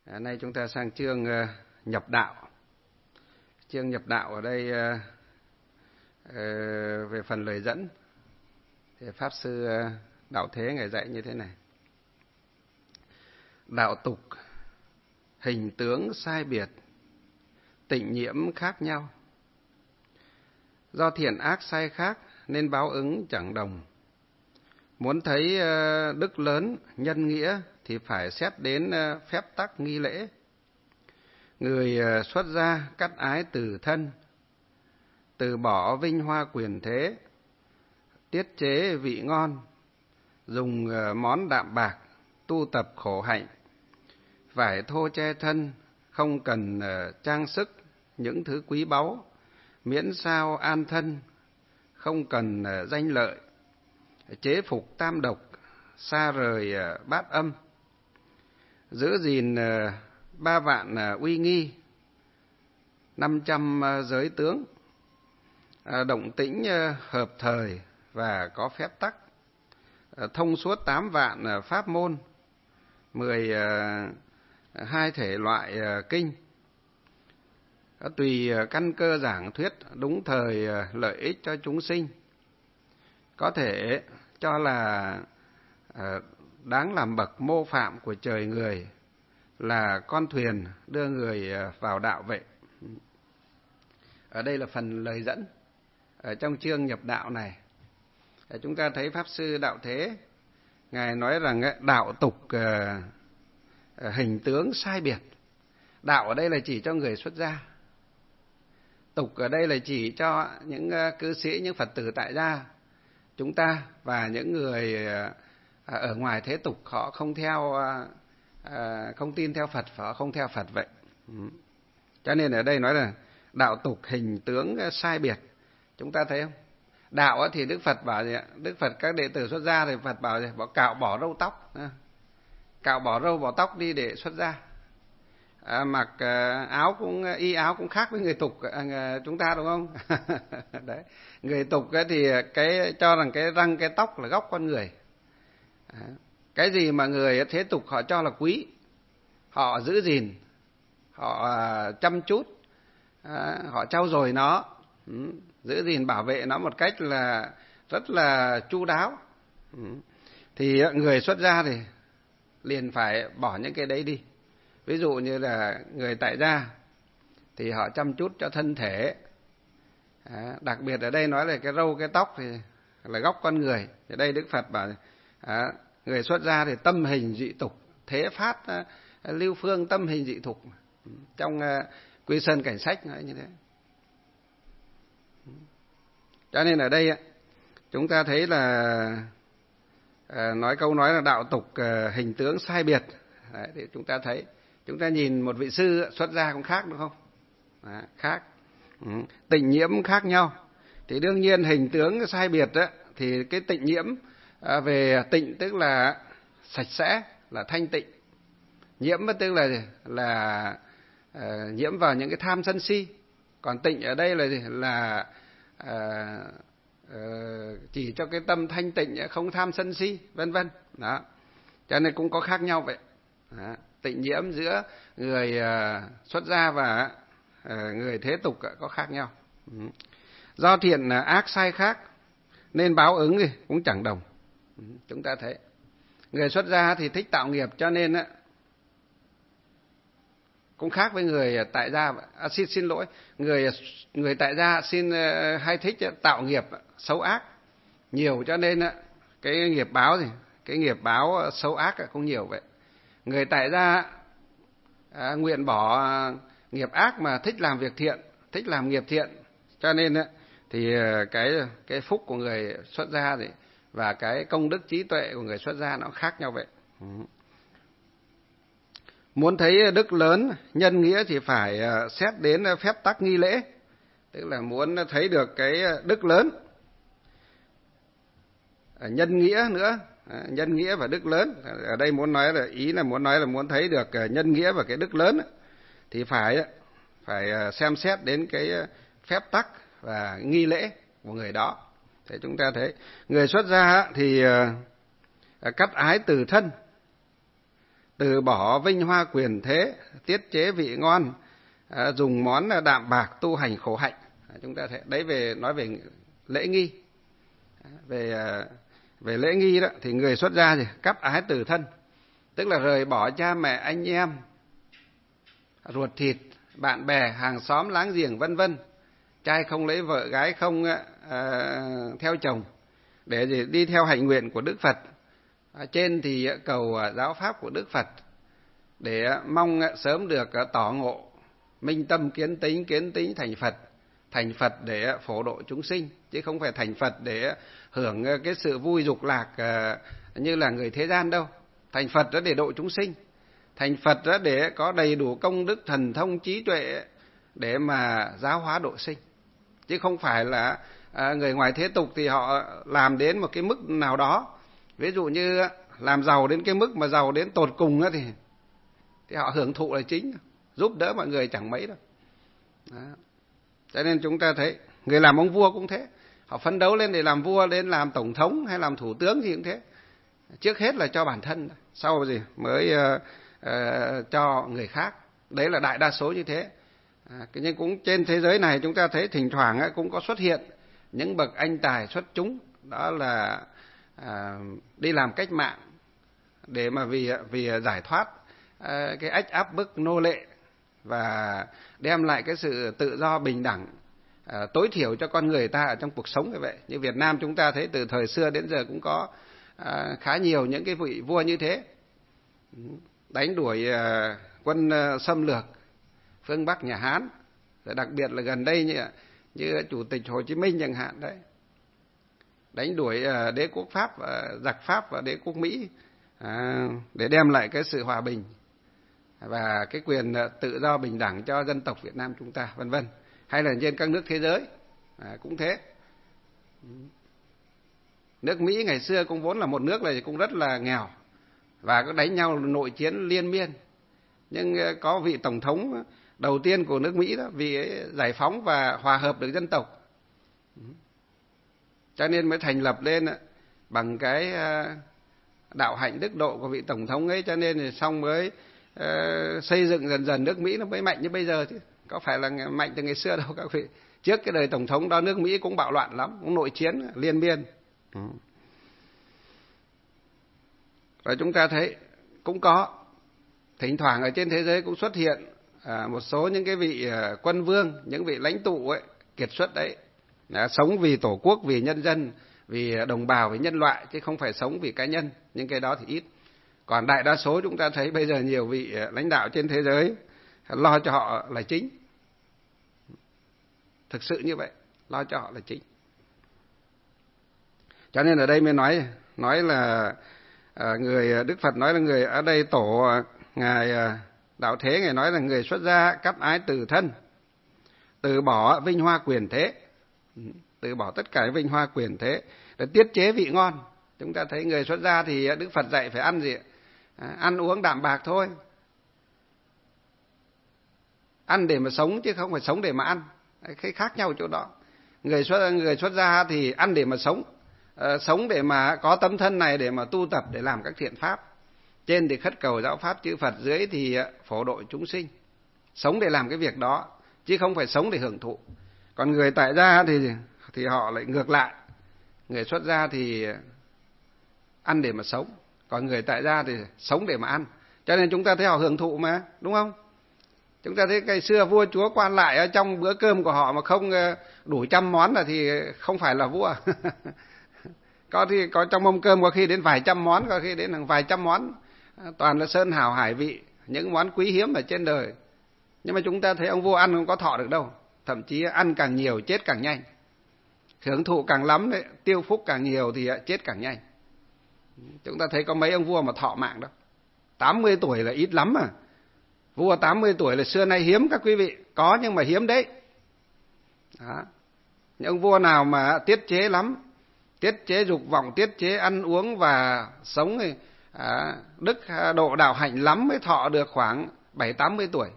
Nay chúng ta sang chương nhập đạo. Chương nhập đạo ở đây về phần lời dẫn thì Pháp Sư Đạo Thế Ngài dạy như thế này. Đạo tục, hình tướng sai biệt, tịnh nhiễm khác nhau. Do thiện ác sai khác nên báo ứng chẳng đồng. Muốn thấy đức lớn, nhân nghĩa thì phải xét đến phép tắc nghi lễ. Người xuất gia cắt ái từ thân, từ bỏ vinh hoa quyền thế, tiết chế vị ngon, dùng món đạm bạc, tu tập khổ hạnh, vải thô che thân, không cần trang sức những thứ quý báu, miễn sao an thân, không cần danh lợi, chế phục tam độc, xa rời bát âm, giữ gìn 3 vạn uy nghi, 500 giới tướng, động tĩnh hợp thời và có phép tắc, thông suốt 8 vạn pháp môn, 12 thể loại kinh, tùy căn cơ giảng thuyết đúng thời lợi ích cho chúng sinh, có thể cho là đáng làm bậc mô phạm của trời người, là con thuyền đưa người vào đạo vậy. Ở đây là phần lời dẫn ở trong chương nhập đạo này. Chúng ta thấy Pháp Sư Đạo Thế Ngài nói rằng đạo tục hình tướng sai biệt. Đạo ở đây là chỉ cho người xuất gia, tục ở đây là chỉ cho những cư sĩ, những Phật tử tại gia chúng ta, và những người ở ngoài thế tục họ không theo, không tin theo Phật, họ không theo Phật vậy. Cho nên ở đây nói là đạo tục hình tướng sai biệt. Chúng ta thấy không? Đạo thì Đức Phật bảo gì ạ? Đức Phật các đệ tử xuất gia thì Phật bảo gì? Bảo cạo bỏ râu tóc, cạo bỏ râu bỏ tóc đi để xuất gia. Mặc áo cũng y áo cũng khác với người tục chúng ta, đúng không? Đấy, người tục thì cái cho rằng cái răng cái tóc là góc con người. Cái gì mà người thế tục họ cho là quý, họ giữ gìn, họ chăm chút, họ trau dồi nó, giữ gìn bảo vệ nó một cách là rất là chu đáo. Thì người xuất gia thì liền phải bỏ những cái đấy đi. Ví dụ như là người tại gia thì họ chăm chút cho thân thể. Đặc biệt ở đây nói là cái râu cái tóc thì là góc con người. Ở đây Đức Phật bảo người xuất gia thì tâm hình dị tục, thế phát lưu phương tâm hình dị tục. Trong Quy Sơn Cảnh Sách nói như thế. Cho nên ở đây chúng ta thấy là nói câu nói là đạo tục hình tướng sai biệt. Đấy, thì chúng ta thấy, chúng ta nhìn một vị sư xuất gia cũng khác, đúng không? Khác. Tịnh nhiễm khác nhau. Thì đương nhiên hình tướng sai biệt đó, thì cái tịnh nhiễm về tịnh tức là sạch sẽ, là thanh tịnh. Nhiễm tức là nhiễm vào những cái tham sân si. Còn tịnh ở đây là chỉ cho cái tâm thanh tịnh, không tham sân si, vân vân. Đó. Cho nên cũng có khác nhau vậy. Đó. Tịnh nhiễm giữa người xuất gia và người thế tục có khác nhau. Do thiện ác sai khác nên báo ứng thì cũng chẳng đồng. Chúng ta thấy người xuất gia thì thích tạo nghiệp, cho nên cũng khác với người tại gia. Xin lỗi, người tại gia hay thích tạo nghiệp xấu ác nhiều, cho nên cái nghiệp báo cái nghiệp báo xấu ác cũng nhiều vậy. Người tại gia nguyện bỏ nghiệp ác mà thích làm việc thiện, thích làm nghiệp thiện, cho nên thì cái phúc của người xuất gia và cái công đức trí tuệ của người xuất gia nó khác nhau vậy. Muốn thấy đức lớn, nhân nghĩa thì phải xét đến phép tắc nghi lễ. Tức là muốn thấy được cái đức lớn, nhân nghĩa nữa, nhân nghĩa và đức lớn. Ở đây muốn nói là muốn thấy được nhân nghĩa và cái đức lớn thì phải xem xét đến cái phép tắc và nghi lễ của người đó. Thế chúng ta thấy người xuất gia thì cắt ái từ thân. từ bỏ vinh hoa quyền thế, tiết chế vị ngon, dùng món đạm bạc tu hành khổ hạnh. Chúng ta thấy đấy, nói về lễ nghi. Về lễ nghi đó thì người xuất gia thì cắp ái từ thân, tức là rời bỏ cha mẹ, anh em, ruột thịt, bạn bè, hàng xóm, láng giềng vân vân. Trai không lấy vợ, gái không theo chồng, để đi theo hạnh nguyện của Đức Phật. Trên thì cầu giáo pháp của Đức Phật, để mong sớm được tỏ ngộ, minh tâm kiến tính thành Phật để phổ độ chúng sinh, chứ không phải thành Phật để hưởng cái sự vui dục lạc như là người thế gian đâu. Thành Phật đó để độ chúng sinh, thành Phật đó để có đầy đủ công đức thần thông trí tuệ để mà giáo hóa độ sinh, chứ không phải là người ngoài thế tục thì họ làm đến một cái mức nào đó, ví dụ như làm giàu đến cái mức mà giàu đến tột cùng thì họ hưởng thụ là chính, giúp đỡ mọi người chẳng mấy đâu. Đó. Cho nên chúng ta thấy người làm ông vua cũng thế, họ phấn đấu lên để làm vua, đến làm tổng thống hay làm thủ tướng gì cũng thế, trước hết là cho bản thân, sau gì mới cho người khác. Đấy là đại đa số như thế. Nhưng cũng trên thế giới này chúng ta thấy thỉnh thoảng cũng có xuất hiện những bậc anh tài xuất chúng, đó là đi làm cách mạng để mà vì giải thoát cái ách áp bức nô lệ và đem lại cái sự tự do bình đẳng tối thiểu cho con người ta ở trong cuộc sống như vậy. Như Việt Nam chúng ta thấy từ thời xưa đến giờ cũng có khá nhiều những cái vị vua như thế, đánh đuổi quân xâm lược phương Bắc nhà Hán, rồi đặc biệt là gần đây như Chủ tịch Hồ Chí Minh chẳng hạn đấy, đánh đuổi đế quốc Pháp, giặc Pháp và đế quốc Mỹ để đem lại cái sự hòa bình và cái quyền tự do bình đẳng cho dân tộc Việt Nam chúng ta, vân vân. Hay là trên các nước thế giới cũng thế. Nước Mỹ ngày xưa cũng vốn là một nước này cũng rất là nghèo và có đánh nhau nội chiến liên miên, nhưng có vị tổng thống đầu tiên của nước Mỹ đó, vì ấy giải phóng và hòa hợp được dân tộc, cho nên mới thành lập lên bằng cái đạo hạnh đức độ của vị tổng thống ấy, cho nên xong mới xây dựng dần dần nước Mỹ nó mới mạnh như bây giờ, chứ có phải là mạnh từ ngày xưa đâu các vị. Trước cái đời tổng thống đó nước Mỹ cũng bạo loạn lắm, cũng nội chiến liên miên. Rồi chúng ta thấy cũng có thỉnh thoảng ở trên thế giới cũng xuất hiện một số những cái vị quân vương, những vị lãnh tụ ấy, kiệt xuất đấy, sống vì tổ quốc, vì nhân dân, vì đồng bào, vì nhân loại, chứ không phải sống vì cá nhân. Nhưng cái đó thì ít. Còn đại đa số chúng ta thấy bây giờ nhiều vị lãnh đạo trên thế giới lo cho họ là chính. Thực sự như vậy, lo cho họ là chính. Cho nên ở đây mới nói là người Đức Phật nói là người ở đây tổ ngài Đạo Thế, ngài nói là người xuất gia cắt ái từ thân, từ bỏ vinh hoa quyền thế, từ bỏ tất cả vinh hoa quyền thế để tiết chế vị ngon. Chúng ta thấy người xuất gia thì Đức Phật dạy phải ăn gì? Ăn uống đạm bạc thôi. Ăn để mà sống chứ không phải sống để mà ăn. Cái khác nhau chỗ đó. Người xuất gia thì ăn để mà sống, sống để mà có tấm thân này để mà tu tập, để làm các thiện pháp. Trên thì khất cầu giáo pháp chư Phật, dưới thì phổ độ chúng sinh. Sống để làm cái việc đó, chứ không phải sống để hưởng thụ. Còn người tại gia thì họ lại ngược lại. Người xuất gia thì ăn để mà sống, còn người tại gia thì sống để mà ăn. Cho nên chúng ta thấy họ hưởng thụ mà, đúng không? Chúng ta thấy ngày xưa vua chúa quan lại ở trong bữa cơm của họ mà không đủ trăm món là thì không phải là vua. Có trong mâm cơm có khi đến vài trăm món, có khi đến hàng vài trăm món, toàn là sơn hào hải vị, những món quý hiếm ở trên đời. Nhưng mà chúng ta thấy ông vua ăn không có thọ được đâu, thậm chí ăn càng nhiều chết càng nhanh, hưởng thụ càng lắm đấy, tiêu phúc càng nhiều thì chết càng nhanh. Chúng ta thấy có mấy ông vua mà thọ mạng đâu. 80 tuổi là ít lắm mà. Vua 80 tuổi là xưa nay hiếm các quý vị, có nhưng mà hiếm đấy. Đó. Những ông vua nào mà tiết chế lắm, tiết chế dục vọng, tiết chế ăn uống và sống đức độ đạo hạnh lắm mới thọ được khoảng 70-80 tuổi.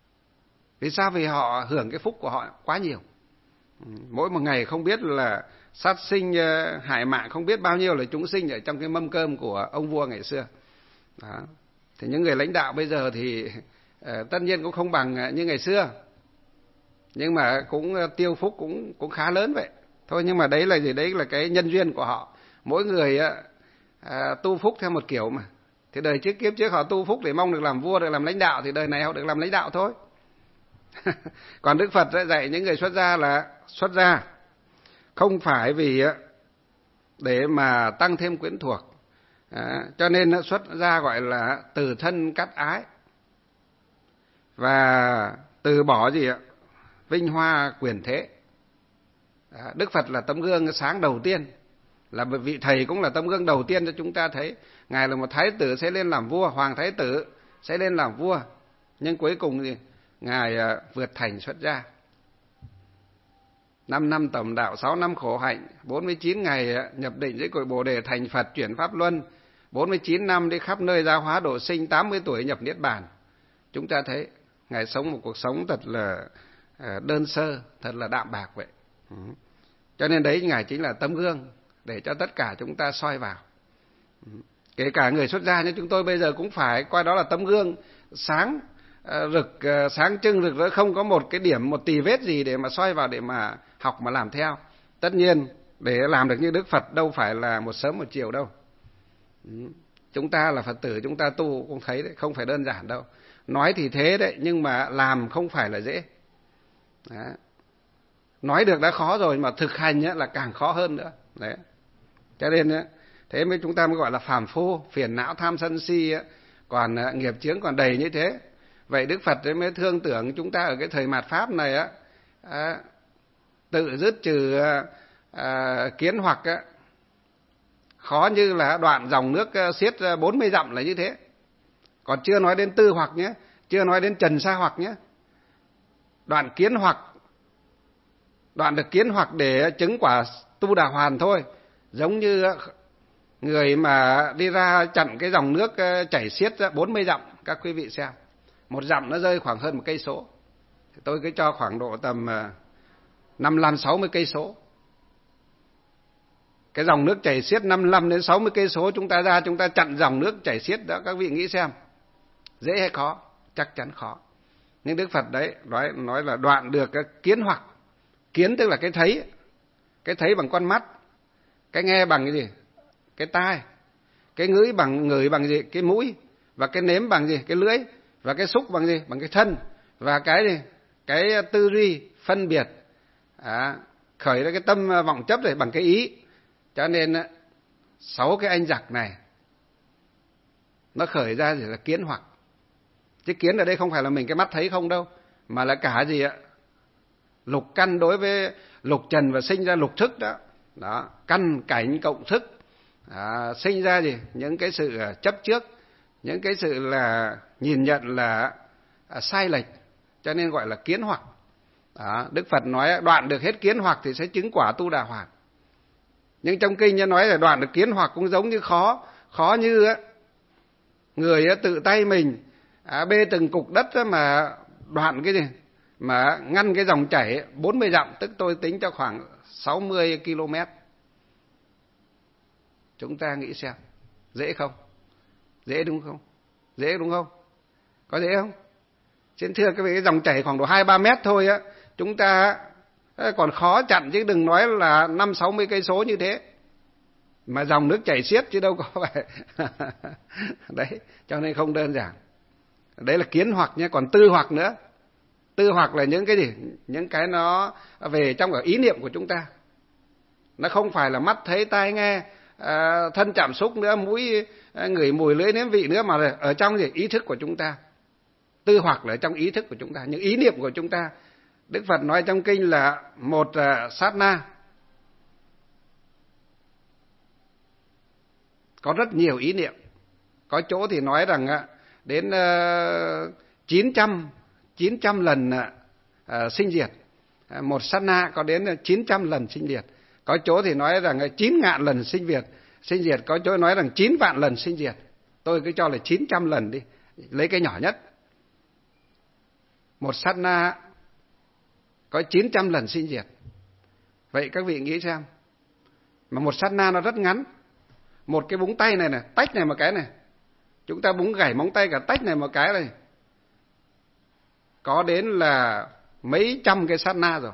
Vì sao? Vì họ hưởng cái phúc của họ quá nhiều. Mỗi một ngày không biết là sát sinh hại mạng không biết bao nhiêu là chúng sinh ở trong cái mâm cơm của ông vua ngày xưa. Đó. Thì những người lãnh đạo bây giờ thì tất nhiên cũng không bằng như ngày xưa, nhưng mà cũng tiêu phúc cũng khá lớn vậy thôi. Nhưng mà đấy là gì? Đấy là cái nhân duyên của họ. Mỗi người tu phúc theo một kiểu mà. Thì đời trước kiếp trước họ tu phúc để mong được làm vua, được làm lãnh đạo, thì đời này họ được làm lãnh đạo thôi. Còn Đức Phật dạy những người xuất gia là xuất gia không phải vì để mà tăng thêm quyến thuộc, cho nên xuất gia gọi là từ thân cắt ái, và từ bỏ gì ạ? Vinh hoa quyền thế. Đức Phật là tấm gương sáng đầu tiên, là vị thầy cũng là tấm gương đầu tiên cho chúng ta thấy. Ngài là một thái tử sẽ lên làm vua, hoàng thái tử sẽ lên làm vua, nhưng cuối cùng thì Ngài vượt thành xuất gia. 5 năm tầm đạo, 6 năm khổ hạnh, 49 ngày nhập định dưới cội Bồ Đề thành Phật chuyển pháp luân, 49 năm đi khắp nơi giáo hóa độ sinh, 80 tuổi nhập Niết Bàn. Chúng ta thấy Ngài sống một cuộc sống thật là đơn sơ, thật là đạm bạc vậy. Cho nên đấy Ngài chính là tấm gương để cho tất cả chúng ta soi vào. Kể cả người xuất gia như chúng tôi bây giờ cũng phải coi đó là tấm gương sáng rực, sáng trưng rực rỡ, không có một cái điểm, một tì vết gì để mà soi vào, để mà học mà làm theo. Tất nhiên để làm được như Đức Phật đâu phải là một sớm một chiều đâu. Chúng ta là Phật tử, chúng ta tu cũng thấy đấy, không phải đơn giản đâu. Nói thì thế đấy, nhưng mà làm không phải là dễ. Đó. Nói được đã khó rồi, mà thực hành là càng khó hơn nữa. Đấy. Cho nên thế mới chúng ta mới gọi là phàm phu, phiền não tham sân si, còn nghiệp chướng còn đầy như thế. Vậy Đức Phật mới thương tưởng chúng ta ở cái thời mạt Pháp này tự dứt trừ kiến hoặc khó như là đoạn dòng nước xiết 40 dặm là như thế. Còn chưa nói đến tư hoặc nhé, chưa nói đến trần sa hoặc nhé. Đoạn kiến hoặc, đoạn được kiến hoặc để chứng quả tu đà hoàn thôi. Giống như người mà đi ra chặn cái dòng nước chảy xiết 40 dặm, các quý vị xem. Một dặm nó rơi khoảng hơn 1 cây số. Tôi cứ cho khoảng độ tầm 55-60 cây số. Cái dòng nước chảy xiết 55 đến 60 cây số, chúng ta ra chúng ta chặn dòng nước chảy xiết đó, các vị nghĩ xem, dễ hay khó? Chắc chắn khó. Nhưng Đức Phật đấy nói là đoạn được cái kiến hoặc. Kiến tức là cái thấy bằng con mắt, cái nghe bằng cái gì? Cái tai, cái ngửi bằng gì? Cái mũi, và cái nếm bằng gì? Cái lưỡi, và cái xúc bằng gì? Bằng cái thân, và cái gì? Cái tư duy phân biệt, khởi ra cái tâm vọng chấp này bằng cái ý. Cho nên 6 cái anh giặc này nó khởi ra gì là kiến hoặc. Chứ kiến ở đây không phải là mình cái mắt thấy không đâu, mà là cả gì ạ? Lục căn đối với lục trần và sinh ra lục thức đó. Đó, căn cảnh cộng thức, sinh ra gì? Những cái sự chấp trước, những cái sự là nhìn nhận là sai lệch, cho nên gọi là kiến hoặc. Đó, Đức Phật nói đoạn được hết kiến hoặc thì sẽ chứng quả tu đà hoàn. Nhưng trong kinh nó nói là đoạn được kiến hoặc cũng giống như khó như người tự tay mình bê từng cục đất mà đoạn cái gì mà ngăn cái dòng chảy 40 dặm, tức tôi tính cho khoảng 60 km. Chúng ta nghĩ xem, dễ không? Dễ đúng không? Dễ đúng không? Có dễ không? Trên thưa cái dòng chảy khoảng độ 2-3 mét thôi chúng ta còn khó chặn, chứ đừng nói là 50-60 cây số như thế. Mà dòng nước chảy xiết chứ đâu có phải. Đấy, cho nên không đơn giản. Đấy là kiến hoặc nhé, còn tư hoặc nữa. Tư hoặc là những cái gì? Những cái nó về trong ở ý niệm của chúng ta. Nó không phải là mắt thấy, tai nghe, thân chạm xúc nữa, mũi ngửi mùi, lưỡi nếm vị nữa, mà ở trong gì? Ý thức của chúng ta. Tư hoặc là trong ý thức của chúng ta, những ý niệm của chúng ta. Đức Phật nói trong kinh là một sát na có rất nhiều ý niệm. Có chỗ thì nói rằng đến 900 lần sinh diệt. Một sát na có đến 900 lần sinh diệt. Có chỗ thì nói rằng 9.000 lần sinh diệt. Có chỗ nói rằng 9 vạn lần sinh diệt. Tôi cứ cho là 900 lần đi, lấy cái nhỏ nhất. Một sát na có 900 lần sinh diệt. Vậy các vị nghĩ xem, Mà một sát na nó rất ngắn. Một cái búng tay này này, tách này một cái này, chúng ta búng gãy móng tay cả tách này một cái này, có đến là mấy trăm cái sát na rồi.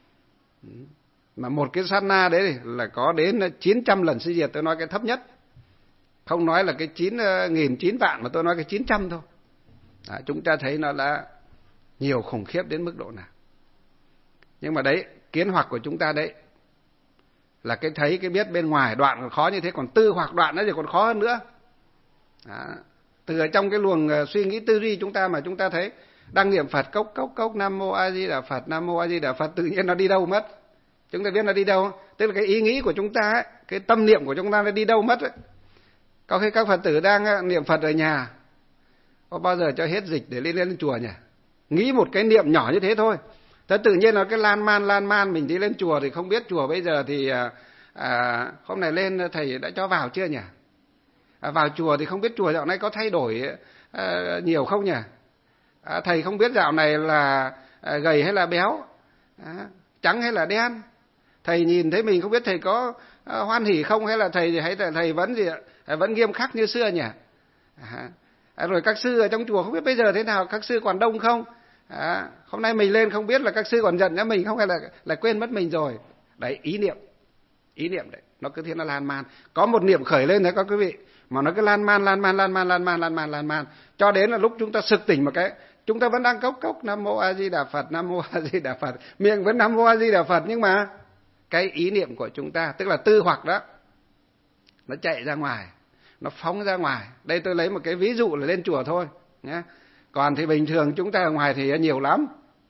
Mà một cái sát na đấy là có đến 900 lần siêu diệt, tôi nói cái thấp nhất. Không nói là cái 9.000, 9 vạn, mà tôi nói cái 900 thôi. Chúng ta thấy nó đã nhiều khủng khiếp đến mức độ nào. Nhưng mà đấy, kiến hoặc của chúng ta đấy là cái thấy, cái biết bên ngoài đoạn còn khó như thế, còn tư hoặc đoạn nó thì còn khó hơn nữa. Từ ở trong cái luồng suy nghĩ tư duy chúng ta mà chúng ta thấy đang niệm Phật cốc cốc cốc Nam Mô A Di Đà Phật, Nam Mô A Di Đà Phật, tự nhiên nó đi đâu mất. Chúng ta biết nó đi đâu? Tức là cái ý nghĩ của chúng ta ấy, cái tâm niệm của chúng ta nó đi đâu mất ấy. Có khi các Phật tử đang niệm Phật ở nhà, có bao giờ cho hết dịch để lên chùa nhỉ? Nghĩ một cái niệm nhỏ như thế thôi, thế tự nhiên nó cái lan man mình đi lên chùa thì không biết chùa bây giờ thì hôm nay lên thầy đã cho vào chưa nhỉ? Vào chùa thì không biết chùa dạo này có thay đổi nhiều không nhỉ? Thầy không biết dạo này là gầy hay là béo, trắng hay là đen. Thầy nhìn thấy mình không biết thầy có hoan hỉ không, hay là thầy vẫn gì ạ? Vẫn nghiêm khắc như xưa nhỉ? Rồi các sư ở trong chùa không biết bây giờ thế nào, các sư còn đông không? Hôm nay mình lên không biết là các sư còn giận cho mình không, hay là quên mất mình rồi. Đấy, ý niệm đấy, nó cứ thế nó lan man. Có một niệm khởi lên đấy các quý vị, mà nó cứ lan man cho đến là lúc chúng ta sực tỉnh một cái, chúng ta vẫn đang cốc Nam Mô A Di Đà Phật, Nam Mô A Di Đà Phật, miệng vẫn Nam Mô A Di Đà Phật, nhưng mà cái ý niệm của chúng ta, tức là tư hoặc đó, nó chạy ra ngoài, nó phóng ra ngoài. Đây tôi lấy một cái ví dụ là lên chùa thôi nhé. Còn thì bình thường chúng ta ở ngoài thì nhiều lắm.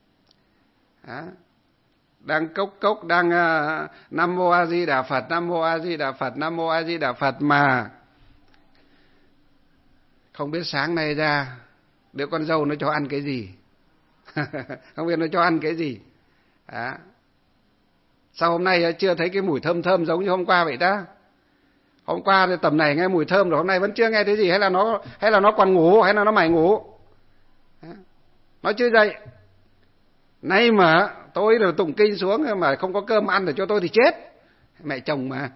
Đang cốc đang Nam Mô A Di Đà Phật, Nam Mô A Di Đà Phật, Nam Mô A Di Đà Phật, mà không biết sáng nay ra đứa con dâu nó cho ăn cái gì. Không biết nó cho ăn cái gì. Sao hôm nay chưa thấy cái mùi thơm giống như hôm qua vậy ta? Hôm qua thì tầm này nghe mùi thơm rồi, hôm nay vẫn chưa nghe thấy gì, hay là nó còn ngủ, hay là nó mải ngủ. Nó chưa dậy. Nay mà tôi rồi tụng kinh xuống mà không có cơm ăn để cho tôi thì chết. Mẹ chồng mà.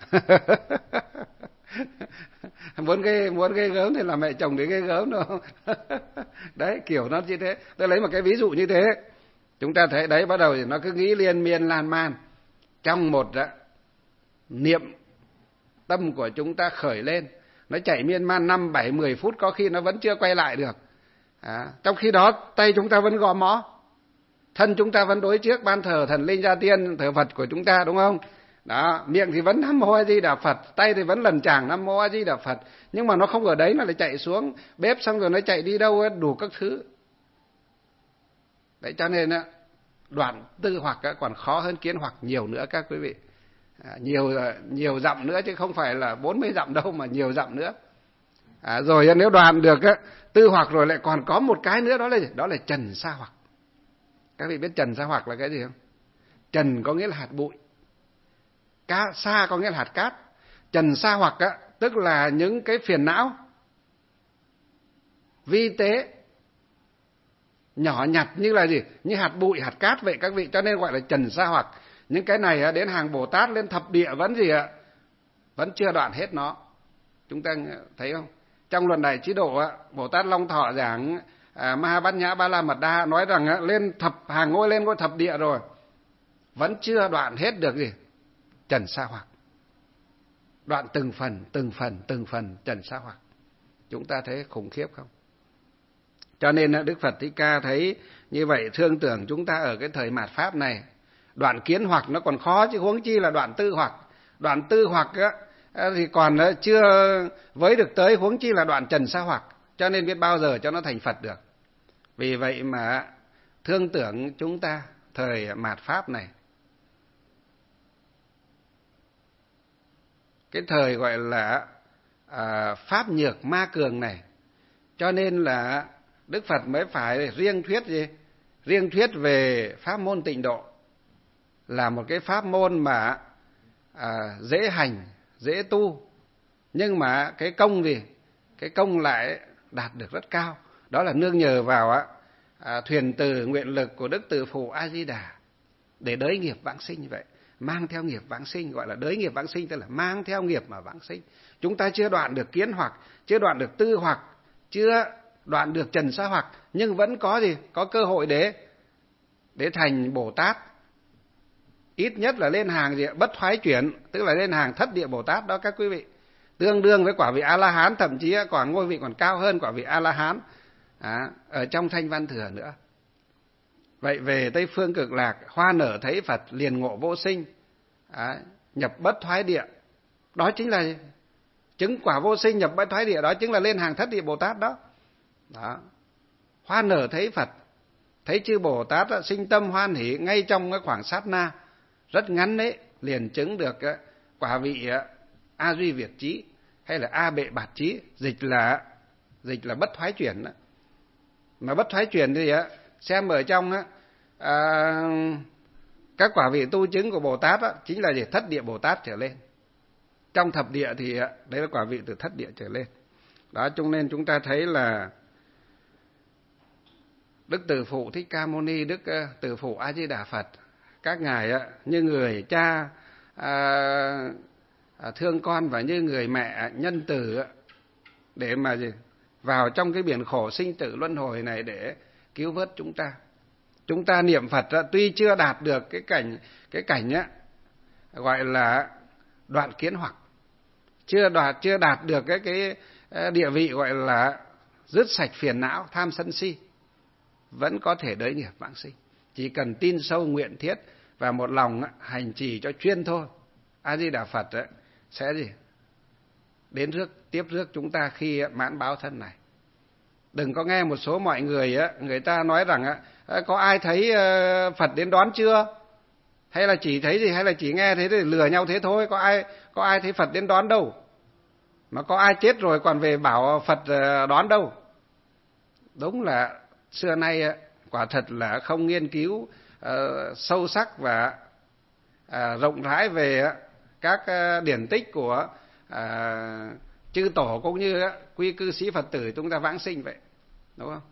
Muốn ghê gớm thì là mẹ chồng để ghê gớm đâu. Đấy, kiểu nó như thế. Tôi lấy một cái ví dụ như thế. Chúng ta thấy đấy, bắt đầu thì nó cứ nghĩ liên miên lan man. Trong một niệm tâm của chúng ta khởi lên, nó chạy miên man 5, 7, 10 phút, có khi nó vẫn chưa quay lại được. Trong khi đó tay chúng ta vẫn gõ mõ, thân chúng ta vẫn đối trước ban thờ thần linh gia tiên, thờ Phật của chúng ta, đúng không? Đó, miệng thì vẫn Nam Mô A Di Đà Phật, tay thì vẫn lần tràng Nam Mô A Di Đà Phật, nhưng mà nó không ở đấy, nó lại chạy xuống bếp, xong rồi nó chạy đi đâu đủ các thứ. Đấy, cho nên đoạn tư hoặc còn khó hơn kiến hoặc nhiều nữa các quý vị. Nhiều dặm nữa, chứ không phải là 40 dặm đâu, mà nhiều dặm nữa. Rồi nếu đoạn được tư hoặc rồi lại còn có một cái nữa, đó là trần sa hoặc. Các vị biết trần sa hoặc là cái gì không? Trần có nghĩa là hạt bụi, sa có nghĩa là hạt cát. Trần sa hoặc tức là những cái phiền não vi tế nhỏ nhặt như là gì? Như hạt bụi, hạt cát vậy các vị, cho nên gọi là trần sa hoặc. Những cái này đến hàng Bồ Tát lên thập địa vẫn gì ạ? Vẫn chưa đoạn hết nó. Chúng ta thấy không? Trong luận Đại Trí Độ Bồ Tát Long Thọ giảng Ma Bát Nhã Ba La Mật Đa nói rằng lên hàng ngôi lên ngôi thập địa rồi, vẫn chưa đoạn hết được gì? Trần sa hoặc. Đoạn từng phần trần sa hoặc. Chúng ta thấy khủng khiếp không? Cho nên Đức Phật Thích Ca thấy như vậy, thương tưởng chúng ta ở cái thời mạt Pháp này, đoạn kiến hoặc nó còn khó, chứ huống chi là đoạn tư hoặc. Đoạn tư hoặc thì còn chưa với được tới, huống chi là đoạn trần sa hoặc. Cho nên biết bao giờ cho nó thành Phật được. Vì vậy mà thương tưởng chúng ta thời mạt Pháp này, cái thời gọi là Pháp nhược ma cường này, cho nên là Đức Phật mới phải riêng thuyết gì? Riêng thuyết về pháp môn Tịnh Độ, là một cái pháp môn mà dễ hành, dễ tu, nhưng mà cái công gì? Cái công lại đạt được rất cao. Đó là nương nhờ vào thuyền từ nguyện lực của Đức Từ Phụ A Di Đà để đới nghiệp vãng sinh như vậy. mang theo nghiệp vãng sinh, gọi là đới nghiệp vãng sinh, tức là mang theo nghiệp mà vãng sinh. Chúng ta chưa đoạn được kiến hoặc, chưa đoạn được tư hoặc, chưa đoạn được trần sa hoặc, nhưng vẫn có gì? Có cơ hội để thành Bồ Tát. Ít nhất là lên hàng gì? Bất thoái chuyển, tức là lên hàng thất địa Bồ Tát đó các quý vị. Tương đương với quả vị A-la-hán, thậm chí còn ngôi vị còn cao hơn quả vị A-la-hán ở trong Thanh Văn Thừa nữa. Vậy về Tây Phương Cực Lạc, hoa nở thấy Phật liền ngộ vô sinh, nhập bất thoái địa. Đó chính là chứng quả vô sinh nhập bất thoái địa, đó chính là lên hàng thất địa Bồ Tát đó. Hoa nở thấy Phật, thấy chư Bồ Tát sinh tâm hoan hỷ ngay trong cái khoảng sát na rất ngắn đấy, liền chứng được quả vị A Duy Việt Chí hay là A Bệ Bạt Chí, dịch là bất thoái chuyển đó. Mà bất thoái chuyển thì xem ở trong các quả vị tu chứng của Bồ Tát chính là gì? Thất địa Bồ Tát trở lên. Trong thập địa thì đấy là quả vị từ thất địa trở lên. Đó, cho nên chúng ta thấy là Đức Từ Phụ Thích Ca Mâu Ni, Đức Từ Phụ A Di Đà Phật, các ngài như người cha thương con và như người mẹ nhân từ để mà gì? Vào trong cái biển khổ sinh tử luân hồi này để cứu vớt chúng ta. Chúng ta niệm Phật tuy chưa đạt được cái cảnh gọi là đoạn kiến hoặc, chưa đạt được cái địa vị gọi là dứt sạch phiền não tham sân si, vẫn có thể đới nghiệp vãng sinh. Chỉ cần tin sâu nguyện thiết và một lòng hành trì cho chuyên thôi, A Di Đà Phật sẽ gì? Đến tiếp rước chúng ta khi mãn báo thân này. Đừng có nghe một số mọi người người ta nói rằng có ai thấy Phật đến đón chưa? Hay là chỉ thấy gì? Hay là chỉ nghe thế để lừa nhau thế thôi? Có ai thấy Phật đến đón đâu? Mà có ai chết rồi còn về bảo Phật đón đâu? Đúng là xưa nay quả thật là không nghiên cứu sâu sắc và rộng rãi về các điển tích của chư tổ cũng như quy cư sĩ Phật tử chúng ta vãng sinh vậy, đúng không?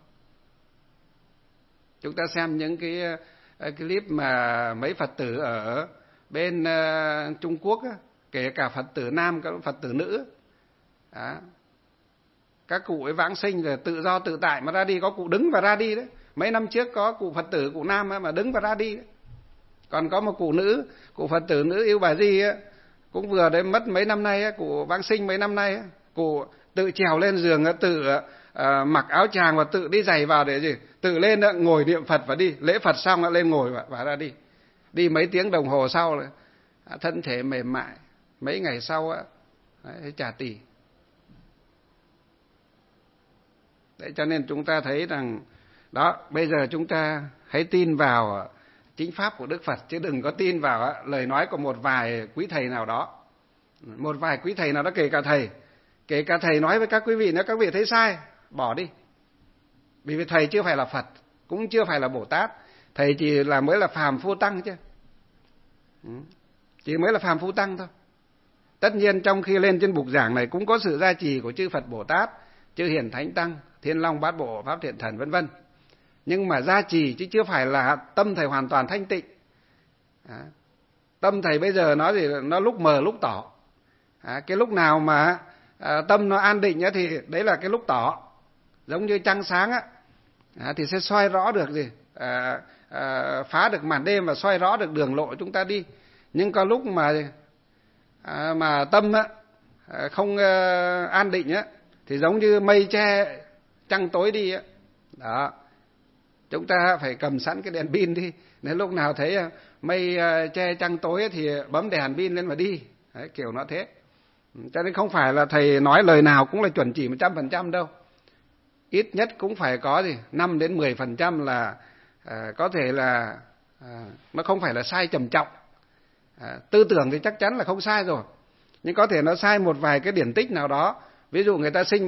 Chúng ta xem những cái clip mà mấy Phật tử ở bên Trung Quốc, kể cả Phật tử nam, các Phật tử nữ, các cụ ấy vãng sinh là tự do tự tại mà ra đi, có cụ đứng và ra đi đấy. Mấy năm trước có cụ Phật tử, cụ nam mà đứng và ra đi đấy. Còn có một cụ Phật tử nữ Yêu Bà Di cũng vừa đấy, mất mấy năm nay, cụ vãng sinh mấy năm nay, cụ tự trèo lên giường, tự mặc áo tràng và tự đi giày vào để gì? Tự lên ngồi niệm Phật và đi, lễ Phật xong lên ngồi và ra đi. Đi mấy tiếng đồng hồ sau là thân thể mềm mại, mấy ngày sau chà tỳ. Đấy, cho nên chúng ta thấy rằng đó, bây giờ chúng ta hãy tin vào chính pháp của Đức Phật, chứ đừng có tin vào lời nói của một vài quý thầy nào đó. Một vài quý thầy nào đó, kể cả thầy nói với các quý vị, nếu các vị thấy sai, bỏ đi. Bởi vì thầy chưa phải là Phật, cũng chưa phải là Bồ Tát, thầy chỉ mới là phàm phu tăng chứ. Chỉ mới là phàm phu tăng thôi. Tất nhiên trong khi lên trên bục giảng này cũng có sự gia trì của chư Phật Bồ Tát, chư Hiền Thánh Tăng, Thiên Long Bát Bộ, Pháp Thiện Thần vân vân. Nhưng mà gia trì chứ chưa phải là tâm thầy hoàn toàn thanh tịnh. Tâm thầy bây giờ nó lúc mờ lúc tỏ. Cái lúc nào mà tâm nó an định thì đấy là cái lúc tỏ. Giống như trăng sáng thì sẽ soi rõ được phá được màn đêm và soi rõ được đường lộ chúng ta đi. Nhưng có lúc mà tâm không an định thì giống như mây che trăng tối đi đó. Chúng ta phải cầm sẵn cái đèn pin đi. Nếu lúc nào thấy mây che trăng tối thì bấm đèn pin lên mà đi. Đấy, kiểu nó thế. Cho nên không phải là thầy nói lời nào cũng là chuẩn chỉ 100% đâu. Ít nhất cũng phải có 5 đến 10% là có thể là nó không phải là sai trầm trọng. Tư tưởng thì chắc chắn là không sai rồi. Nhưng có thể nó sai một vài cái điển tích nào đó. Ví dụ người ta sinh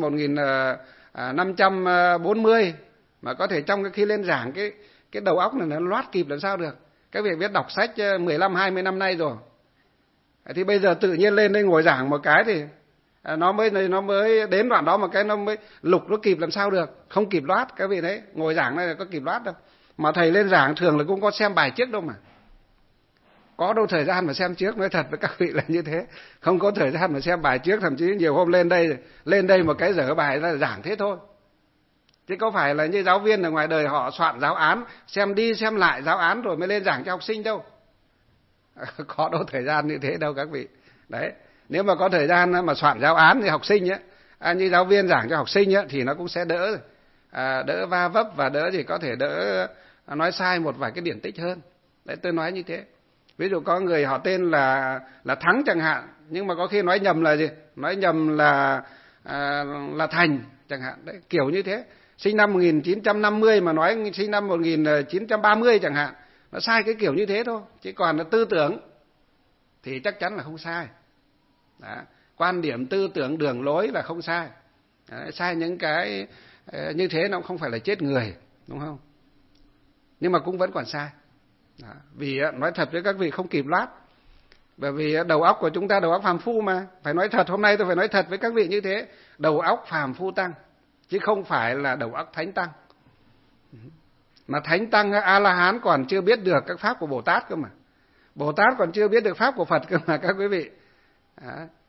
1540 mà có thể trong khi lên giảng cái đầu óc này nó loát kịp làm sao được. Các vị biết đọc sách 15-20 năm nay rồi. Thì bây giờ tự nhiên lên đây ngồi giảng một cái thì nó mới đến đoạn đó một cái nó mới lục nó kịp làm sao được. Không kịp loát, các vị đấy, ngồi giảng này là có kịp loát đâu. Mà thầy lên giảng thường là cũng có xem bài trước đâu mà. có đâu thời gian mà xem trước, nói thật với các vị là như thế. Không có thời gian mà xem bài trước, thậm chí nhiều hôm lên đây một cái dở bài là giảng thế thôi. Chứ có phải là như giáo viên ở ngoài đời họ soạn giáo án, xem đi xem lại giáo án rồi mới lên giảng cho học sinh đâu. Có đâu thời gian như thế đâu các vị. Đấy, nếu mà có thời gian mà soạn giáo án thì học sinh ấy, như giáo viên giảng cho học sinh ấy, thì nó cũng sẽ đỡ va vấp và đỡ thì có thể đỡ nói sai một vài cái điển tích hơn. Đấy, tôi nói như thế. Ví dụ có người họ tên là Thắng chẳng hạn, nhưng mà có khi nói nhầm là gì? Nói nhầm là Thành chẳng hạn. Đấy, kiểu như thế. Sinh năm 1950 mà nói sinh năm 1930 chẳng hạn. Nó sai cái kiểu như thế thôi. Chứ còn là tư tưởng thì chắc chắn là không sai. Đó. Quan điểm, tư tưởng, đường lối là không sai. Đấy, sai những cái như thế nó cũng không phải là chết người, đúng không? Nhưng mà cũng vẫn còn sai. Đó. Vì nói thật với các vị không kịp lát. Bởi vì đầu óc của chúng ta đầu óc phàm phu mà. Phải nói thật, hôm nay tôi phải nói thật với các vị như thế. Đầu óc phàm phu tăng, chứ không phải là đầu óc thánh tăng. Mà thánh tăng A-la-hán còn chưa biết được các pháp của Bồ Tát cơ mà. Bồ Tát còn chưa biết được pháp của Phật cơ mà các quý vị. Đó.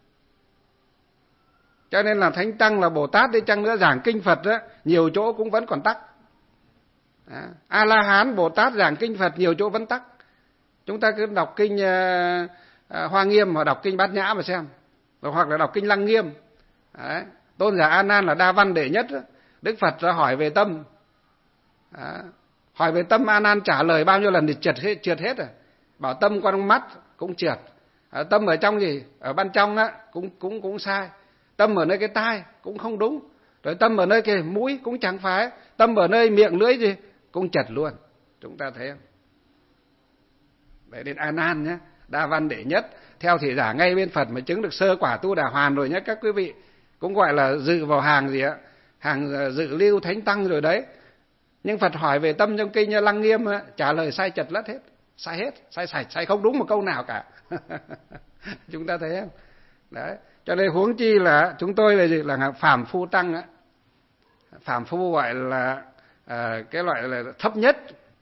Cho nên là thánh tăng là Bồ Tát đi chăng nữa giảng kinh Phật đó, nhiều chỗ cũng vẫn còn tắc. A-la-hán Bồ Tát giảng kinh Phật nhiều chỗ vẫn tắc. Chúng ta cứ đọc kinh Hoa Nghiêm hoặc đọc kinh Bát Nhã mà xem, hoặc là đọc kinh Lăng Nghiêm. Đấy. Tôn giả A Nan là đa văn đệ nhất đó. Đức Phật ra hỏi về tâm. Đó. Hỏi về tâm, A Nan trả lời bao nhiêu lần thì trượt hết rồi. Bảo tâm qua trong mắt cũng trượt. Tâm ở trong gì? Ở ban trong á cũng sai. Tâm ở nơi cái tai cũng không đúng. Rồi tâm ở nơi cái mũi cũng chẳng phải. Tâm ở nơi miệng lưỡi gì cũng chật luôn. Chúng ta thấy không? Đấy, đến A Nan nhé, đa văn đệ nhất, theo thị giả ngay bên Phật mà chứng được sơ quả Tu Đà Hoàn rồi nhé các quý vị. Cũng gọi là dự vào hàng gì ạ? Hàng dự lưu thánh tăng rồi đấy. Nhưng Phật hỏi về tâm trong kinh Lăng Nghiêm trả lời sai chật lất hết. Sai hết, sai không đúng một câu nào cả. Chúng ta thấy không? Đấy. Cho nên huống chi là chúng tôi là gì? Là phàm phu tăng á. Phàm phu gọi là cái loại là thấp nhất.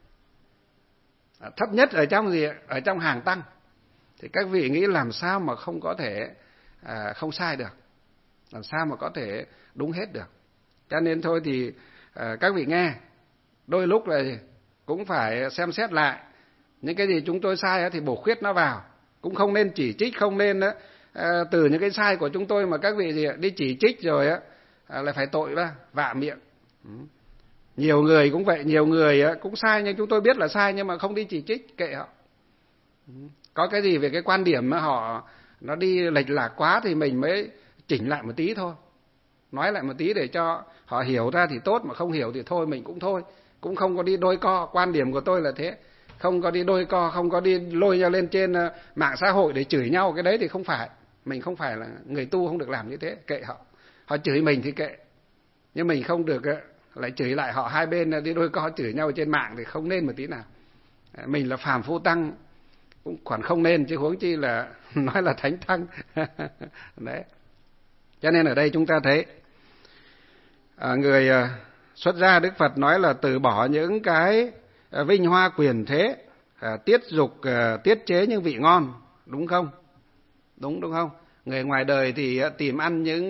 Thấp nhất ở trong gì? Ở trong hàng tăng. Thì các vị nghĩ làm sao mà không có thể không sai được. Làm sao mà có thể đúng hết được. Cho nên thôi thì các vị nghe, đôi lúc là cũng phải xem xét lại. Những cái gì chúng tôi sai thì bổ khuyết nó vào. Cũng không nên chỉ trích, không nên từ những cái sai của chúng tôi mà các vị gì đi chỉ trích rồi lại phải tội vạ miệng. Nhiều người cũng vậy, nhiều người cũng sai nhưng chúng tôi biết là sai nhưng mà không đi chỉ trích, kệ họ. Có cái gì về cái quan điểm mà họ nó đi lệch lạc quá thì mình mới chỉnh lại một tí thôi. Nói lại một tí để cho họ hiểu ra thì tốt, mà không hiểu thì thôi mình cũng thôi. Cũng không có đi đôi co, quan điểm của tôi là thế. Không có đi đôi co, không có đi lôi nhau lên trên mạng xã hội để chửi nhau, cái đấy thì không phải. Mình không phải là người tu, không được làm như thế, kệ họ. Họ chửi mình thì kệ. Nhưng mình không được lại chửi lại họ, hai bên đi đôi co chửi nhau trên mạng thì không nên một tí nào. Mình là phàm phu tăng cũng còn không nên, chứ huống chi là nói là thánh tăng. Đấy. Cho nên ở đây chúng ta thấy người xuất gia, Đức Phật nói là từ bỏ những cái vinh hoa quyền thế, tiết chế những vị ngon, đúng không? Đúng không? Người ngoài đời thì tìm ăn những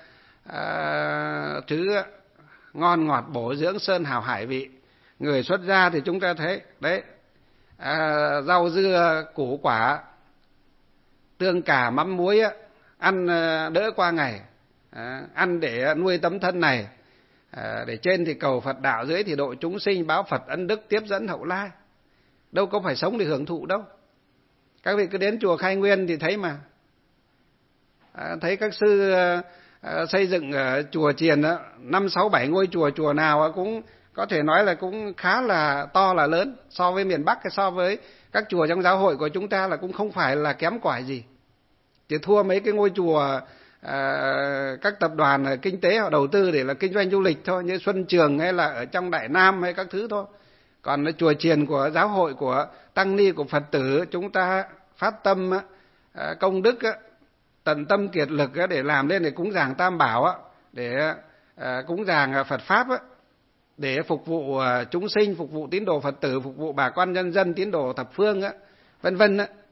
thứ ngon ngọt bổ dưỡng sơn hào hải vị. Người xuất gia thì chúng ta thấy đấy, rau dưa củ quả tương cà mắm muối ăn đỡ qua ngày, ăn để nuôi tấm thân này, để trên thì cầu Phật đạo, dưới thì độ chúng sinh, báo Phật ân đức tiếp dẫn hậu lai. Đâu có phải sống để hưởng thụ đâu. Các vị cứ đến chùa Khai Nguyên thì thấy mà, thấy các sư xây dựng chùa chiền 5, 6, 7 ngôi chùa nào cũng có thể nói là cũng khá là to là lớn. So với miền Bắc, so với các chùa trong giáo hội của chúng ta là cũng không phải là kém cỏi gì. Chỉ thua mấy cái ngôi chùa các tập đoàn kinh tế họ đầu tư để là kinh doanh du lịch thôi, như Xuân Trường hay là ở trong Đại Nam hay các thứ thôi. Còn chùa chiền của giáo hội, của tăng ni, của Phật tử, chúng ta phát tâm công đức, tận tâm kiệt lực để làm lên, để cúng dường Tam Bảo, để cúng dường Phật Pháp, để phục vụ chúng sinh, phục vụ tín đồ Phật tử, phục vụ bà con nhân dân, tín đồ thập phương, vân vân.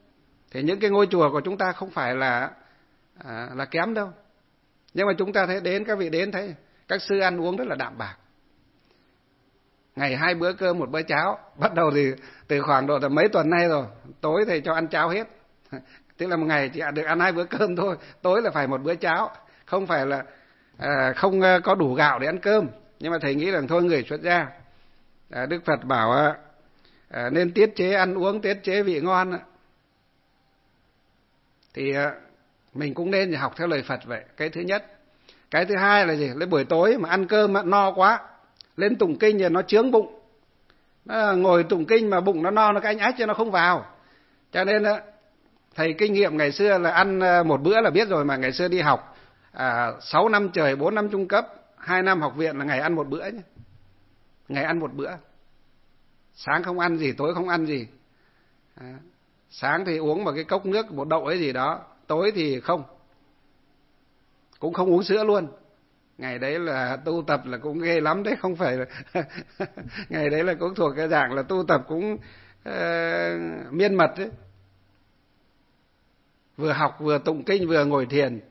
Thì những cái ngôi chùa của chúng ta không phải là kém đâu. Nhưng mà chúng ta thấy đến, các vị đến thấy các sư ăn uống rất là đạm bạc. Ngày 2 bữa cơm 1 bữa cháo. Bắt đầu thì từ khoảng độ mấy tuần nay rồi, tối thầy cho ăn cháo hết. Tức là một ngày chỉ được ăn 2 bữa cơm thôi, tối là phải 1 bữa cháo. Không phải là không có đủ gạo để ăn cơm. Nhưng mà thầy nghĩ rằng thôi người xuất gia, Đức Phật bảo nên tiết chế ăn uống, tiết chế vị ngon. Thì mình cũng nên học theo lời Phật vậy. Cái thứ nhất. Cái thứ hai là gì? Lên buổi tối mà ăn cơm no quá, lên tụng kinh thì nó chướng bụng. Nó ngồi tụng kinh mà bụng nó no, nó cái anh ách cho nó không vào. Cho nên thầy kinh nghiệm ngày xưa là ăn 1 bữa là biết rồi. Mà ngày xưa đi học 6 năm trời, 4 năm trung cấp, 2 năm học viện là ngày ăn 1 bữa nhé. Ngày ăn 1 bữa. Sáng không ăn gì, tối không ăn gì. Sáng thì uống một cái cốc nước, một đậu ấy gì đó. Tối thì không. Cũng không uống sữa luôn. Ngày đấy là tu tập là cũng ghê lắm đấy, không phải là ngày đấy là cũng thuộc cái dạng là tu tập cũng miên mật đấy. Vừa học, vừa tụng kinh, vừa ngồi thiền.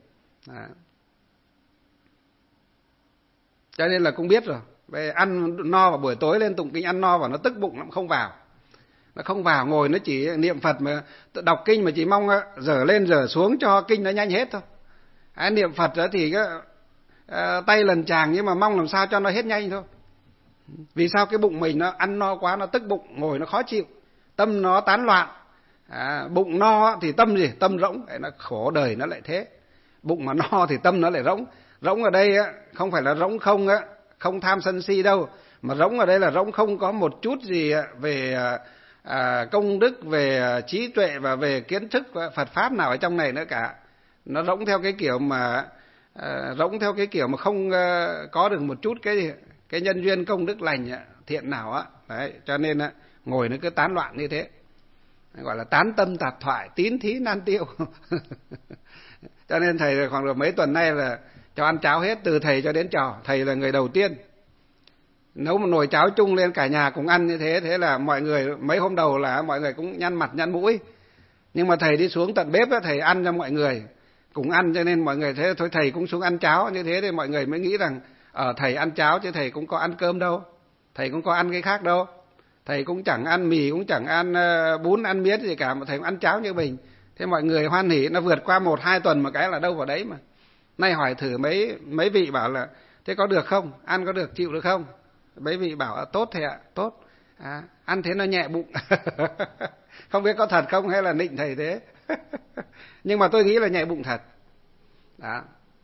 Cho nên là cũng biết rồi. Về ăn no vào buổi tối lên tụng kinh ăn no vào nó tức bụng, nó không vào. Nó không vào, ngồi nó chỉ niệm Phật mà đọc kinh mà chỉ mong dở lên dở xuống cho kinh nó nhanh hết thôi. Niệm Phật đó thì tay lần chàng nhưng mà mong làm sao cho nó hết nhanh thôi. Vì sao? Cái bụng mình nó ăn no quá, nó tức bụng, ngồi nó khó chịu, tâm nó tán loạn. Bụng no thì tâm gì? Tâm rỗng. Nó khổ đời nó lại thế. Bụng mà no thì tâm nó lại rỗng. Rỗng ở đây không phải là rỗng không tham sân si đâu, mà rỗng ở đây là rỗng không có một chút gì về công đức, về trí tuệ và về kiến thức Phật pháp nào ở trong này nữa cả. Nó rỗng theo cái kiểu mà không có được một chút cái nhân duyên công đức lành thiện nào á. Đấy, cho nên ngồi nó cứ tán loạn như thế. Gọi là tán tâm tạp thoại, tín thí nan tiêu. Cho nên thầy khoảng được mấy tuần nay là cho ăn cháo hết, từ thầy cho đến trò. Thầy là người đầu tiên nấu một nồi cháo chung lên cả nhà cùng ăn như thế. Thế là mọi người mấy hôm đầu là mọi người cũng nhăn mặt nhăn mũi. Nhưng mà thầy đi xuống tận bếp thầy ăn cho mọi người cùng ăn, cho nên mọi người thế thôi thầy cũng xuống ăn cháo như thế. Thì mọi người mới nghĩ rằng thầy ăn cháo chứ thầy cũng có ăn cơm đâu, thầy cũng có ăn cái khác đâu, thầy cũng chẳng ăn mì, cũng chẳng ăn bún ăn miết gì cả, mà thầy cũng ăn cháo như mình. Thế mọi người hoan hỉ. Nó vượt qua 1-2 tuần một cái là đâu vào đấy mà. Nay hỏi thử mấy vị bảo là thế có được không, ăn có được, chịu được không? Mấy vị bảo tốt thầy ạ, tốt. Ăn thế nó nhẹ bụng. Không biết có thật không hay là nịnh thầy thế. Nhưng mà tôi nghĩ là nhẹ bụng thật. Đó.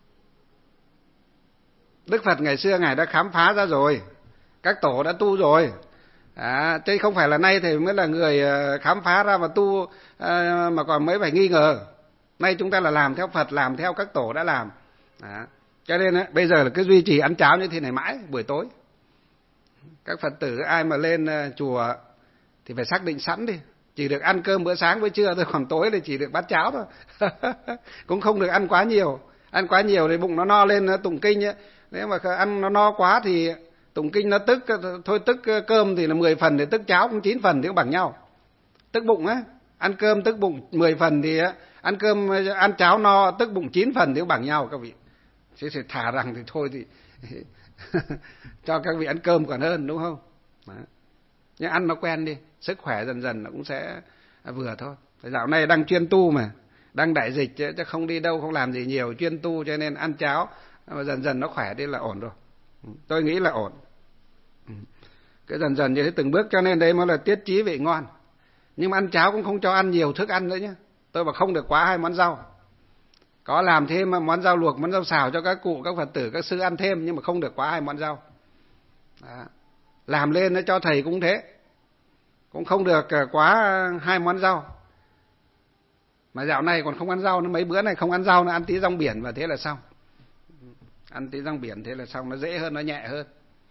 Đức Phật ngày xưa Ngài đã khám phá ra rồi, các tổ đã tu rồi. Chứ không phải là nay thầy mới là người khám phá ra mà tu mà còn mới phải nghi ngờ. Nay chúng ta là làm theo Phật, làm theo các tổ đã làm. Cho nên bây giờ là cứ duy trì ăn cháo như thế này mãi buổi tối. Các Phật tử ai mà lên chùa thì phải xác định sẵn đi, chỉ được ăn cơm bữa sáng bữa trưa thôi, còn tối thì chỉ được bát cháo thôi. Cũng không được ăn quá nhiều. Ăn quá nhiều thì bụng nó no lên tụng kinh ấy. Nếu mà ăn nó no quá thì tụng kinh nó tức, thôi tức cơm thì là 10 phần thì tức cháo cũng 9 phần thì cũng bằng nhau. Tức bụng á, ăn cơm tức bụng 10 phần thì ăn cháo no tức bụng 9 phần thì cũng bằng nhau các vị. Thế thì thả rằng thì thôi thì cho các vị ăn cơm còn hơn, đúng không? Đó. Nhưng ăn nó quen đi, sức khỏe dần dần nó cũng sẽ vừa thôi. Dạo này đang chuyên tu mà, đang đại dịch chứ không đi đâu, không làm gì nhiều, chuyên tu cho nên ăn cháo mà dần dần nó khỏe đi là ổn rồi. Tôi nghĩ là ổn. Cái dần dần như thế từng bước, cho nên đấy mới là tiết trí vị ngon. Nhưng mà ăn cháo cũng không cho ăn nhiều thức ăn nữa nhé. Tôi bảo không được quá 2 món rau. Có làm thêm món rau luộc, món rau xào cho các cụ, các Phật tử, các sư ăn thêm, nhưng mà không được quá 2 món rau. Đó. Làm lên nó cho thầy cũng thế. Cũng không được quá 2 món rau. Mà dạo này còn không ăn rau, mấy bữa này không ăn rau, nó ăn tí rong biển và thế là xong. Ăn tí rong biển thế là xong, nó dễ hơn, nó nhẹ hơn.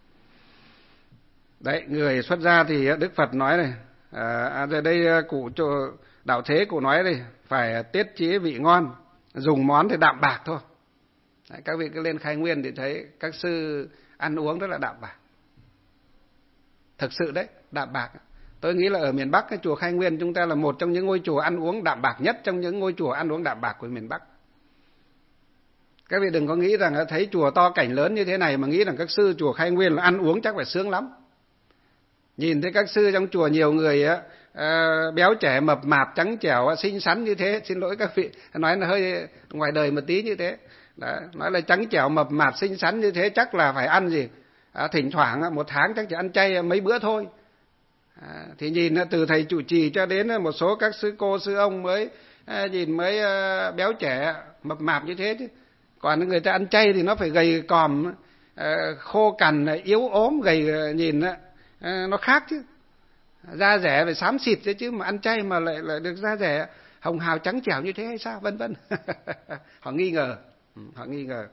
Đấy, người xuất gia thì Đức Phật nói này, rồi đây cụ đạo thế cụ nói đây, phải tiết chế vị ngon, dùng món thì đạm bạc thôi. Đấy, các vị cứ lên Khai Nguyên thì thấy các sư ăn uống rất là đạm bạc. Thực sự đấy, đạm bạc. Tôi nghĩ là ở miền Bắc, cái chùa Khai Nguyên chúng ta là một trong những ngôi chùa ăn uống đạm bạc nhất trong những ngôi chùa ăn uống đạm bạc của miền Bắc. Các vị đừng có nghĩ rằng thấy chùa to cảnh lớn như thế này mà nghĩ rằng các sư chùa Khai Nguyên là ăn uống chắc phải sướng lắm. Nhìn thấy các sư trong chùa nhiều người béo trẻ mập mạp trắng trẻo xinh xắn như thế, xin lỗi các vị nói là hơi ngoài đời một tí như thế. Đó, nói là trắng trẻo mập mạp xinh xắn như thế chắc là phải ăn gì? Thỉnh thoảng một tháng chắc chỉ ăn chay mấy bữa thôi. Thì nhìn từ thầy trụ trì cho đến một số các sư cô sư ông mới nhìn mới béo trẻ mập mạp như thế chứ. Còn người ta ăn chay thì nó phải gầy còm, khô cằn, yếu ốm, gầy, nhìn nó khác chứ. Da rẻ phải xám xịt chứ, mà ăn chay mà lại được da rẻ hồng hào trắng trẻo như thế hay sao, vân vân. Họ nghi ngờ, họ nghi ngờ.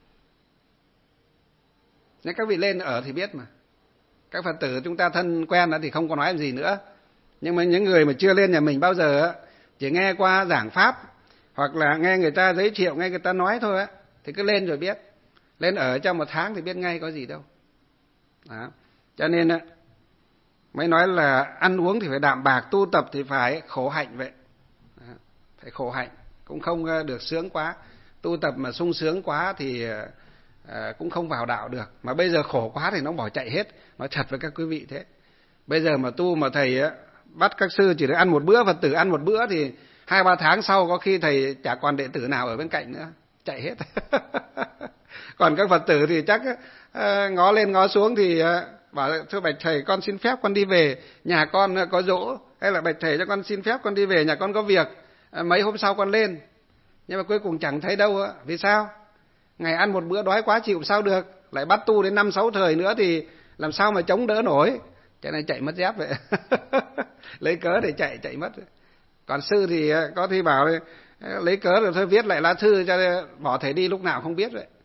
Nếu các vị lên ở thì biết mà. Các Phật tử chúng ta thân quen thì không có nói làm gì nữa. Nhưng mà những người mà chưa lên nhà mình bao giờ chỉ nghe qua giảng pháp hoặc là nghe người ta giới thiệu, nghe người ta nói thôi á, thì cứ lên rồi biết. Lên ở trong một tháng thì biết ngay có gì đâu. Đó. Cho nên mới nói là ăn uống thì phải đạm bạc, tu tập thì phải khổ hạnh vậy. Đó. Phải khổ hạnh, cũng không được sướng quá. Tu tập mà sung sướng quá thì cũng không vào đạo được. Mà bây giờ khổ quá thì nó bỏ chạy hết. Nói thật với các quý vị thế. Bây giờ mà tu mà thầy bắt các sư chỉ được ăn một bữa, Phật tử ăn một bữa thì 2-3 tháng sau có khi thầy chả còn đệ tử nào ở bên cạnh nữa, chạy hết. Còn các Phật tử thì chắc ngó lên ngó xuống thì bảo thưa bạch thầy con xin phép con đi về, nhà con có giỗ, hay là bạch thầy cho con xin phép con đi về, nhà con có việc, mấy hôm sau con lên. Nhưng mà cuối cùng chẳng thấy đâu. Vì sao? Ngày ăn một bữa đói quá chịu sao được, lại bắt tu đến 5-6 thời nữa thì làm sao mà chống đỡ nổi. Cho nên chạy mất dép vậy. Lấy cớ để chạy mất. Còn sư thì có thi bảo lấy cớ rồi thôi viết lại lá thư cho bỏ thầy đi lúc nào không biết vậy.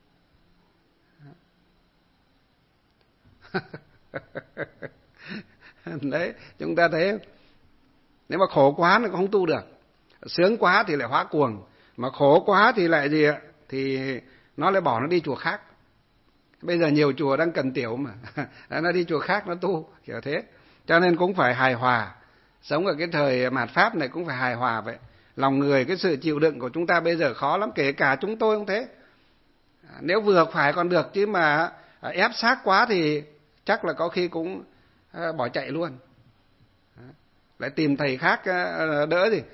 Đấy, chúng ta thấy nếu mà khổ quá nó không tu được, sướng quá thì lại hóa cuồng, mà khổ quá thì lại gì ạ? Thì nó lại bỏ nó đi chùa khác. Bây giờ nhiều chùa đang cần tiểu mà nó đi chùa khác nó tu kiểu thế. Cho nên cũng phải hài hòa, sống ở cái thời mạt pháp này cũng phải hài hòa vậy. Lòng người, cái sự chịu đựng của chúng ta bây giờ khó lắm, kể cả chúng tôi cũng thế. Nếu vừa phải còn được, chứ mà ép sát quá thì chắc là có khi cũng bỏ chạy luôn. Lại tìm thầy khác đỡ gì,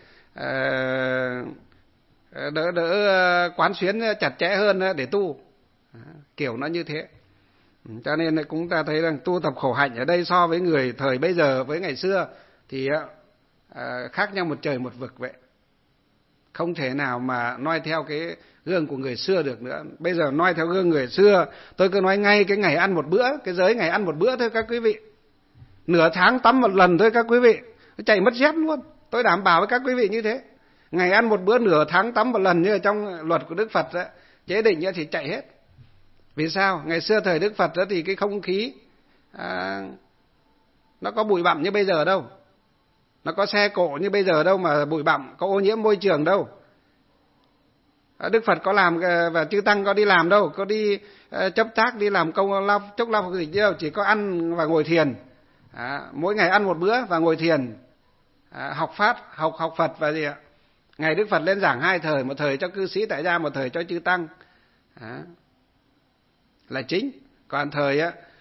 đỡ quán xuyến chặt chẽ hơn để tu. Kiểu nó như thế. Cho nên cũng ta thấy rằng tu tập khổ hạnh ở đây so với người thời bây giờ với ngày xưa thì khác nhau một trời một vực vậy. Không thể nào mà noi theo cái gương của người xưa được nữa. Bây giờ noi theo gương người xưa, tôi cứ nói ngay cái ngày ăn một bữa, cái giới ngày ăn một bữa thôi các quý vị. Nửa tháng tắm một lần thôi các quý vị, chạy mất dép luôn. Tôi đảm bảo với các quý vị như thế. Ngày ăn một bữa, nửa tháng tắm một lần như ở trong luật của Đức Phật đó, chế định thì chạy hết. Vì sao? Ngày xưa thời Đức Phật đó thì cái không khí nó có bụi bặm như bây giờ đâu. Nó có xe cộ như bây giờ đâu mà bụi bặm, có ô nhiễm môi trường đâu. Đức Phật có làm và chư Tăng có đi làm đâu, có đi chấp tác, đi làm công lao, chốc lao phục dịch đâu, chỉ có ăn và ngồi thiền. Mỗi ngày ăn một bữa và ngồi thiền, học Pháp, học Phật và gì ạ. Ngày Đức Phật lên giảng 2 thời, một thời cho cư sĩ tại gia, một thời cho chư Tăng. Là chính. Còn thời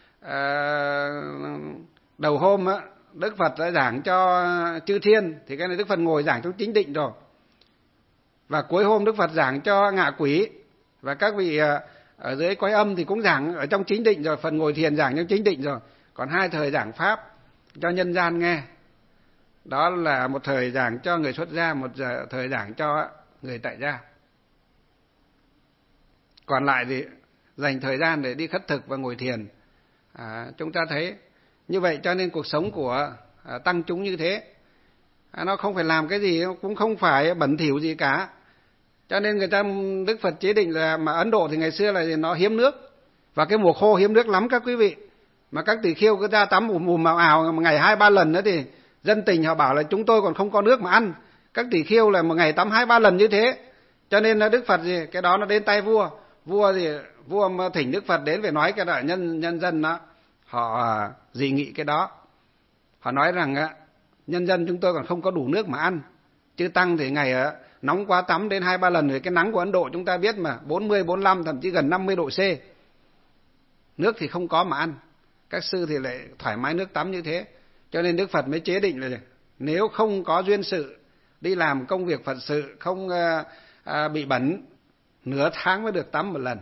đầu hôm Đức Phật đã giảng cho chư thiên thì cái này Đức Phật ngồi giảng trong chính định rồi. Và cuối hôm Đức Phật giảng cho ngạ quỷ và các vị ở dưới cõi âm thì cũng giảng ở trong chính định rồi, phần ngồi thiền giảng trong chính định rồi. Còn 2 thời giảng pháp cho nhân gian nghe. Đó là một thời giảng cho người xuất gia, một thời giảng cho người tại gia. Còn lại thì dành thời gian để đi khất thực và ngồi thiền. Chúng ta thấy như vậy, cho nên cuộc sống của tăng chúng như thế, nó không phải làm cái gì, cũng không phải bẩn thỉu gì cả. Cho nên người ta, Đức Phật chế định là mà Ấn Độ thì ngày xưa là nó hiếm nước, và cái mùa khô hiếm nước lắm các quý vị. Mà các tỳ kheo cứ ra tắm ùm ào ngày 2-3 lần nữa thì dân tình họ bảo là chúng tôi còn không có nước mà ăn. Các tỳ kheo là một ngày tắm 2-3 lần như thế. Cho nên là Đức Phật gì, cái đó nó đến tay vua. Vua mà thỉnh Đức Phật đến về nói cái đó nhân dân đó, họ dị nghị cái đó. Họ nói rằng nhân dân chúng tôi còn không có đủ nước mà ăn. Chư Tăng thì ngày nóng quá tắm đến 2-3 lần rồi. Cái nắng của Ấn Độ chúng ta biết mà, 40, 45, thậm chí gần 50 độ C. Nước thì không có mà ăn. Các sư thì lại thoải mái nước tắm như thế. Cho nên Đức Phật mới chế định là nếu không có duyên sự đi làm công việc Phật sự, không bị bẩn, nửa tháng mới được tắm một lần.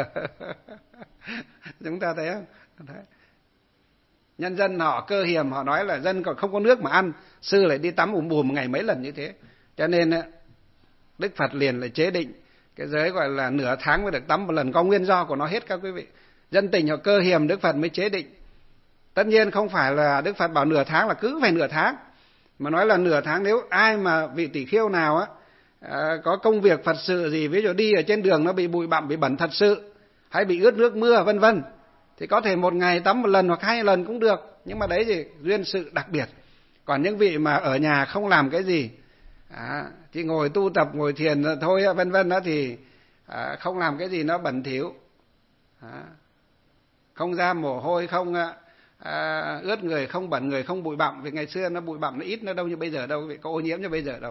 Chúng ta thấy không? Đấy. Nhân dân họ cơ hiềm, họ nói là dân còn không có nước mà ăn, sư lại đi tắm bùm một ngày mấy lần như thế. Cho nên Đức Phật liền lại chế định cái giới gọi là nửa tháng mới được tắm một lần, có nguyên do của nó hết các quý vị. Dân tình họ cơ hiềm, Đức Phật mới chế định. Tất nhiên không phải là Đức Phật bảo nửa tháng là cứ phải nửa tháng, mà nói là nửa tháng nếu ai mà vị tỷ khưu nào có công việc Phật sự gì, ví dụ đi ở trên đường nó bị bụi bặm, bị bẩn thật sự, hay bị ướt nước mưa vân vân, thì có thể một ngày tắm một lần hoặc 2 lần cũng được, nhưng mà đấy thì duyên sự đặc biệt. Còn những vị mà ở nhà không làm cái gì, chỉ ngồi tu tập, ngồi thiền thôi vân vân đó, thì không làm cái gì nó bẩn thỉu, không ra mồ hôi, không ướt người, không bẩn người, không bụi bặm. Vì ngày xưa nó bụi bặm nó ít, nó đâu như bây giờ đâu, có ô nhiễm như bây giờ đâu.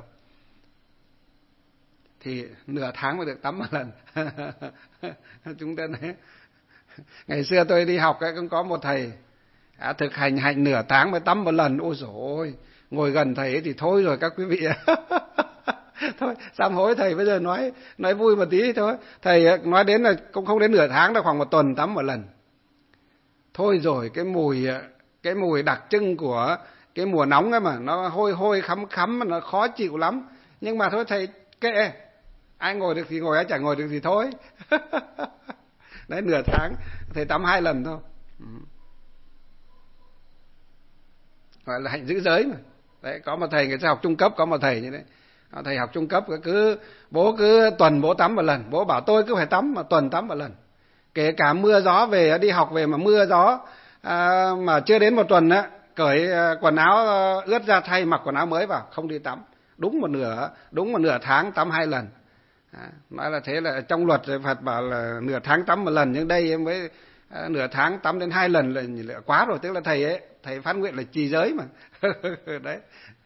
Thì nửa tháng mới được tắm một lần. Chúng ta nói, ngày xưa tôi đi học cũng có một thầy thực hành nửa tháng mới tắm một lần. Ôi dồi ôi, ngồi gần thầy ấy thì thôi rồi các quý vị. Thôi sám hối thầy, bây giờ nói vui một tí thôi. Thầy nói đến là cũng không đến nửa tháng đâu, khoảng 1 tuần tắm một lần. Thôi rồi cái mùi đặc trưng của cái mùa nóng ấy mà, nó hôi hôi khắm khắm, nó khó chịu lắm. Nhưng mà thôi thầy kệ, ai ngồi được thì ngồi, ai chẳng ngồi được thì thôi. Đấy, nửa tháng thầy tắm 2 lần thôi. Gọi là hạnh giữ giới mà. Đấy, có một thầy người ta học trung cấp, có một thầy như thế. Thầy học trung cấp bố cứ tuần bố tắm một lần. Bố bảo tôi cứ phải tắm, mà tuần tắm một lần. Kể cả mưa gió về, đi học về mà mưa gió mà chưa đến 1 tuần cởi quần áo ướt ra thay, mặc quần áo mới vào, không đi tắm. Đúng một nửa tháng tắm 2 lần. Nói là thế, là trong luật Phật bảo là nửa tháng tắm 1 lần, nhưng đây mới nửa tháng tắm đến 2 lần là quá rồi. Tức là thầy phát nguyện là trì giới mà. Đấy.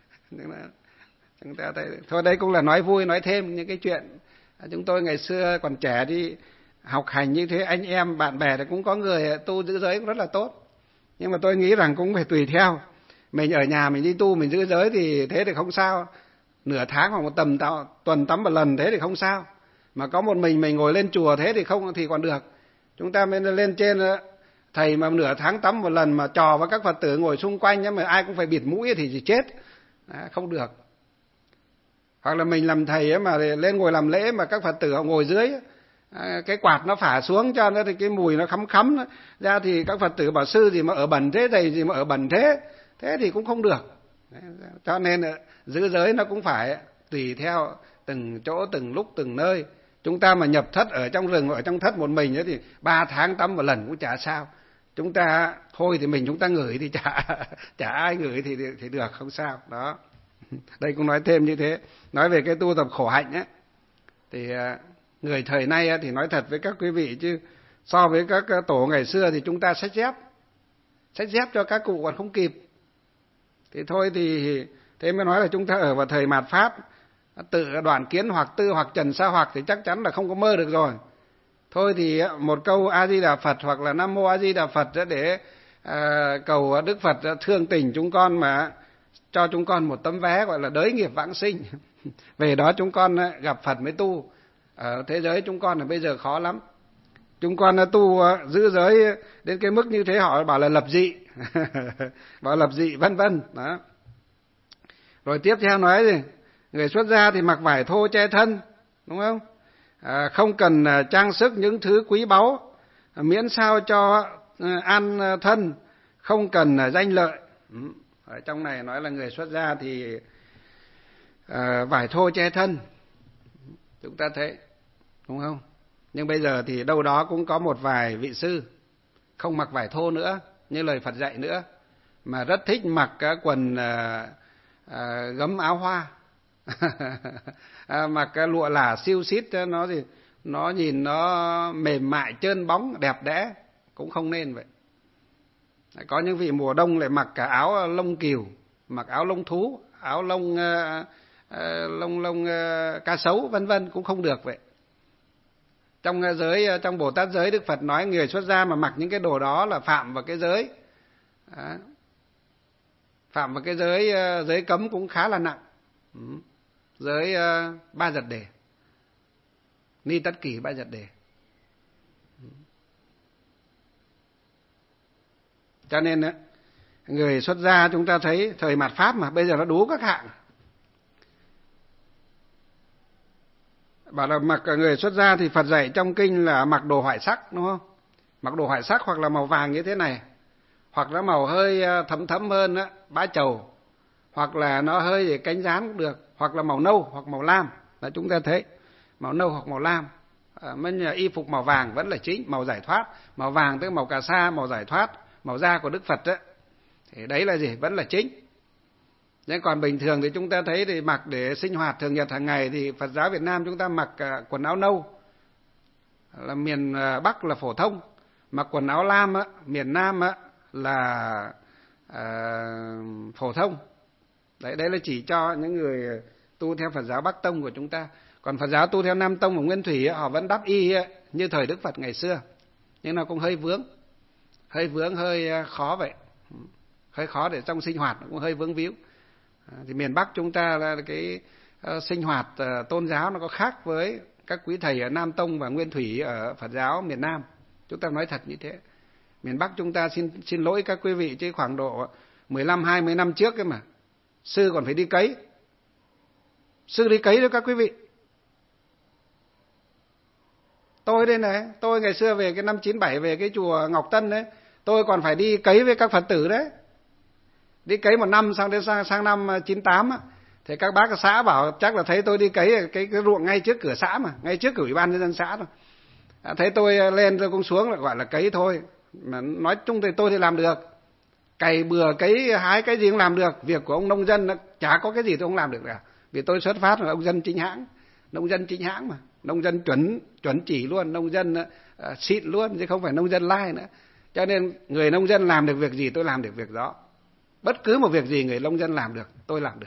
Chúng ta thấy, thôi đây cũng là nói vui, nói thêm những cái chuyện chúng tôi ngày xưa còn trẻ đi học hành như thế. Anh em bạn bè thì cũng có người tu giữ giới cũng rất là tốt, nhưng mà tôi nghĩ rằng cũng phải tùy theo. Mình ở nhà mình đi tu, mình giữ giới thì thế thì không sao, nửa tháng hoặc 1 tuần tắm 1 lần thế thì không sao. Mà có một mình ngồi lên chùa thế thì không, thì còn được. Chúng ta mới lên trên, thầy mà nửa tháng tắm 1 lần mà trò với các Phật tử ngồi xung quanh mà ai cũng phải bịt mũi thì chết. Không được. Hoặc là mình làm thầy mà lên ngồi làm lễ mà các Phật tử họ ngồi dưới, cái quạt nó phả xuống cho nó thì cái mùi nó khắm khắm ra, thì các Phật tử bảo sư gì mà ở bẩn thế, thầy gì mà ở bẩn thế, thế thì cũng không được. Cho nên giữ giới nó cũng phải tùy theo từng chỗ, từng lúc, từng nơi. Chúng ta mà nhập thất ở trong rừng, ở trong thất một mình thì 3 tháng tắm 1 lần cũng chả sao. Chúng ta thôi thì chúng ta ngửi thì chả ai ngửi thì được, không sao. Đó. Đây cũng nói thêm như thế. Nói về cái tu tập khổ hạnh thì người thời nay thì nói thật với các quý vị, chứ so với các tổ ngày xưa thì chúng ta sách dép cho các cụ còn không kịp. Thì thôi thì thế mới nói là chúng ta ở vào thời mạt Pháp, tự Đoạn Kiến hoặc Tư hoặc Trần Sa Hoặc thì chắc chắn là không có mơ được rồi. Thôi thì một câu A Di Đà Phật hoặc là Nam Mô A Di Đà Phật để cầu Đức Phật thương tình chúng con mà cho chúng con một tấm vé gọi là đới nghiệp vãng sinh. Về đó chúng con gặp Phật mới tu. Ở thế giới chúng con là bây giờ khó lắm. Chúng con tu giữ giới đến cái mức như thế họ bảo là lập dị. Bảo lập dị vân vân. Đó. Rồi tiếp theo nói gì? Người xuất gia thì mặc vải thô che thân, đúng không? Không cần trang sức những thứ quý báu, miễn sao cho an thân, không cần danh lợi. Ở trong này nói là người xuất gia thì vải thô che thân. Chúng ta thấy, đúng không? Nhưng bây giờ thì đâu đó cũng có một vài vị sư không mặc vải thô nữa, như lời Phật dạy nữa, mà rất thích mặc quần gấm áo hoa. Mặc cái lụa là siêu xít, nó nhìn nó mềm mại trơn bóng đẹp đẽ, cũng không nên vậy. Có những vị mùa đông lại mặc cả áo lông cừu, mặc áo lông thú, áo lông cá sấu vân vân, cũng không được vậy. Trong Bồ Tát giới, Đức Phật nói người xuất gia mà mặc những cái đồ đó là phạm vào cái giới. Đó. Phạm vào cái giới cấm cũng khá là nặng. Giới 3 giật đề. Ni tất kỷ 3 giật đề. Cho nên người xuất gia chúng ta thấy thời mạt Pháp mà bây giờ nó đú các hạng. Bảo là mặc người xuất gia thì Phật dạy trong kinh là mặc đồ hoại sắc, đúng không? Mặc đồ hoại sắc hoặc là màu vàng như thế này, hoặc là màu hơi thấm thấm hơn đó, bá trầu, hoặc là nó hơi cánh gián cũng được, hoặc là màu nâu hoặc màu lam. Là chúng ta thấy màu nâu hoặc màu lam. Y phục màu vàng vẫn là chính, màu giải thoát. Màu vàng tức màu cà sa, màu giải thoát, màu da của Đức Phật đó. Thì đấy là gì? Vẫn là chính. Nhưng còn bình thường thì chúng ta thấy thì mặc để sinh hoạt thường nhật hàng ngày thì Phật giáo Việt Nam chúng ta mặc quần áo nâu, là miền Bắc là phổ thông. Mặc quần áo lam á, miền Nam á, là phổ thông. Đấy là chỉ cho những người tu theo Phật giáo Bắc Tông của chúng ta. Còn Phật giáo tu theo Nam Tông của Nguyên Thủy họ vẫn đắp y như thời Đức Phật ngày xưa. Nhưng nó cũng hơi vướng, hơi khó vậy. Hơi khó để trong sinh hoạt, nó cũng hơi vướng víu. Thì miền Bắc chúng ta là cái sinh hoạt tôn giáo nó có khác với các quý thầy ở Nam Tông và Nguyên Thủy ở Phật giáo miền Nam. Chúng ta nói thật như thế. Miền Bắc chúng ta xin lỗi các quý vị chứ khoảng độ 15-20 năm trước ấy mà, sư còn phải đi cấy. Sư đi cấy đó các quý vị. Tôi đây này, tôi ngày xưa về cái năm 97 về cái chùa Ngọc Tân đấy, tôi còn phải đi cấy với các Phật tử đấy. Đi cấy một năm sang năm 98 á, thì các bác xã bảo chắc là thấy tôi đi cấy cái ruộng ngay trước cửa xã mà, ngay trước cửa ủy ban nhân dân xã thôi. Thấy tôi lên tôi cũng xuống là gọi là cấy thôi. Mà nói chung thì tôi thì làm được. Cày bừa cấy hái cái gì cũng làm được. Việc của ông nông dân chả có cái gì tôi không làm được cả. Vì tôi xuất phát là ông dân chính hãng, nông dân chính hãng mà, nông dân chuẩn chỉ luôn, nông dân xịn luôn chứ không phải nông dân lai nữa. Cho nên người nông dân làm được việc gì tôi làm được việc đó. Bất cứ một việc gì người nông dân làm được, tôi làm được.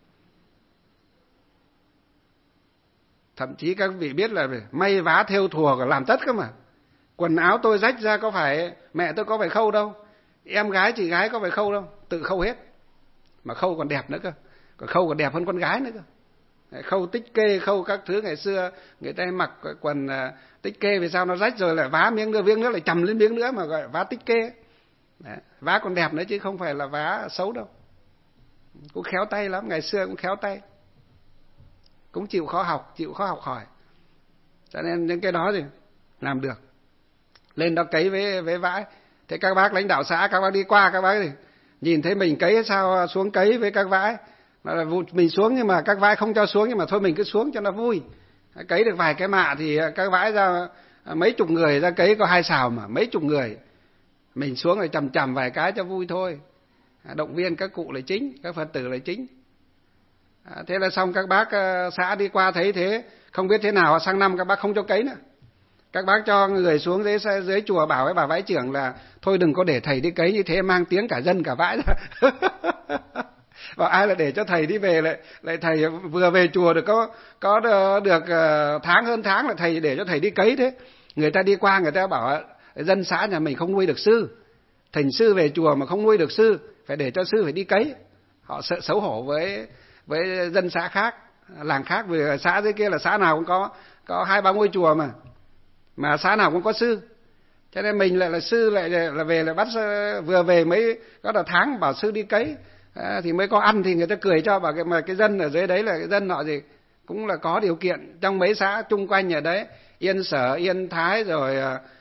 Thậm chí các vị biết là may vá thêu thùa làm tất cơ mà. Quần áo tôi rách ra có phải mẹ tôi có phải khâu đâu, em gái chị gái có phải khâu đâu, tự khâu hết. Mà khâu còn đẹp nữa cơ, còn khâu còn đẹp hơn con gái nữa cơ. Khâu tích kê, khâu các thứ ngày xưa người ta mặc quần tích kê, vì sao nó rách rồi lại vá miếng nước lại chầm lên miếng nữa mà gọi vá tích kê. Đấy, vá còn đẹp nữa chứ không phải là vá xấu đâu. Cũng khéo tay lắm, ngày xưa cũng khéo tay, cũng chịu khó học hỏi. Cho nên những cái đó thì làm được. Lên đó cấy với vãi. Thế các bác lãnh đạo xã, các bác đi qua, các bác thì nhìn thấy mình cấy sao xuống cấy với các vãi. Là mình xuống nhưng mà các vãi không cho xuống, nhưng mà thôi mình cứ xuống cho nó vui. Cấy được vài cái mạ thì các vãi ra mấy chục người ra cấy, có 2 sào mà mấy chục người. Mình xuống rồi chầm vài cái cho vui thôi. Động viên các cụ là chính, các Phật tử là chính. Thế là xong, các bác xã đi qua thấy thế, không biết thế nào, sang năm các bác không cho cấy nữa. Các bác cho người xuống dưới chùa bảo với bà vãi trưởng là thôi đừng có để thầy đi cấy như thế, mang tiếng cả dân cả vãi ra. Và ai là để cho thầy đi về lại thầy vừa về chùa được có được hơn tháng là thầy để cho thầy đi cấy thế. Người ta đi qua người ta bảo dân xã nhà mình không nuôi được sư, thỉnh sư về chùa mà không nuôi được sư, phải để cho sư phải đi cấy. Họ sợ xấu hổ với dân xã khác, làng khác, vì xã dưới kia là xã nào cũng có 2-3 ngôi chùa mà xã nào cũng có sư. Cho nên mình lại là sư, lại là về lại bắt vừa về mấy có là tháng bảo sư đi cấy thì mới có ăn, thì người ta cười cho, bảo cái dân ở dưới đấy là cái dân họ gì cũng là có điều kiện. Trong mấy xã chung quanh ở đấy, Yên Sở, Yên Thái rồi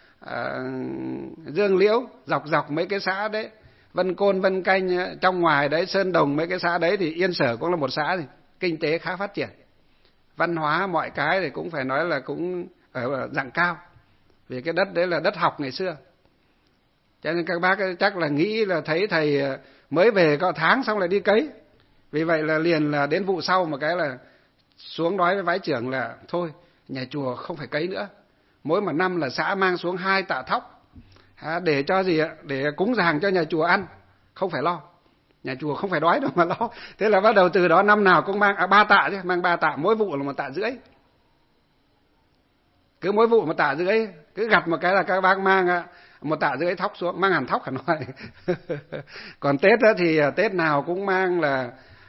Dương Liễu, dọc mấy cái xã đấy, Vân Côn, Vân Canh, trong ngoài đấy, Sơn Đồng, mấy cái xã đấy thì Yên Sở cũng là một xã thì kinh tế khá phát triển. Văn hóa mọi cái thì cũng phải nói là cũng ở dạng cao, vì cái đất đấy là đất học ngày xưa. Cho nên các bác chắc là nghĩ là thấy thầy mới về có tháng xong lại đi cấy. Vì vậy là liền là đến vụ sau một cái là xuống nói với vái trưởng là thôi nhà chùa không phải cấy nữa, mỗi một năm là xã mang xuống 2 tạ thóc, để cho gì ạ? Để cúng dường cho nhà chùa ăn, không phải lo. Nhà chùa không phải đói đâu mà lo. Thế là bắt đầu từ đó năm nào cũng mang 3 tạ chứ, mang 3 tạ, mỗi vụ là 1,5 tạ. Cứ mỗi vụ 1,5 tạ, cứ gặp một cái là các bác mang 1,5 tạ thóc xuống, mang hẳn thóc hẳn hoài. Còn Tết thì Tết nào cũng mang là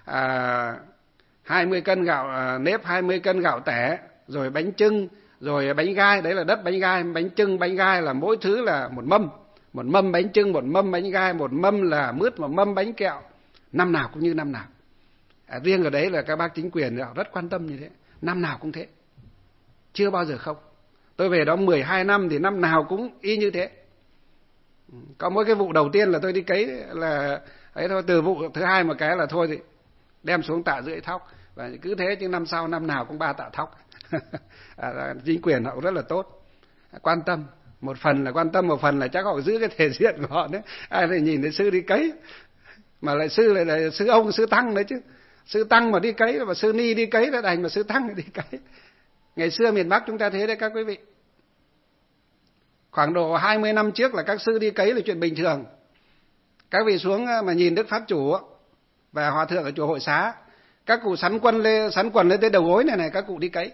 20 cân gạo nếp, 20 cân gạo tẻ, rồi bánh chưng, rồi bánh gai, đấy là đất bánh gai, bánh chưng, bánh gai là mỗi thứ là 1 mâm. 1 mâm bánh chưng, 1 mâm bánh gai, 1 mâm là mứt, 1 mâm bánh kẹo. Năm nào cũng như năm nào. Riêng ở đấy là các bác chính quyền rất quan tâm như thế. Năm nào cũng thế. Chưa bao giờ không. Tôi về đó 12 năm thì năm nào cũng y như thế. Có mỗi cái vụ đầu tiên là tôi đi cấy là ấy thôi, từ vụ thứ hai một cái là thôi thì đem xuống 1,5 tạ thóc. Và cứ thế chứ năm sau năm nào cũng 3 tạ thóc. Chính quyền họ rất là tốt, quan tâm. Một phần là quan tâm, một phần là chắc họ giữ cái thể diện của họ đấy. Ai thì nhìn thấy sư đi cấy, mà lại sư là sư ông, sư tăng đấy chứ. Sư tăng mà đi cấy, và sư ni đi cấy là đành, mà sư tăng đi cấy. Ngày xưa miền Bắc chúng ta thế đấy các quý vị. Khoảng độ 20 năm trước là các sư đi cấy là chuyện bình thường. Các vị xuống mà nhìn Đức Pháp Chủ và Hòa Thượng ở chùa Hội Xá, các cụ sắn quần lên tới đầu gối này, các cụ đi cấy.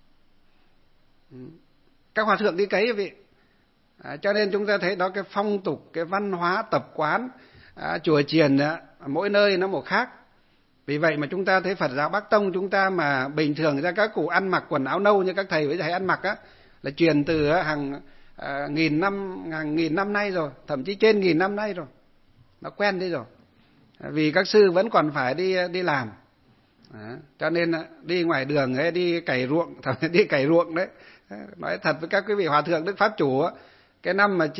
Các hòa thượng đi cấy quý vị. Cho nên chúng ta thấy đó, cái phong tục, cái văn hóa, tập quán, chùa chiền mỗi nơi nó một khác. Vì vậy mà chúng ta thấy Phật giáo Bắc Tông chúng ta mà bình thường ra các cụ ăn mặc quần áo nâu như các thầy bây giờ hay ăn mặc là truyền từ hàng nghìn năm nay rồi, thậm chí trên 1000 năm nay rồi. Nó quen đi rồi. Vì các sư vẫn còn phải đi làm. Cho nên đi ngoài đường ấy, đi cày ruộng, đi cày ruộng đấy. Nói thật với các quý vị hòa thượng Đức Pháp Chủ, cái năm mà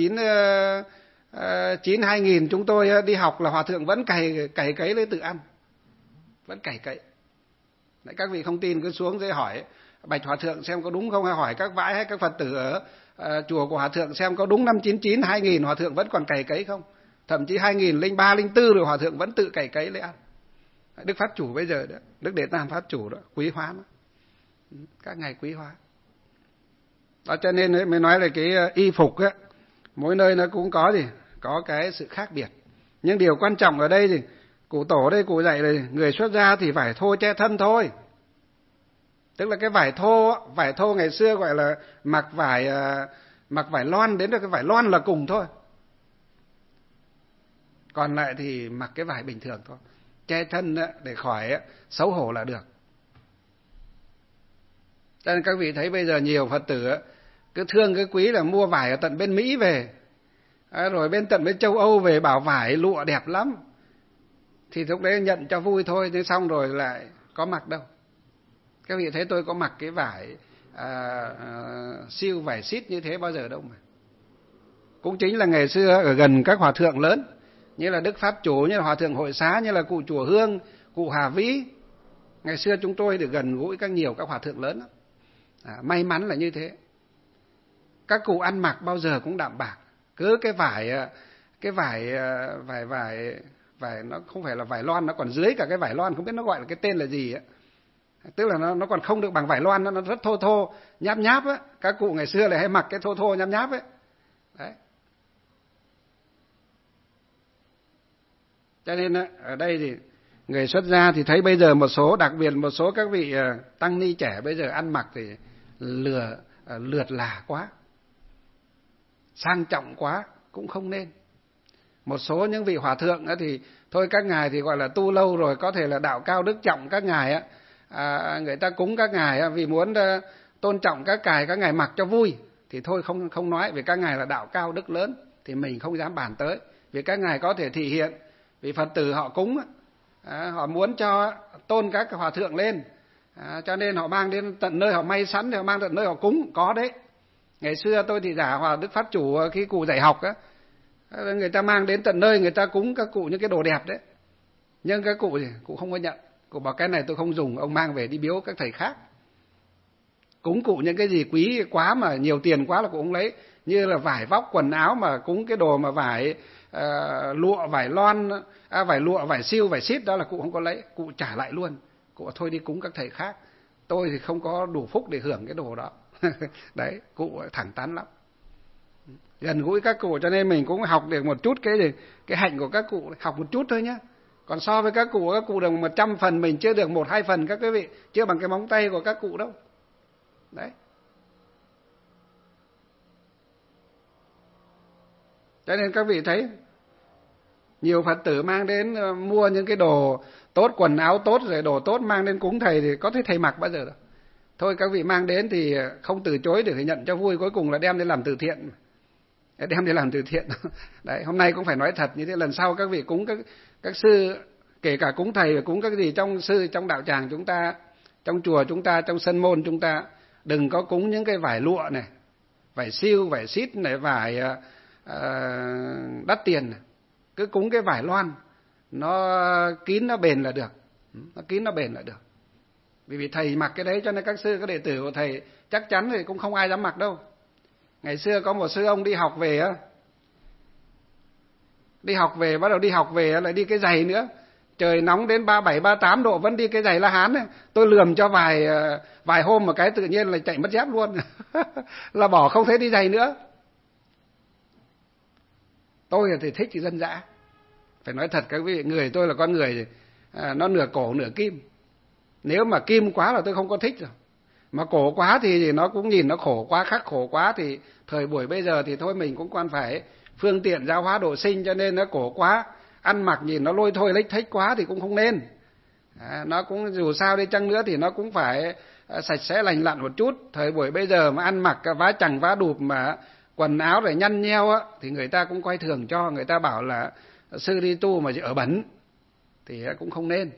2000 chúng tôi đi học là hòa thượng vẫn cày cấy lấy tự ăn. Vẫn cày cấy. Đấy, các vị không tin cứ xuống dưới hỏi bạch hòa thượng xem có đúng không, hay hỏi các vãi hay các Phật tử ở chùa của hòa thượng xem có đúng năm 99, 2000 hòa thượng vẫn còn cày cấy không. Thậm chí 2003, 2004 rồi hòa thượng vẫn tự cày cấy lấy ăn. Đức Pháp Chủ bây giờ đó, Đức Đệ Tam Pháp Chủ đó, quý hóa nó. Các ngài quý hóa. Đó cho nên mới nói là cái y phục á, mỗi nơi nó cũng có cái sự khác biệt. Nhưng điều quan trọng ở đây thì cụ tổ đây cụ dạy là người xuất gia thì vải thô che thân thôi. Tức là cái vải thô ngày xưa gọi là mặc vải loan, đến được cái vải loan là cùng thôi. Còn lại thì mặc cái vải bình thường thôi, che thân để khỏi xấu hổ là được. Cho nên các vị thấy bây giờ nhiều Phật tử cứ thương cái quý là mua vải ở tận bên Mỹ về, rồi tận bên châu Âu về bảo vải lụa đẹp lắm. Thì lúc đấy nhận cho vui thôi, thế xong rồi lại có mặc đâu. Các vị thấy tôi có mặc cái vải siêu vải xít như thế bao giờ đâu mà. Cũng chính là ngày xưa ở gần các hòa thượng lớn, như là Đức Pháp Chủ, như là Hòa Thượng Hội Xá, như là cụ Chùa Hương, cụ Hà Vĩ. Ngày xưa chúng tôi được gần gũi nhiều các hòa thượng lớn. May mắn là như thế. Các cụ ăn mặc bao giờ cũng đạm bạc. Cứ cái vải nó không phải là vải loan, nó còn dưới cả cái vải loan, không biết nó gọi là cái tên là gì á. Tức là nó còn không được bằng vải loan, nó rất thô nháp nháp á. Các cụ ngày xưa lại hay mặc cái thô nháp nháp ấy. Đấy. Cho nên ở đây thì người xuất gia thì thấy bây giờ đặc biệt một số các vị tăng ni trẻ bây giờ ăn mặc thì lượt là quá, sang trọng quá cũng không nên. Một số những vị hòa thượng thì thôi, các ngài thì gọi là tu lâu rồi, có thể là đạo cao đức trọng, các ngài người ta cúng các ngài vì muốn tôn trọng các ngài mặc cho vui thì thôi không nói, vì các ngài là đạo cao đức lớn thì mình không dám bàn tới, vì các ngài có thể thể hiện, vì Phật tử họ cúng họ muốn cho tôn các hòa thượng lên, cho nên họ mang đến tận nơi họ may sẵn, họ mang tận nơi họ cúng, có đấy. Ngày xưa tôi thì giả Hòa Đức Pháp Chủ khi cụ dạy học người ta mang đến tận nơi người ta cúng các cụ những cái đồ đẹp đấy, nhưng các cụ thì cụ không có nhận. Cụ bảo cái này tôi không dùng, ông mang về đi biếu các thầy khác. Cúng cụ những cái gì quý quá mà nhiều tiền quá là cụ không lấy, như là vải vóc quần áo, mà cúng cái đồ mà vải lụa, vải loan, vải lụa, vải siêu, vải xít đó là cụ không có lấy, cụ trả lại luôn. Cụ bảo thôi đi cúng các thầy khác, tôi thì không có đủ phúc để hưởng cái đồ đó. Đấy, cụ thẳng thắn lắm. gần gũi các cụ, cho nên mình cũng học được một chút cái hạnh của các cụ, học một chút thôi nhá. Còn so với các cụ được 100 phần, mình chưa được 1-2 phần các quý vị, chưa bằng cái móng tay của các cụ đâu. Đấy. Cho nên các vị thấy nhiều Phật tử mang đến mua những cái đồ tốt, quần áo tốt rồi đồ tốt mang đến cúng thầy thì có thấy thầy mặc bao giờ đâu. Thôi các vị mang đến thì không từ chối được thì nhận cho vui, cuối cùng là đem đi làm từ thiện. Đem đi làm từ thiện. Đấy, hôm nay cũng phải nói thật như thế, lần sau các vị cúng các sư, kể cả cúng thầy và cúng các gì trong sư, trong đạo tràng chúng ta, trong chùa chúng ta, trong sân môn chúng ta, đừng có cúng những cái vải lụa này, vải siêu, vải xít này, vải đắt tiền này. Cứ cúng cái vải loan, nó kín nó bền là được. Nó kín nó bền là được. Vì thầy mặc cái đấy cho nên các sư, các đệ tử của thầy chắc chắn thì cũng không ai dám mặc đâu. Ngày xưa có một sư ông đi học về á, bắt đầu đi học về lại đi cái giày nữa. Trời nóng đến 37-38 độ vẫn đi cái giày La Hán ấy. Tôi lườm cho vài hôm một cái tự nhiên là chạy mất dép luôn. Là bỏ không thấy đi giày nữa. Tôi thì thích thì dân dã. Phải nói thật các quý vị, người tôi là con người nó nửa cổ nửa kim. Nếu mà kim quá là tôi không có thích rồi. Mà cổ quá thì nó cũng nhìn nó khổ quá, khắc khổ quá thì thời buổi bây giờ thì thôi mình cũng còn phải phương tiện giáo hóa độ sinh, cho nên nó cổ quá, ăn mặc nhìn nó lôi thôi lếch thếch quá thì cũng không nên. Nó cũng dù sao đi chăng nữa thì nó cũng phải sạch sẽ lành lặn một chút. Thời buổi bây giờ mà ăn mặc vá chằng vá đụp mà quần áo rồi nhăn nheo á thì người ta cũng coi thường cho, người ta bảo là sư đi tu mà chỉ ở bẩn thì cũng không nên.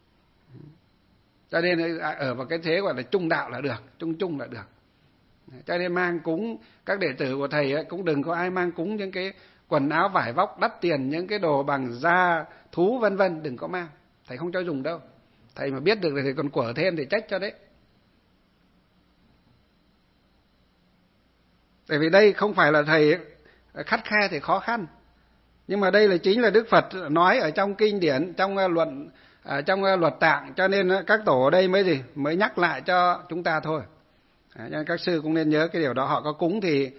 Cho nên ở vào cái thế gọi là trung đạo là được, chung là được. Cho nên mang cúng các đệ tử của thầy ấy, cũng đừng có ai mang cúng những cái quần áo vải vóc đắt tiền, những cái đồ bằng da thú vân vân, đừng có mang. Thầy không cho dùng đâu. Thầy mà biết được thì thầy còn quở thêm thì trách cho đấy. Tại vì đây không phải là thầy khắt khe thì khó khăn, nhưng mà đây là chính là Đức Phật nói ở trong kinh điển, trong luật tạng, cho nên các tổ ở đây mới nhắc lại cho chúng ta thôi. Cho nên các sư cũng nên nhớ cái điều đó. Họ có cúng thì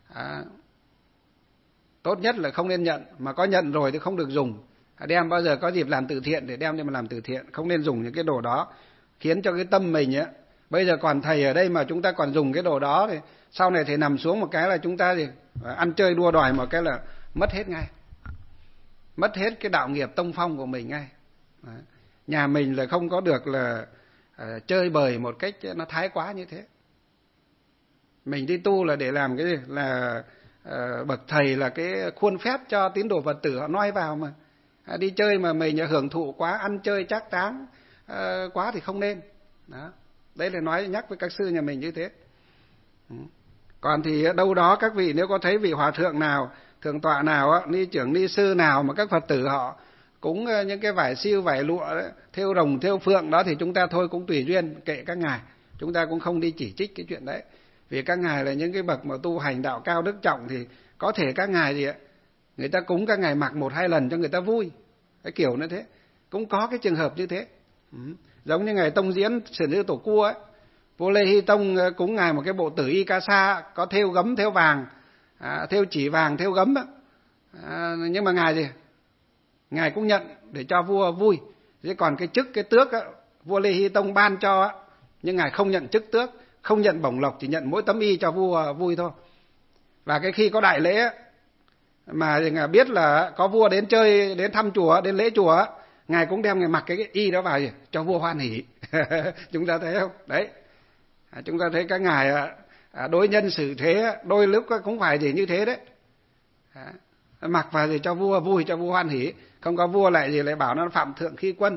tốt nhất là không nên nhận, mà có nhận rồi thì không được dùng. Đem bao giờ có dịp làm từ thiện để đem đi mà làm từ thiện, không nên dùng những cái đồ đó khiến cho cái tâm mình ấy. Bây giờ còn thầy ở đây mà chúng ta còn dùng cái đồ đó thì sau này thầy nằm xuống một cái là chúng ta ăn chơi đua đòi một cái là mất hết ngay, mất hết cái đạo nghiệp tông phong của mình ngay. Nhà mình là không có được là chơi bời một cách nó thái quá như thế. Mình đi tu là để làm cái gì? Là bậc thầy là cái khuôn phép cho tín đồ Phật tử họ noi vào mà. Đi chơi mà mình hưởng thụ quá, ăn chơi trác táng quá thì không nên. Đó. Đấy là nói nhắc với các sư nhà mình như thế. Còn thì đâu đó các vị nếu có thấy vị hòa thượng nào, thượng tọa nào, ni trưởng ni sư nào mà các Phật tử họ cúng những cái vải siêu, vải lụa, thêu rồng, thêu phượng đó thì chúng ta thôi cũng tùy duyên, kệ các ngài. Chúng ta cũng không đi chỉ trích cái chuyện đấy. Vì các ngài là những cái bậc mà tu hành đạo cao đức trọng thì có thể các ngài gì ạ, người ta cúng các ngài mặc 1-2 lần cho người ta vui. Cái kiểu như thế. Cũng có cái trường hợp như thế. Giống như ngài Tông Diễn Sử Nữ Tổ Cua ấy. Vua Lê Hy Tông cúng ngài một cái bộ tử y ca sa có thêu gấm, thêu vàng, thêu chỉ vàng, thêu gấm. Nhưng mà ngài gì? Ngài cũng nhận để cho vua vui. Thế còn cái chức, cái tước vua Lê Hy Tông ban cho nhưng ngài không nhận chức tước, không nhận bổng lộc, chỉ nhận mỗi tấm y cho vua vui thôi. Và cái khi có đại lễ mà ngài biết là có vua đến chơi, đến thăm chùa, đến lễ chùa, ngài cũng đem ngài mặc cái y đó vào cho vua hoan hỉ. Chúng ta thấy không? Đấy. Chúng ta thấy các ngài đối nhân xử thế, đôi lúc cũng phải như thế đấy. Mặc vào thì cho vua vui, cho vua hoan hỉ. Không có vua lại bảo nó phạm thượng khi quân.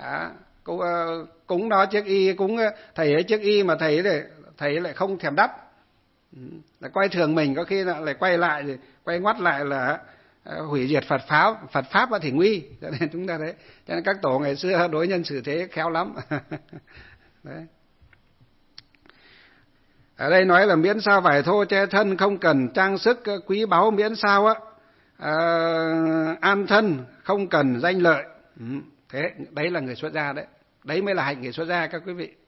Cúng nó chiếc y, cúng thầy ấy chiếc y mà thầy lại không thèm đắp. Là coi thường mình, có khi lại quay lại rồi quay ngoắt lại là hủy diệt Phật pháp thì nguy. Cho nên chúng ta thấy, cho nên các tổ ngày xưa đối nhân xử thế khéo lắm. Đấy. Ở đây nói là miễn sao vải thô che thân, không cần trang sức quý báu, miễn sao an thân, không cần danh lợi. Thế đấy là người xuất gia đấy. Đấy mới là hạnh người xuất gia các quý vị.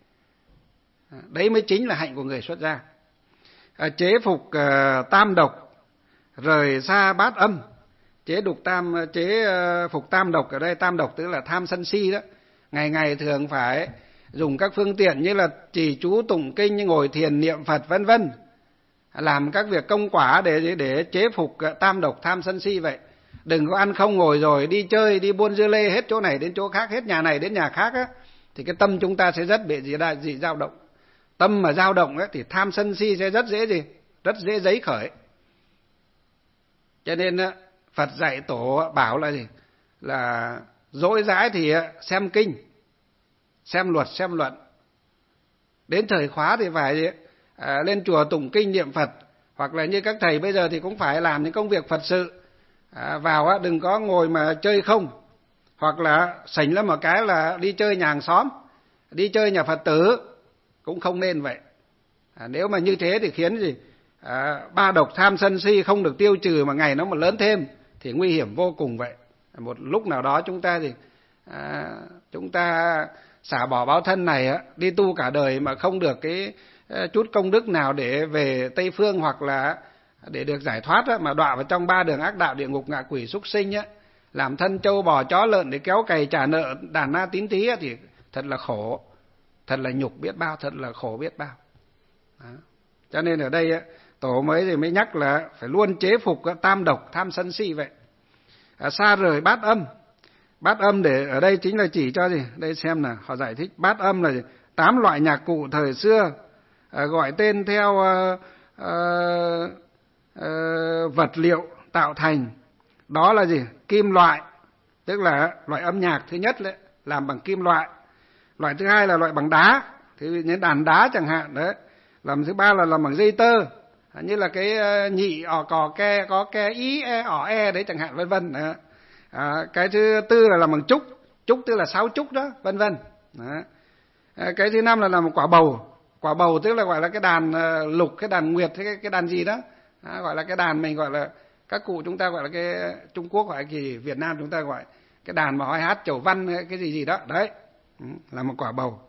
Đấy mới chính là hạnh của người xuất gia. Chế phục tam độc, rời xa bát âm, chế phục tam độc. Ở đây tam độc tức là tham sân si đó. Ngày ngày thường phải dùng các phương tiện như là trì chú tụng kinh, ngồi thiền niệm Phật vân vân, làm các việc công quả để chế phục tam độc tham sân si vậy. Đừng có ăn không ngồi rồi đi chơi, đi buôn dưa lê hết chỗ này đến chỗ khác, hết nhà này đến nhà khác á, thì cái tâm chúng ta sẽ rất bị dao động. Tâm mà dao động ấy, thì tham sân si sẽ rất dễ dấy khởi. Cho nên Phật dạy tổ bảo là gì? Là dỗi dãi thì xem kinh, xem luật, xem luận. Đến thời khóa thì phải lên chùa tụng kinh niệm Phật, hoặc là như các thầy bây giờ thì cũng phải làm những công việc Phật sự. Vào đừng có ngồi mà chơi không, hoặc là sành lắm một cái là đi chơi nhà hàng xóm, đi chơi nhà Phật tử, cũng không nên vậy. Nếu mà như thế thì khiến gì? Ba độc tham sân si không được tiêu trừ mà ngày nó mà lớn thêm thì nguy hiểm vô cùng vậy. Một lúc nào đó chúng ta xả bỏ báo thân này đi tu cả đời mà không được cái chút công đức nào để về Tây Phương hoặc là để được giải thoát mà đọa vào trong 3 đường ác đạo, địa ngục, ngạ quỷ, súc sinh làm thân trâu bò chó lợn để kéo cày trả nợ đàn na tín tí thì thật là khổ, thật là nhục biết bao, thật là khổ biết bao. Đó. Cho nên ở đây tổ mới nhắc là phải luôn chế phục tam độc tham sân si vậy. Xa rời bát âm. Bát âm để ở đây chính là chỉ cho gì? Đây xem nào, họ giải thích bát âm là 8 loại nhạc cụ thời xưa, gọi tên theo vật liệu tạo thành. Đó là gì? Kim loại, tức là loại âm nhạc thứ nhất đấy, làm bằng kim loại. Loại thứ hai là loại bằng đá, thì như đàn đá chẳng hạn đấy. Làm thứ ba là làm bằng dây tơ, như là cái nhị cò ke, có ke ý e đấy chẳng hạn, vân vân. Cái thứ tư là làm bằng trúc, trúc tức là sáo trúc đó, vân vân. Cái thứ năm là làm bằng quả bầu tức là gọi là cái đàn lục, cái đàn nguyệt, cái đàn gì đó. Gọi là cái đàn mình gọi là, các cụ chúng ta gọi là cái, Trung Quốc gọi cái, Việt Nam chúng ta gọi cái đàn mà hỏi hát chầu văn cái gì đó đấy, là một quả bầu.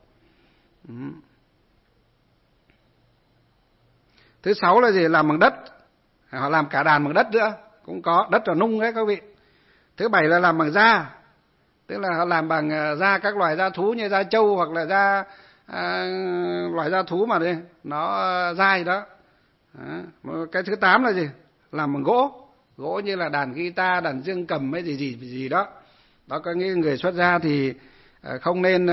Thứ sáu là gì? Làm bằng đất, họ làm cả đàn bằng đất nữa, cũng có đất là nung đấy các vị. Thứ bảy là làm bằng da, tức là họ làm bằng da các loài da thú như da trâu hoặc là da loại da thú mà đây nó dai đó. Cái thứ 8 là gì? Làm bằng gỗ như là đàn guitar, đàn dương cầm mấy gì đó. Đó, có những người xuất gia thì không nên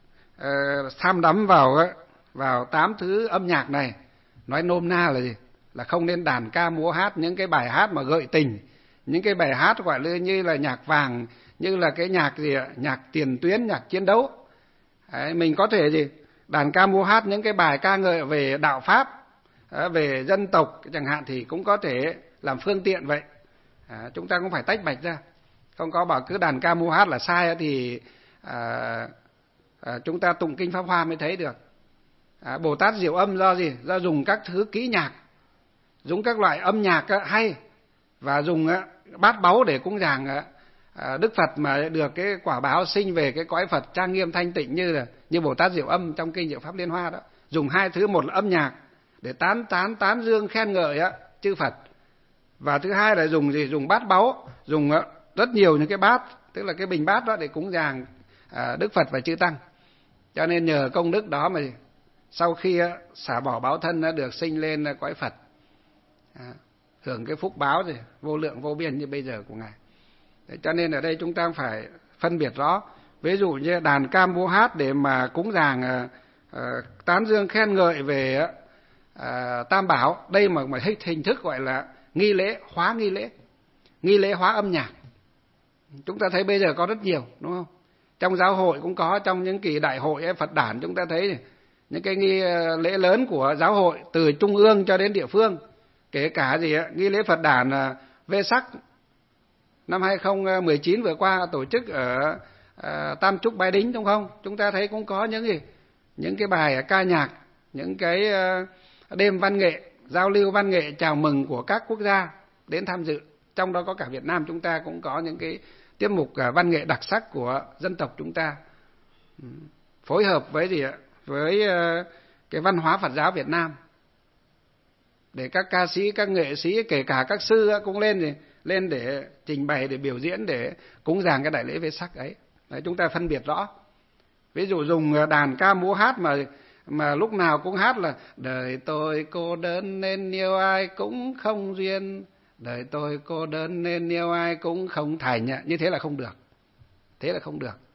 tham đắm vào 8 thứ âm nhạc này. Nói nôm na là gì? Là không nên đàn ca múa hát những cái bài hát mà gợi tình, những cái bài hát gọi như là nhạc vàng, như là cái nhạc gì ạ? Nhạc tiền tuyến, nhạc chiến đấu. Đấy, mình có thể gì? Đàn ca múa hát những cái bài ca ngợi về đạo pháp, về dân tộc chẳng hạn thì cũng có thể làm phương tiện vậy. Chúng ta cũng phải tách bạch ra, không có bảo cứ đàn ca múa hát là sai thì chúng ta tụng kinh Pháp Hoa mới thấy được. Bồ Tát Diệu Âm do gì? Do dùng các thứ kỹ nhạc, dùng các loại âm nhạc hay, và dùng bát báu để cúng dường Đức Phật mà được cái quả báo sinh về cái cõi Phật trang nghiêm thanh tịnh như Bồ Tát Diệu Âm trong kinh Diệu Pháp Liên Hoa đó. Dùng hai thứ, một là âm nhạc để tán dương khen ngợi chư Phật, và thứ hai là dùng gì? Dùng bát báu, dùng rất nhiều những cái bát, tức là cái bình bát đó để cúng dường Đức Phật và chư tăng. Cho nên nhờ công đức đó mà sau khi xả bỏ báo thân đã được sinh lên cõi Phật, hưởng cái phúc báo gì vô lượng vô biên như bây giờ của ngài. Để cho nên ở đây chúng ta phải phân biệt rõ. Ví dụ như đàn ca múa hát để mà cúng dường tán dương khen ngợi về Tam Bảo, đây mà hình thức gọi là nghi lễ hóa âm nhạc. Chúng ta thấy bây giờ có rất nhiều, đúng không? Trong giáo hội cũng có, trong những kỳ đại hội Phật đản chúng ta thấy những cái nghi lễ lớn của giáo hội từ trung ương cho đến địa phương, kể cả nghi lễ Phật đản Vê-sắc năm 2019 vừa qua tổ chức ở Tam Trúc Bái Đính, đúng không? Chúng ta thấy cũng có những cái bài ca nhạc, những cái đêm văn nghệ, giao lưu văn nghệ chào mừng của các quốc gia đến tham dự. Trong đó có cả Việt Nam chúng ta cũng có những cái tiết mục văn nghệ đặc sắc của dân tộc chúng ta, phối hợp với với cái văn hóa Phật giáo Việt Nam để các ca sĩ, các nghệ sĩ, kể cả các sư cũng lên để trình bày, để biểu diễn, để cúng dường cái đại lễ Vesak ấy. Đấy, chúng ta phân biệt rõ. Ví dụ dùng đàn ca múa hát mà lúc nào cũng hát là đời tôi cô đơn nên yêu ai cũng không duyên, đời tôi cô đơn nên yêu ai cũng không thành, như thế là không được. Thế là không được.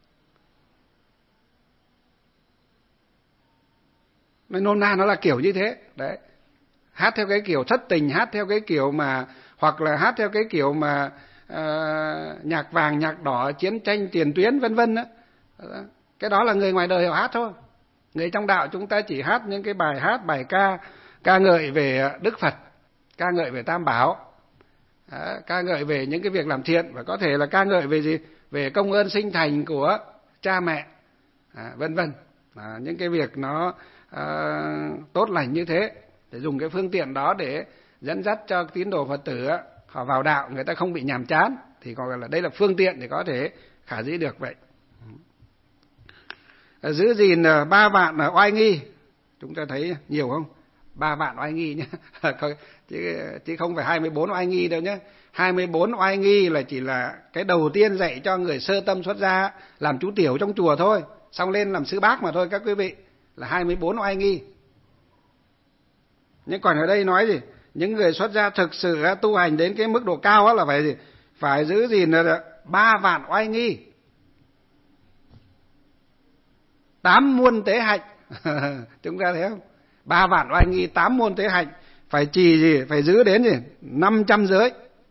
Nôm na nó là kiểu như thế. Đấy. Hát theo cái kiểu thất tình, hát theo cái kiểu mà, hoặc là hát theo cái kiểu mà nhạc vàng, nhạc đỏ, chiến tranh, tiền tuyến vân vân đó. Cái đó là người ngoài đời họ hát thôi. Người trong đạo chúng ta chỉ hát những cái bài hát, bài ca ngợi về Đức Phật, ca ngợi về Tam Bảo, ca ngợi về những cái việc làm thiện, và có thể là ca ngợi về gì? Về công ơn sinh thành của cha mẹ, vân vân. Những cái việc nó tốt lành như thế, để dùng cái phương tiện đó để dẫn dắt cho tín đồ Phật tử họ vào đạo, người ta không bị nhàm chán, thì gọi là đây là phương tiện để có thể khả dĩ được vậy. Giữ gìn 3 vạn oai nghi, chúng ta thấy nhiều không? 3 vạn oai nghi nhé, chứ không phải 24 oai nghi đâu nhé. 24 oai nghi là chỉ là cái đầu tiên dạy cho người sơ tâm xuất gia làm chú tiểu trong chùa thôi, xong lên làm sư bác mà thôi các quý vị, là 24 oai nghi. Nhưng còn ở đây nói gì? Những người xuất gia thực sự tu hành đến cái mức độ cao là phải gì? Phải giữ gìn 3 vạn oai nghi, 8 muôn tế hạnh. Chúng ta thấy không? 3 vạn oai nghi, 8 muôn tế hạnh, phải trì gì? Phải giữ đến gì? 500 giới.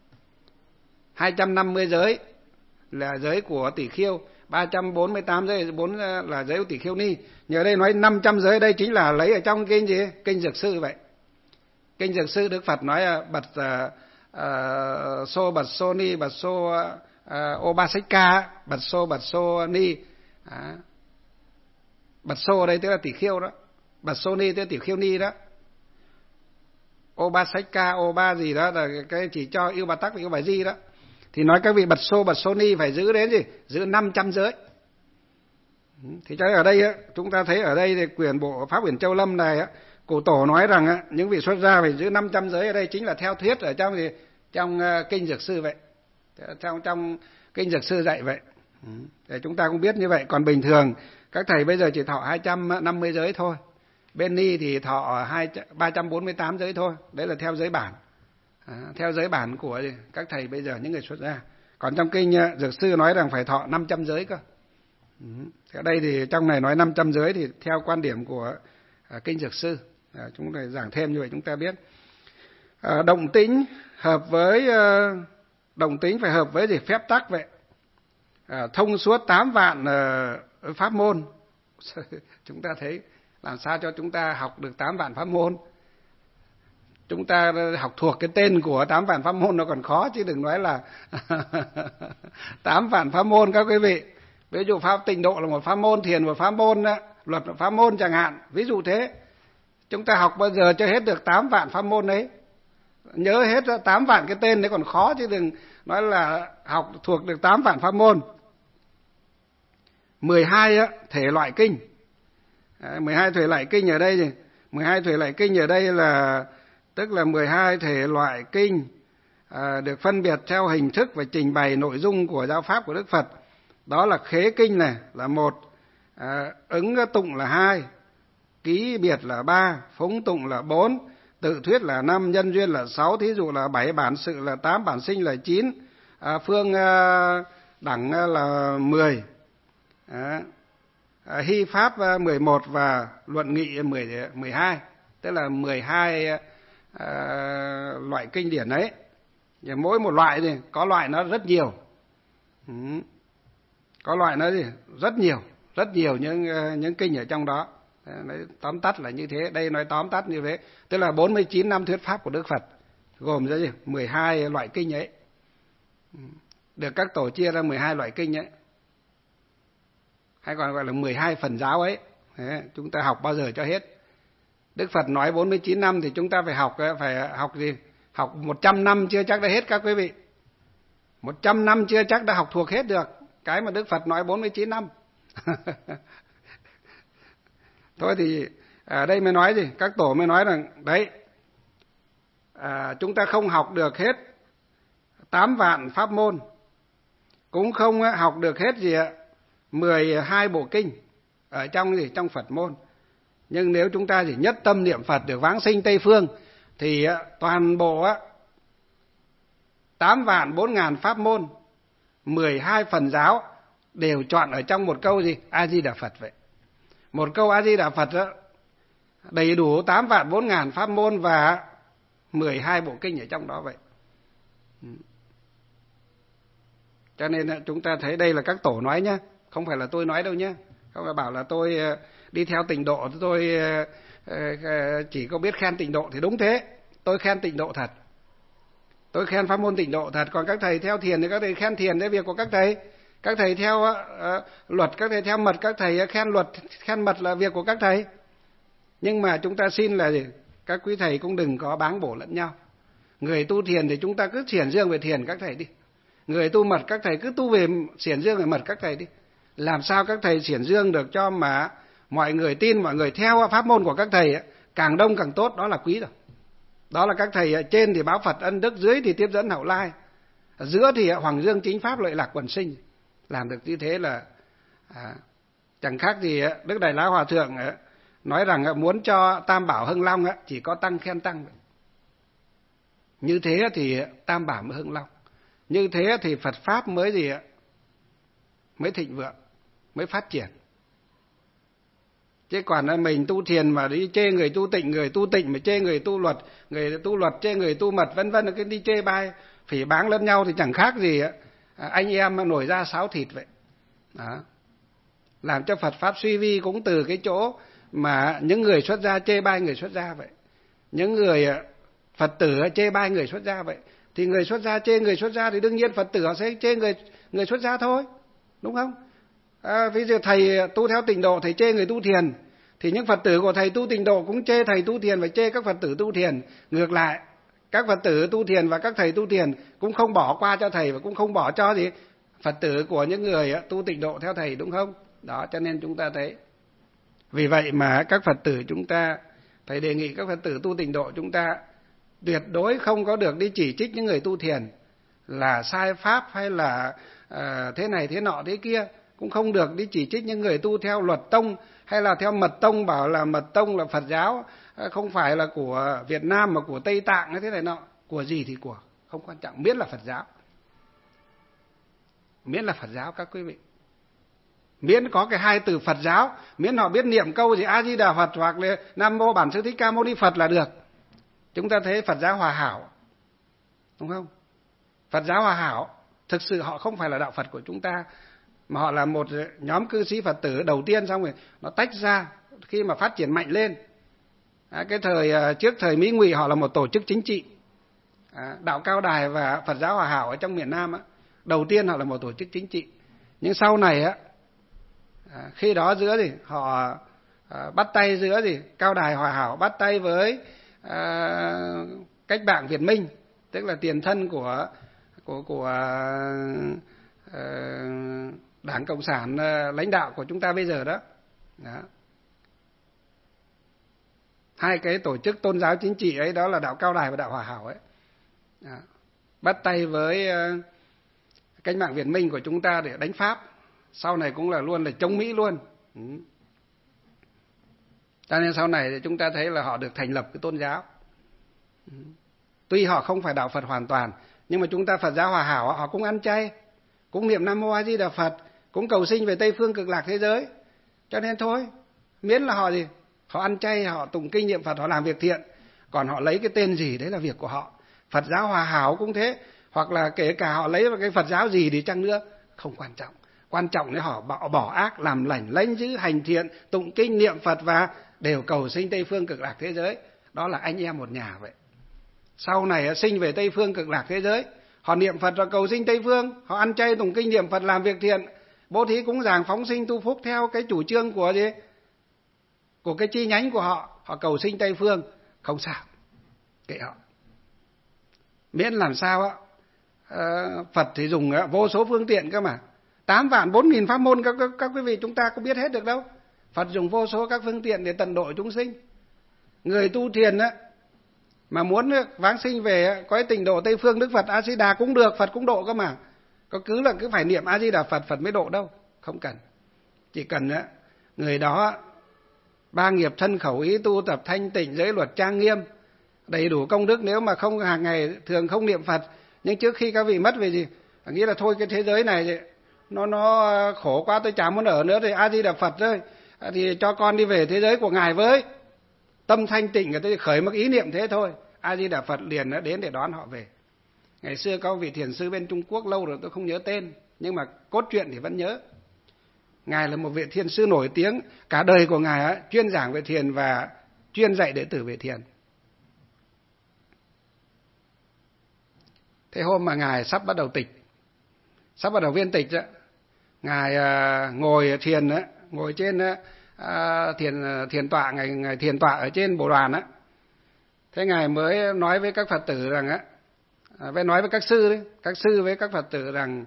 250 giới là giới của Tỷ Khưu, 348 giới 4 là giới của Tỷ Khưu Ni. Nhờ đây nói 500 giới, đây chính là lấy ở trong kinh gì? Kinh Dược Sư vậy. Kinh Dược Sư Đức Phật nói bật bật so ni, bật so Obasika, bật so ni. Bật so đây tức là Tỷ Khưu đó, bật so ni tức là Tỷ Khưu Ni đó. Obasika, Oba gì đó là cái chỉ cho yêu bà tắc và yêu bà di đó. Thì nói các vị bật so ni phải giữ đến gì? Giữ 500 giới. Thì cho ở đây chúng ta thấy ở đây thì quyển bộ Pháp Uyển Châu Lâm này Cụ Tổ nói rằng những vị xuất gia phải giữ 500 giới, ở đây chính là theo thuyết ở trong gì? Trong Kinh Dược Sư vậy. Trong Kinh Dược Sư dạy vậy. Để chúng ta cũng biết như vậy. Còn bình thường các thầy bây giờ chỉ thọ 250 giới thôi. Bên Ni thì thọ 348 giới thôi. Đấy là theo giới bản. Theo giới bản của các thầy bây giờ, những người xuất gia. Còn trong Kinh Dược Sư nói rằng phải thọ 500 giới cơ. Ở đây thì trong này nói 500 giới thì theo quan điểm của Kinh Dược Sư. Chúng ta giảng thêm như vậy chúng ta biết. Động tĩnh hợp với động tĩnh phải hợp với gì? Phép tắc vậy. Thông suốt 8 vạn pháp môn. Chúng ta thấy làm sao cho chúng ta học được 8 vạn pháp môn. Chúng ta học thuộc cái tên của 8 vạn pháp môn nó còn khó, chứ đừng nói là 8 vạn pháp môn các quý vị. Ví dụ pháp tịnh độ là một pháp môn, thiền một pháp môn, luật một pháp môn chẳng hạn. Ví dụ thế. Chúng ta học bao giờ cho hết được 8 vạn pháp môn đấy. Nhớ hết 8 vạn cái tên đấy còn khó, chứ đừng nói là học thuộc được 8 vạn pháp môn. 12 thể loại kinh. 12 thể loại kinh ở đây gì? 12 thể loại kinh ở đây là tức là 12 thể loại kinh được phân biệt theo hình thức và trình bày nội dung của giáo pháp của Đức Phật. Đó là khế kinh này là 1, ứng tụng là 2, ký biệt là 3, phúng tụng là 4, tự thuyết là 5, nhân duyên là 6, thí dụ là 7, bản sự là 8, bản sinh là 9, phương đẳng là 10, hy pháp 11 và luận nghị 12, tức là 12 loại kinh điển ấy. Mỗi một loại thì có loại nó rất nhiều. Có loại nó gì? Rất nhiều những kinh ở trong đó. Đấy, tóm tắt là như thế. Đây nói tóm tắt như thế. Tức là 49 năm thuyết pháp của Đức Phật, gồm ra gì? 12 loại kinh ấy. Được các tổ chia ra 12 loại kinh ấy. Hay còn gọi là 12 phần giáo ấy. Đấy, chúng ta học bao giờ cho hết. Đức Phật nói 49 năm thì chúng ta phải học gì? Học 100 năm chưa chắc đã hết các quý vị. 100 năm chưa chắc đã học thuộc hết được cái mà Đức Phật nói 49 năm. Thôi thì ở đây mới nói gì? Các tổ mới nói rằng đấy, chúng ta không học được hết 8 vạn pháp môn, cũng không học được hết 12 bộ kinh ở trong Phật môn. Nhưng nếu chúng ta chỉ nhất tâm niệm Phật được vãng sinh Tây phương thì toàn bộ 8 vạn 4 ngàn pháp môn, 12 phần giáo đều chọn ở trong một câu A Di Đà Phật vậy. Một câu A Di Đà Phật đầy đủ 8 vạn 4 ngàn pháp môn và 12 bộ kinh ở trong đó vậy. Cho nên chúng ta thấy đây là các tổ nói nhá, không phải là tôi nói đâu nhá. Không phải bảo là tôi đi theo tịnh độ, tôi chỉ có biết khen tịnh độ thì đúng thế. Tôi khen tịnh độ thật. Tôi khen pháp môn tịnh độ thật. Còn các thầy theo thiền thì các thầy khen thiền, đấy việc của các thầy. Các thầy theo luật, các thầy theo mật, các thầy khen luật, khen mật là việc của các thầy. Nhưng mà chúng ta xin là các quý thầy cũng đừng có báng bổ lẫn nhau. Người tu thiền thì chúng ta cứ xiển dương về thiền các thầy đi. Người tu mật các thầy cứ tu về xiển dương về mật các thầy đi. Làm sao các thầy xiển dương được cho mà mọi người tin, mọi người theo pháp môn của các thầy càng đông càng tốt, đó là quý rồi. Đó là các thầy ở trên thì báo Phật ân đức, dưới thì tiếp dẫn hậu lai, ở giữa thì hoàng dương chính pháp lợi lạc quần sinh. Làm được như thế là chẳng khác gì Đức Đại Lão Hòa Thượng nói rằng muốn cho Tam Bảo hưng long chỉ có tăng khen tăng. Như thế thì Tam Bảo mới hưng long. Như thế thì Phật pháp mới mới thịnh vượng, mới phát triển. Chứ còn mình tu thiền mà đi chê người tu tịnh mà chê người tu luật chê người tu mật vân vân, cái đi chê bai phỉ báng lẫn nhau thì chẳng khác gì anh em mà nổi ra sáo thịt vậy. Đó. Làm cho Phật pháp suy vi cũng từ cái chỗ mà những người xuất gia chê bai người xuất gia vậy. Những người Phật tử chê bai người xuất gia vậy. Thì người xuất gia chê người xuất gia thì đương nhiên Phật tử họ sẽ chê người xuất gia thôi. Đúng không? Ví dụ thầy tu theo tịnh độ, thầy chê người tu thiền, thì những Phật tử của thầy tu tịnh độ cũng chê thầy tu thiền và chê các Phật tử tu thiền. Ngược lại, các Phật tử tu thiền và các thầy tu thiền cũng không bỏ qua cho thầy và cũng không bỏ cho Phật tử của những người tu tịnh độ theo thầy, đúng không? Đó, cho nên chúng ta thấy. Vì vậy mà các Phật tử chúng ta, thầy đề nghị các Phật tử tu tịnh độ chúng ta tuyệt đối không có được đi chỉ trích những người tu thiền là sai pháp hay là thế này thế nọ thế kia. Cũng không được đi chỉ trích những người tu theo luật tông hay là theo mật tông, bảo là mật tông là Phật giáo, không phải là của Việt Nam mà của Tây Tạng hay thế này nọ. Của gì thì của, không quan trọng, miễn là Phật giáo. Miễn là Phật giáo các quý vị. Miễn có cái hai từ Phật giáo, miễn họ biết niệm câu gì A Di Đà Phật hoặc là Nam Mô Bản Sư Thích Ca Mâu Ni Phật là được. Chúng ta thấy Phật giáo hòa hảo, đúng không? Phật giáo hòa hảo, thực sự họ không phải là đạo Phật của chúng ta, mà họ là một nhóm cư sĩ Phật tử đầu tiên, xong rồi nó tách ra khi mà phát triển mạnh lên. Cái thời trước thời Mỹ Ngụy họ là một tổ chức chính trị. Đạo Cao Đài và Phật giáo Hòa Hảo ở trong miền Nam đầu tiên họ là một tổ chức chính trị. Nhưng sau này khi đó giữa họ bắt tay giữa Cao Đài Hòa Hảo bắt tay với Cách Mạng Việt Minh, tức là tiền thân của Đảng Cộng sản lãnh đạo của chúng ta bây giờ đó. Hai cái tổ chức tôn giáo chính trị ấy, đó là đạo Cao Đài và đạo Hòa Hảo ấy. Bắt tay với Cách Mạng Việt Minh của chúng ta để đánh Pháp. Sau này cũng là luôn là chống Mỹ luôn. Cho nên sau này thì chúng ta thấy là họ được thành lập cái tôn giáo. Tuy họ không phải đạo Phật hoàn toàn, nhưng mà chúng ta Phật giáo Hòa Hảo họ cũng ăn chay, cũng niệm Nam Mô A Di Đà Phật, cũng cầu sinh về Tây phương cực lạc thế giới. Cho nên thôi, miễn là họ họ ăn chay, họ tụng kinh niệm Phật, họ làm việc thiện. Còn họ lấy cái tên gì đấy là việc của họ. Phật giáo Hòa Hảo cũng thế, hoặc là kể cả họ lấy cái Phật giáo gì đi chăng nữa, không quan trọng. Quan trọng là họ bỏ ác, làm lành, lãnh dữ, hành thiện, tụng kinh niệm Phật và đều cầu sinh Tây phương cực lạc thế giới. Đó là anh em một nhà vậy. Sau này sinh về Tây phương cực lạc thế giới, họ niệm Phật và cầu sinh Tây phương, họ ăn chay tụng kinh niệm Phật, làm việc thiện, bố thí cúng dường phóng sinh tu phúc theo cái chủ trương của cái chi nhánh của họ, họ cầu sinh Tây phương, không sao, kệ họ. Miễn làm sao Phật thì dùng vô số phương tiện cơ mà. 8 vạn 4 nghìn pháp môn các quý vị chúng ta có biết hết được đâu. Phật dùng vô số các phương tiện để tận độ chúng sinh. Người tu thiền Mà muốn vãng sinh về có cái tịnh độ Tây phương Đức Phật A Di Đà cũng được, Phật cũng độ cơ mà. Có cứ phải niệm A Di Đà Phật, Phật mới độ đâu, không cần. Chỉ cần người đó ba nghiệp thân khẩu ý tu tập thanh tịnh, giới luật trang nghiêm, đầy đủ công đức. Nếu mà không hàng ngày thường không niệm Phật, nhưng trước khi các vị mất về gì nghĩ là thôi cái thế giới này nó khổ quá, tôi chả muốn ở nữa, thì A Di Đà Phật thôi, thì cho con đi về thế giới của ngài với. Tâm thanh tịnh người ta khởi một ý niệm thế thôi, A Di Đà Phật liền đã đến để đón họ về. Ngày xưa có vị thiền sư bên Trung Quốc, lâu rồi tôi không nhớ tên, nhưng mà cốt truyện thì vẫn nhớ. Ngài là một vị thiền sư nổi tiếng, cả đời của ngài chuyên giảng về thiền và chuyên dạy đệ tử về thiền. Thế hôm mà ngài sắp bắt đầu tịch, sắp bắt đầu viên tịch, ngài ngồi thiền, ngồi trên thiền tọa, ngài thiền tọa ở trên Bồ Đoàn á. Thế ngài mới nói với các Phật tử rằng với nói với các sư đấy, các sư với các Phật tử rằng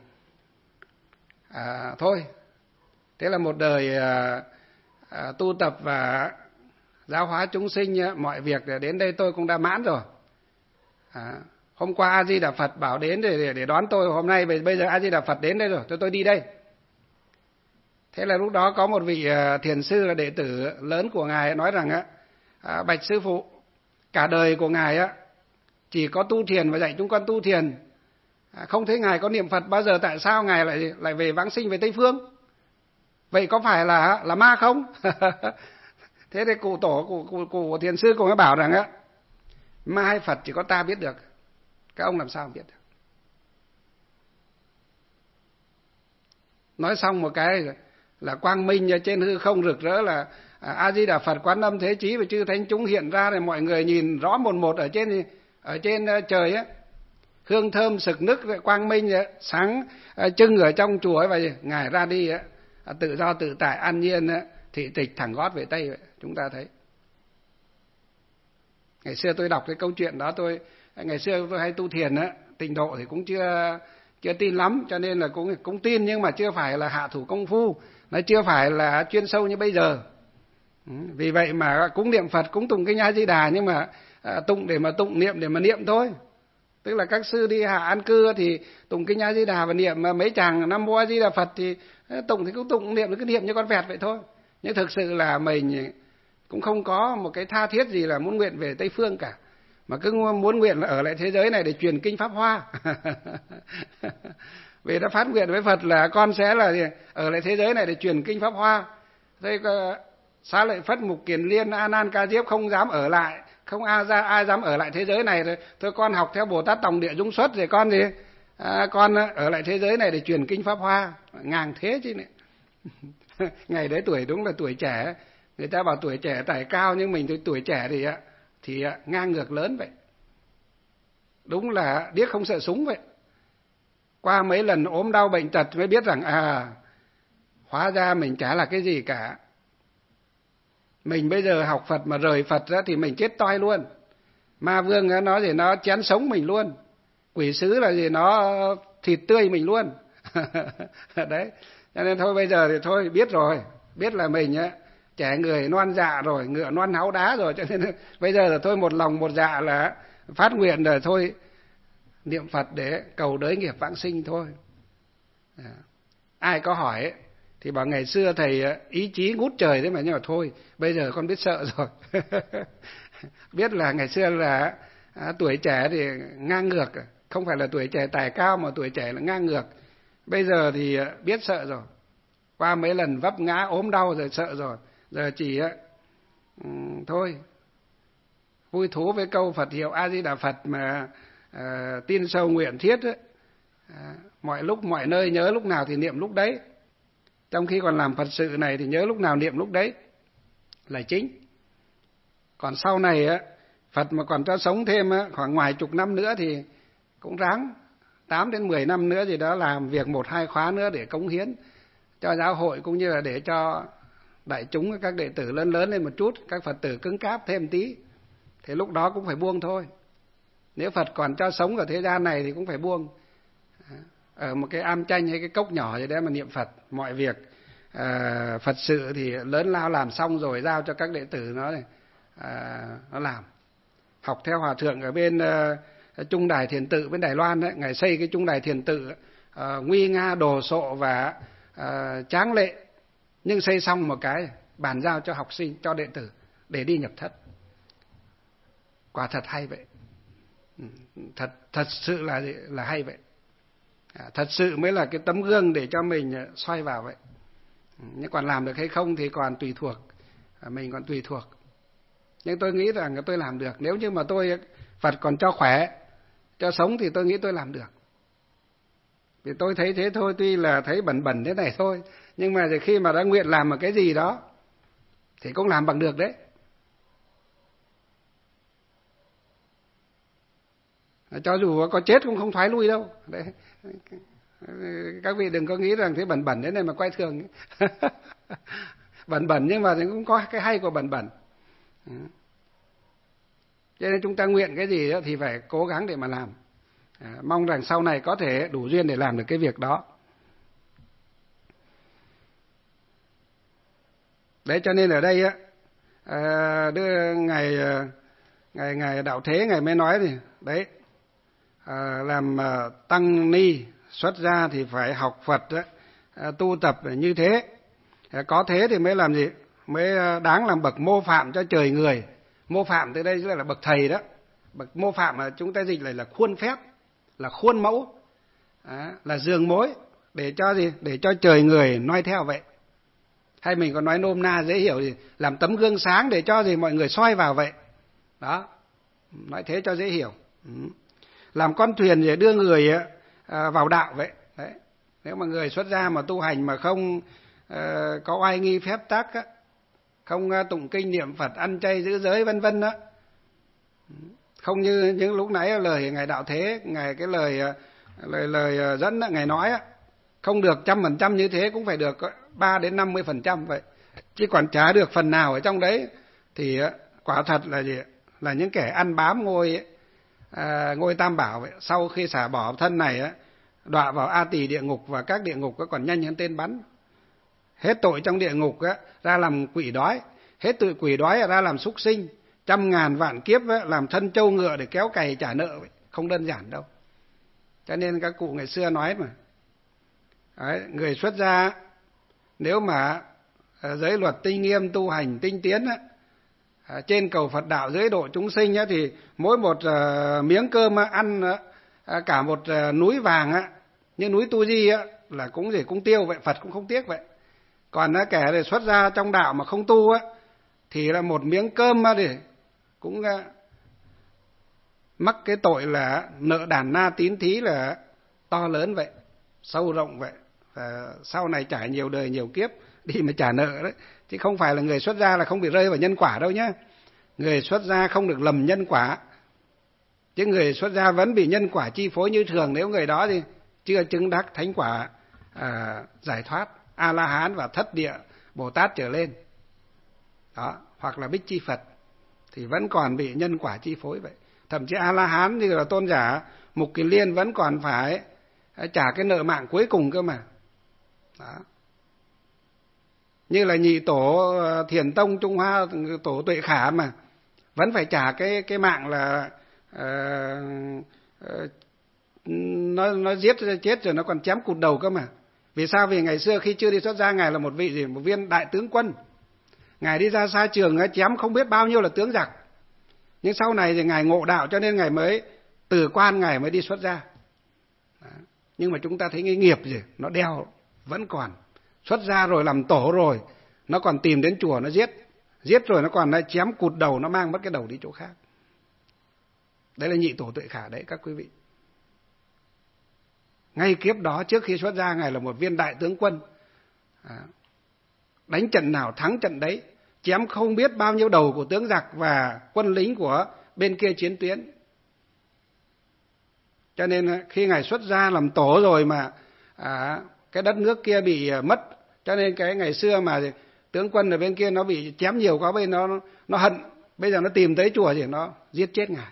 thôi, thế là một đời tu tập và giáo hóa chúng sinh, mọi việc đến đây tôi cũng đã mãn rồi. Hôm qua A Di Đà Phật bảo đến để đón tôi, hôm nay bây giờ A Di Đà Phật đến đây rồi, tôi đi đây. Thế là lúc đó có một vị thiền sư là đệ tử lớn của ngài nói rằng bạch sư phụ, cả đời của ngài chỉ có tu thiền và dạy chúng con tu thiền, không thấy ngài có niệm Phật bao giờ, tại sao ngài lại về vãng sinh về Tây phương? Vậy có phải là ma không? Thế thì cụ thiền sư cũng bảo rằng ma hay Phật chỉ có ta biết được, các ông làm sao biết được. Nói xong một cái là quang minh trên hư không rực rỡ, là A Di Đà Phật, Quán Âm, Thế Chí và chư thánh chúng hiện ra, rồi mọi người nhìn rõ một ở trên trời á, hương thơm sực nức, quang minh sáng trưng ở trong chùa và ngài ra đi tự do tự tại an nhiên, thị tịch thẳng gót về Tây. Chúng ta thấy ngày xưa tôi đọc cái câu chuyện đó, ngày xưa tôi hay tu thiền tịnh độ thì cũng chưa tin lắm, cho nên là cũng tin, nhưng mà chưa phải là hạ thủ công phu, nó chưa phải là chuyên sâu như bây giờ. Vì vậy mà cũng niệm Phật, cũng tụng kinh A Di Đà, nhưng mà tụng để mà tụng, niệm để mà niệm thôi. Tức là các sư đi hạ an cư thì tụng kinh A Di Đà và niệm, mà mấy chàng Nam Mô A Di Đà Phật thì tụng thì cũng tụng, niệm cứ niệm như con vẹt vậy thôi. Nhưng thực sự là mình cũng không có một cái tha thiết gì là muốn nguyện về Tây phương cả, mà cứ muốn nguyện là ở lại thế giới này để truyền kinh Pháp Hoa. Vì đã phát nguyện với Phật là con sẽ là ở lại thế giới này để truyền kinh Pháp Hoa. Thế Xá Lợi Phất, Mục Kiền Liên, A Nan Ca Diếp không dám ở lại, không ai dám ở lại thế giới này, rồi thôi con học theo Bồ Tát Tòng Địa Dung Xuất, rồi con ở lại thế giới này để truyền kinh Pháp Hoa. Ngang thế chứ này. Ngày đấy tuổi đúng là tuổi trẻ, người ta bảo tuổi trẻ tài cao, nhưng mình tuổi trẻ thì ngang ngược lớn vậy. Đúng là điếc không sợ súng vậy. Qua mấy lần ốm đau bệnh tật mới biết rằng hóa ra mình chả là cái gì cả. Mình bây giờ học Phật mà rời Phật thì mình chết toi luôn. Ma vương nó gì nó chén sống mình luôn. Quỷ sứ là gì nó thịt tươi mình luôn. Đấy. Cho nên thôi bây giờ thì thôi biết rồi, biết là mình trẻ người non dạ rồi, ngựa non háu đá rồi, cho nên bây giờ là thôi một lòng một dạ là phát nguyện rồi, thôi niệm Phật để cầu đới nghiệp vãng sinh thôi. Ai có hỏi thì bảo ngày xưa thầy ý chí ngút trời thế mà, nhưng mà thôi bây giờ con biết sợ rồi. Biết là ngày xưa là tuổi trẻ thì ngang ngược, không phải là tuổi trẻ tài cao mà tuổi trẻ là ngang ngược. Bây giờ thì biết sợ rồi, qua mấy lần vấp ngã ốm đau rồi sợ rồi, giờ chỉ thôi vui thú với câu Phật hiệu A Di Đà Phật mà tin sâu nguyện thiết ấy. Mọi lúc mọi nơi nhớ lúc nào thì niệm lúc đấy. Trong khi còn làm Phật sự này thì nhớ lúc nào niệm lúc đấy là chính. Còn sau này Phật mà còn cho sống thêm khoảng ngoài chục năm nữa thì cũng ráng 8 đến 10 năm nữa gì đó, làm việc 1-2 khóa nữa để cống hiến cho giáo hội, cũng như là để cho đại chúng, các đệ tử lớn lên một chút, các Phật tử cứng cáp thêm tí, thì lúc đó cũng phải buông thôi. Nếu Phật còn cho sống ở thế gian này thì cũng phải buông. Ở một cái am chanh hay cái cốc nhỏ gì đấy mà niệm Phật, mọi việc Phật sự thì lớn lao làm xong rồi giao cho các đệ tử nó làm. học theo hòa thượng ở bên Trung Đài Thiền Tự bên Đài Loan đấy, ngài xây cái Trung Đài Thiền Tự nguy nga đồ sộ và tráng lệ, nhưng xây xong một cái bàn giao cho học sinh, cho đệ tử để đi nhập thất. Quả thật hay vậy, thật sự là hay vậy. Thật sự mới là cái tấm gương để cho mình soi vào vậy. Nhưng còn làm được hay không thì còn tùy thuộc, mình còn tùy thuộc. Nhưng tôi nghĩ rằng tôi làm được. Nếu như mà Phật còn cho khỏe, cho sống thì tôi nghĩ tôi làm được. Vì tôi thấy thế thôi, tuy là thấy bẩn thế này thôi, nhưng mà khi mà đã nguyện làm một cái gì đó thì cũng làm bằng được đấy. Cho dù có chết cũng không thoái lui đâu. Đấy. Các vị đừng có nghĩ rằng thế bẩn thế này mà quay thường. Bẩn nhưng mà cũng có cái hay của bẩn. Cho nên chúng ta nguyện cái gì đó thì phải cố gắng để mà làm. Mong rằng sau này có thể đủ duyên để làm được cái việc đó. Đấy, cho nên ở đây á, đưa ngày Đạo Thế ngài mới nói thì đấy, làm tăng ni xuất gia thì phải học Phật đó, tu tập như thế. Có thế thì mới làm gì? Mới đáng làm bậc mô phạm cho trời người. Mô phạm từ đây là bậc thầy đó. Bậc mô phạm mà chúng ta dịch lại là khuôn phép, là khuôn mẫu, là giường mối để cho gì? Để cho trời người noi theo vậy. Hay mình còn nói nôm na dễ hiểu thì làm tấm gương sáng để cho gì mọi người soi vào vậy. Đó, nói thế cho dễ hiểu. Làm con thuyền để đưa người vào đạo vậy. Đấy. Nếu mà người xuất gia mà tu hành mà không có oai nghi phép tắc á, không tụng kinh niệm Phật, ăn chay giữ giới vân vân đó, không như những lúc nãy lời ngài Đạo Thế, ngài cái lời dẫn đó, ngài nói á, không được 100% như thế cũng phải được 3 đến 50% vậy, chứ còn chả được phần nào ở trong đấy thì quả thật là gì? Là những kẻ ăn bám ngôi Tam Bảo vậy. Sau khi xả bỏ thân này á, đọa vào A Tỳ địa ngục, và các địa ngục còn nhanh hơn tên bắn. Hết tội trong địa ngục á, ra làm quỷ đói, hết tội quỷ đói ra làm súc sinh, 100.000 vạn kiếp á, làm thân trâu ngựa để kéo cày trả nợ vậy. Không đơn giản đâu. Cho nên các cụ ngày xưa nói mà, đấy, người xuất gia nếu mà giới luật tinh nghiêm, tu hành tinh tiến á, trên cầu Phật đạo giới độ chúng sinh á, thì mỗi một miếng cơm ăn cả một núi vàng á, như núi Tu Di á, là cũng tiêu vậy, Phật cũng không tiếc vậy. Còn kẻ để xuất gia trong đạo mà không tu á, thì là một miếng cơm thì cũng mắc cái tội là nợ đàn na tín thí là to lớn vậy, sâu rộng vậy. Và sau này trải nhiều đời nhiều kiếp đi mà trả nợ đấy. Chứ không phải là người xuất gia là không bị rơi vào nhân quả đâu nhé. Người xuất gia không được lầm nhân quả, chứ người xuất gia vẫn bị nhân quả chi phối như thường, nếu người đó thì chưa chứng đắc thánh quả giải thoát A-la-hán và thất địa Bồ Tát trở lên đó, hoặc là Bích Chi Phật, thì vẫn còn bị nhân quả chi phối vậy. Thậm chí A-la-hán như là tôn giả Mục Kiền Liên vẫn còn phải trả cái nợ mạng cuối cùng cơ mà đó. Như là nhị tổ Thiền Tông Trung Hoa, tổ Tuệ Khả mà vẫn phải trả cái mạng là nó giết chết rồi nó còn chém cụt đầu cơ mà. Vì sao? Vì ngày xưa khi chưa đi xuất gia, ngài là một viên đại tướng quân, ngài đi ra xa trường chém không biết bao nhiêu là tướng giặc. Nhưng sau này thì ngài ngộ đạo, cho nên ngài mới từ quan, ngài mới đi xuất gia. Đó. Nhưng mà chúng ta thấy cái nghiệp gì nó đeo vẫn còn. Xuất gia rồi, làm tổ rồi, nó còn tìm đến chùa nó giết rồi nó còn chém cụt đầu, nó mang mất cái đầu đi chỗ khác. Đấy là nhị tổ Tuệ Khả đấy các quý vị. Ngay kiếp đó, trước khi xuất gia, ngài là một viên đại tướng quân, đánh trận nào thắng trận đấy, chém không biết bao nhiêu đầu của tướng giặc và quân lính của bên kia chiến tuyến. Cho nên khi ngài xuất gia làm tổ rồi mà cái đất nước kia bị mất, cho nên cái ngày xưa mà tướng quân ở bên kia nó bị chém nhiều quá, bên nó hận, bây giờ nó tìm tới chùa thì nó giết chết ngài,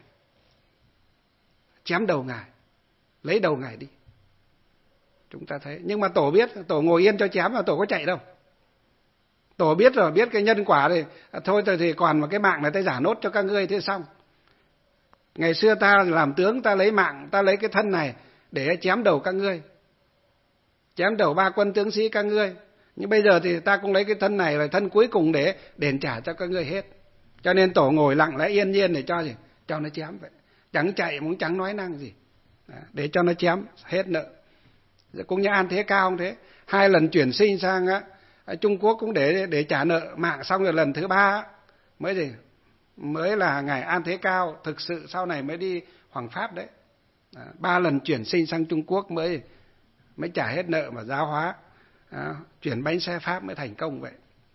chém đầu ngài, lấy đầu ngài đi. Chúng ta thấy, nhưng mà tổ biết, tổ ngồi yên cho chém, mà tổ có chạy đâu. Tổ biết rồi, biết cái nhân quả thì thôi thì còn một cái mạng này ta giả nốt cho các ngươi thế xong. Ngày xưa ta làm tướng, ta lấy mạng, ta lấy cái thân này để chém đầu các ngươi, chém đầu 3 quân tướng sĩ các ngươi. Nhưng bây giờ thì ta cũng lấy cái thân này là thân cuối cùng để đền trả cho các ngươi hết. Cho nên tổ ngồi lặng lẽ yên nhiên để cho gì? Cho nó chém vậy. Chẳng chạy cũng chẳng nói năng gì. Để cho nó chém hết nợ. Cũng như An Thế Cao không thế. 2 lần chuyển sinh sang Trung Quốc cũng để trả nợ mạng, xong rồi lần thứ 3 mới là ngài An Thế Cao thực sự sau này mới đi Hoàng Pháp đấy. 3 lần chuyển sinh sang Trung Quốc mới trả hết nợ mà giáo hóa, chuyển bánh xe Pháp mới thành công vậy.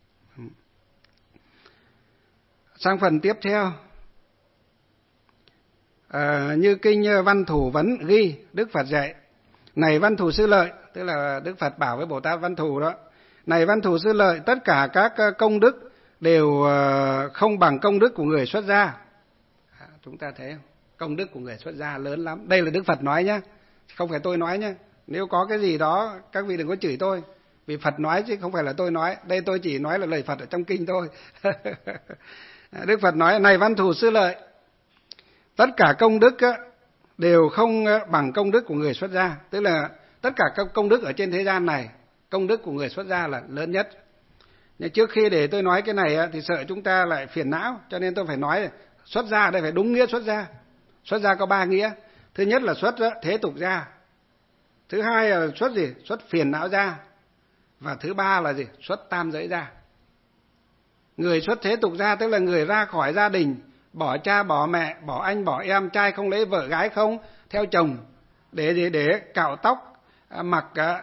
Sang phần tiếp theo, như kinh Văn Thù Vấn ghi, Đức Phật dạy: này Văn Thù Sư Lợi, tức là Đức Phật bảo với Bồ Tát Văn Thù đó: này Văn Thù Sư Lợi, tất cả các công đức đều không bằng công đức của người xuất gia. Chúng ta thấy không? Công đức của người xuất gia lớn lắm. Đây là Đức Phật nói nhé, không phải tôi nói nhé. Nếu có cái gì đó các vị đừng có chửi tôi, vì Phật nói chứ không phải là tôi nói. Đây tôi chỉ nói là lời Phật ở trong kinh thôi. Đức Phật nói: này Văn Thù Sư Lợi, tất cả công đức đều không bằng công đức của người xuất gia. Tức là tất cả các công đức ở trên thế gian này, công đức của người xuất gia là lớn nhất. Nhưng trước khi để tôi nói cái này thì sợ chúng ta lại phiền não, cho nên tôi phải nói xuất gia ở đây phải đúng nghĩa xuất gia. Xuất gia có 3 nghĩa. Thứ nhất là xuất thế tục gia. Thứ hai là xuất gì? Xuất phiền não gia. Và thứ 3 là gì? Xuất tam giới gia. Người xuất thế tục gia tức là người ra khỏi gia đình, bỏ cha bỏ mẹ, bỏ anh bỏ em, trai không lấy vợ, gái không theo chồng, để cạo tóc, mặc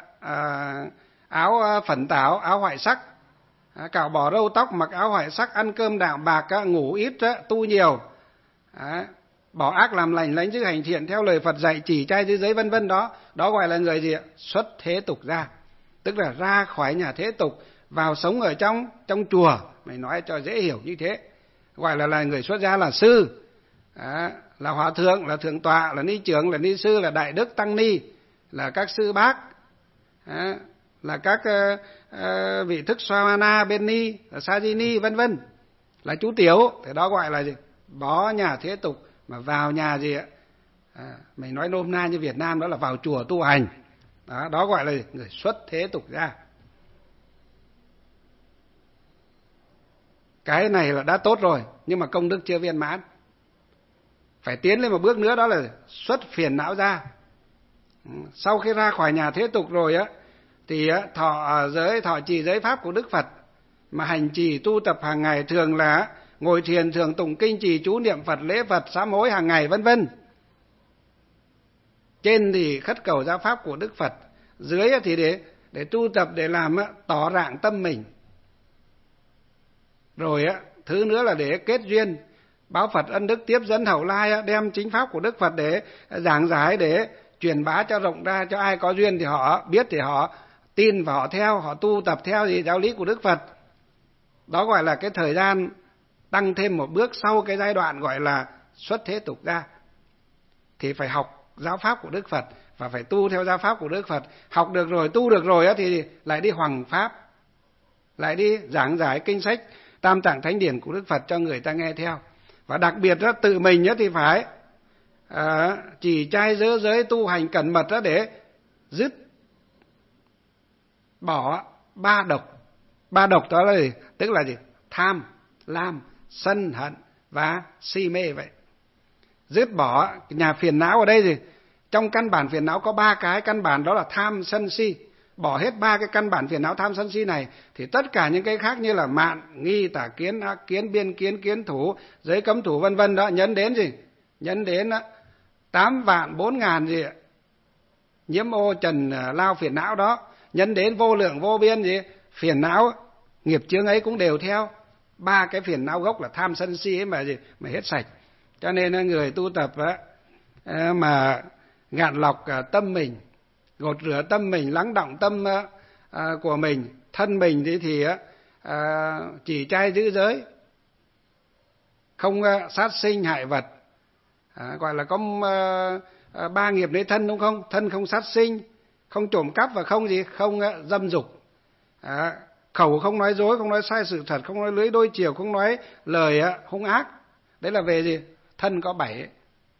áo phẩn tảo, áo hoại sắc, cạo bỏ râu tóc, mặc áo hoại sắc, ăn cơm đạm bạc, ngủ ít, tu nhiều, bỏ ác làm lành, lánh dữ hành thiện, theo lời Phật dạy, chỉ trai giữ giới, vân vân. Đó gọi là người gì ạ? Xuất thế tục gia. Tức là ra khỏi nhà thế tục, vào sống ở trong chùa. Mày nói cho dễ hiểu như thế. Gọi là người xuất gia là sư, là hòa thượng, là thượng tọa, là ni trưởng, là ni sư, là đại đức tăng ni, là các sư bác, là các vị thức Swamana, Beni, Sajini, vân vân, là chú tiểu. Thì đó gọi là gì? Bỏ nhà thế tục mà vào nhà gì ạ? Mình nói nôm na như Việt Nam đó là vào chùa tu hành. Đó gọi là người xuất thế tục gia. Cái này là đã tốt rồi, nhưng mà công đức chưa viên mãn. Phải tiến lên một bước nữa, đó là xuất phiền não gia. Sau khi ra khỏi nhà thế tục rồi thì thọ trì giới pháp của Đức Phật, mà hành trì tu tập hàng ngày, thường là ngồi thiền, thường tụng kinh, trì chú, niệm Phật, lễ Phật, sám hối hàng ngày, vân vân. Trên thì khất cầu giáo pháp của Đức Phật, dưới thì để tu tập, để làm tỏ rạng tâm mình. Rồi thứ nữa là để kết duyên, báo Phật ân đức, tiếp dẫn hậu lai, đem chính pháp của Đức Phật để giảng giải, để truyền bá cho rộng ra, cho ai có duyên thì họ biết, thì họ tin và họ theo, họ tu tập theo giáo lý của Đức Phật. Đó gọi là cái thời gian tăng thêm một bước sau cái giai đoạn gọi là xuất thế tục gia. Thì phải học giáo pháp của Đức Phật và phải tu theo giáo pháp của Đức Phật. Học được rồi, tu được rồi thì lại đi hoằng pháp, lại đi giảng giải kinh sách Tam Tạng Thánh Điển của Đức Phật cho người ta nghe theo. Và đặc biệt tự mình thì phải chỉ trai giữ giới, tu hành cẩn mật để dứt bỏ 3 độc. 3 độc đó là gì? Tức là gì? Tham, lam, sân, hận và si mê vậy. Dứt bỏ nhà phiền não ở đây thì trong căn bản phiền não có 3 cái căn bản, đó là tham, sân, si. Bỏ hết 3 cái căn bản phiền não tham, sân, si này thì tất cả những cái khác như là mạn, nghi, tà kiến, ác kiến, biên kiến, kiến thủ, giới cấm thủ, vân vân đó, nhấn đến gì? Nhấn đến 8 vạn 4 ngàn gì ạ? Nhiễm ô trần lao phiền não đó, nhấn đến vô lượng vô biên gì? Phiền não, nghiệp chướng ấy cũng đều theo 3 cái phiền não gốc là tham, sân, si ấy mà hết sạch. Cho nên người tu tập mà gạn lọc tâm mình, gột rửa tâm mình, lắng đọng tâm của mình, thân mình thì chỉ trai giữ giới, không sát sinh hại vật, gọi là có 3 nghiệp lấy thân, đúng không? Thân không sát sinh, không trộm cắp và không dâm dục, khẩu không nói dối, không nói sai sự thật, không nói lưỡi đôi chiều, không nói lời hung ác. Đấy là về gì? Thân có 7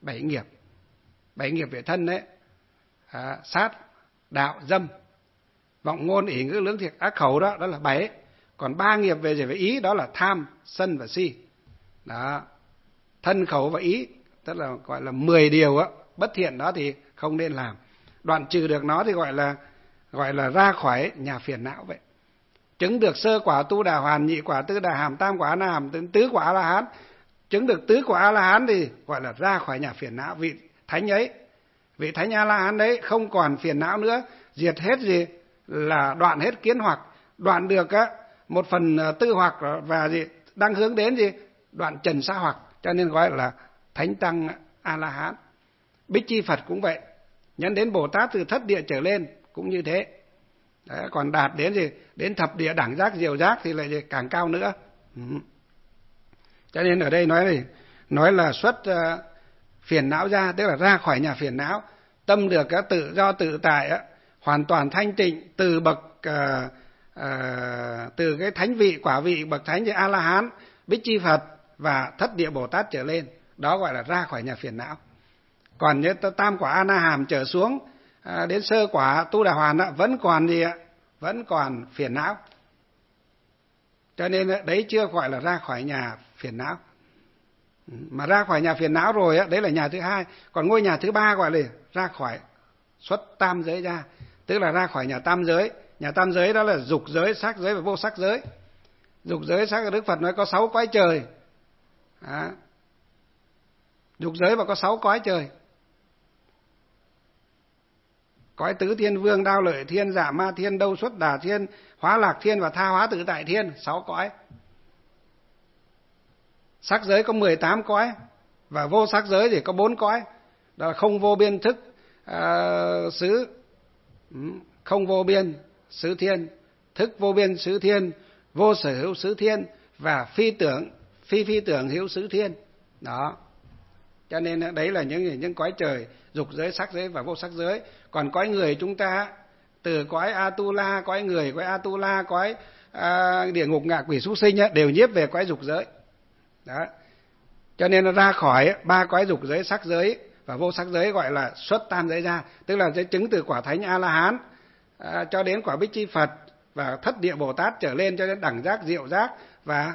7 nghiệp. 7 nghiệp về thân đấy. Sát, đạo, dâm, vọng ngôn, ỷ ngữ, lưỡng thiệt, ác khẩu đó là 7. Còn 3 nghiệp về ý đó là tham, sân và si. Đó. Thân, khẩu và ý, tức là gọi là 10 điều á, bất thiện đó thì không nên làm. Đoạn trừ được nó thì gọi là ra khỏi nhà phiền não vậy. Chứng được sơ quả Tu Đà Hoàn, nhị quả Tư Đà Hàm, tam quả A Na Hàm, tứ quả A La Hán. Chứng được tứ quả A La Hán thì gọi là ra khỏi nhà phiền não. Vị thánh ấy, vị thánh A La Hán đấy không còn phiền não nữa, diệt hết gì là đoạn hết kiến hoặc, đoạn được á một phần tư hoặc và gì đang hướng đến gì đoạn trần sa hoặc, cho nên gọi là thánh tăng A La Hán. Bích Chi Phật cũng vậy, nhấn đến Bồ Tát từ thất địa trở lên cũng như thế. Đấy, còn đạt đến gì đến thập địa đẳng giác diệu giác thì lại càng cao nữa. Cho nên ở đây nói là xuất phiền não ra, tức là ra khỏi nhà phiền não, tâm được tự do tự tại, hoàn toàn thanh tịnh từ bậc từ cái thánh vị, quả vị bậc thánh như A La Hán, Bích Chi Phật và thất địa Bồ Tát trở lên, đó gọi là ra khỏi nhà phiền não. Còn như tam quả A Na Hàm trở xuống đến sơ quả Tu Đà Hoàn vẫn còn gì ạ? Vẫn còn phiền não. Cho nên đấy chưa gọi là ra khỏi nhà phiền não. Mà ra khỏi nhà phiền não rồi đấy là nhà thứ hai. Còn ngôi nhà thứ ba gọi là ra khỏi xuất tam giới ra, tức là ra khỏi nhà tam giới. Nhà tam giới đó là dục giới, sắc giới và vô sắc giới. Dục giới, sắc, Đức Phật nói có 6 cõi trời. Dục giới mà có 6 cõi trời. Cõi Tứ Thiên Vương, Đao Lợi Thiên, Dạ Ma Thiên, Đâu Xuất Đà Thiên, Hóa Lạc Thiên và Tha Hóa Tự Tại Thiên, 6 cõi. Sắc giới có 18 cõi và vô sắc giới thì có 4 cõi. Đó là không vô biên thức xứ, không vô biên xứ thiên, thức vô biên xứ thiên, vô sở hữu xứ thiên và phi tưởng hữu xứ thiên. Đó. Cho nên đấy là những cõi trời, dục giới, sắc giới và vô sắc giới. Còn cõi người chúng ta từ cõi Atula, cõi người, cõi Atula, cõi địa ngục, ngạ quỷ, súc sinh đều nhiếp về cõi dục giới. Đó. Cho nên nó ra khỏi 3 cõi dục giới, sắc giới và vô sắc giới gọi là xuất tam giới ra, tức là giới chứng từ quả thánh A La Hán cho đến quả Bích Chi Phật và thất địa Bồ Tát trở lên cho đến đẳng giác, diệu giác và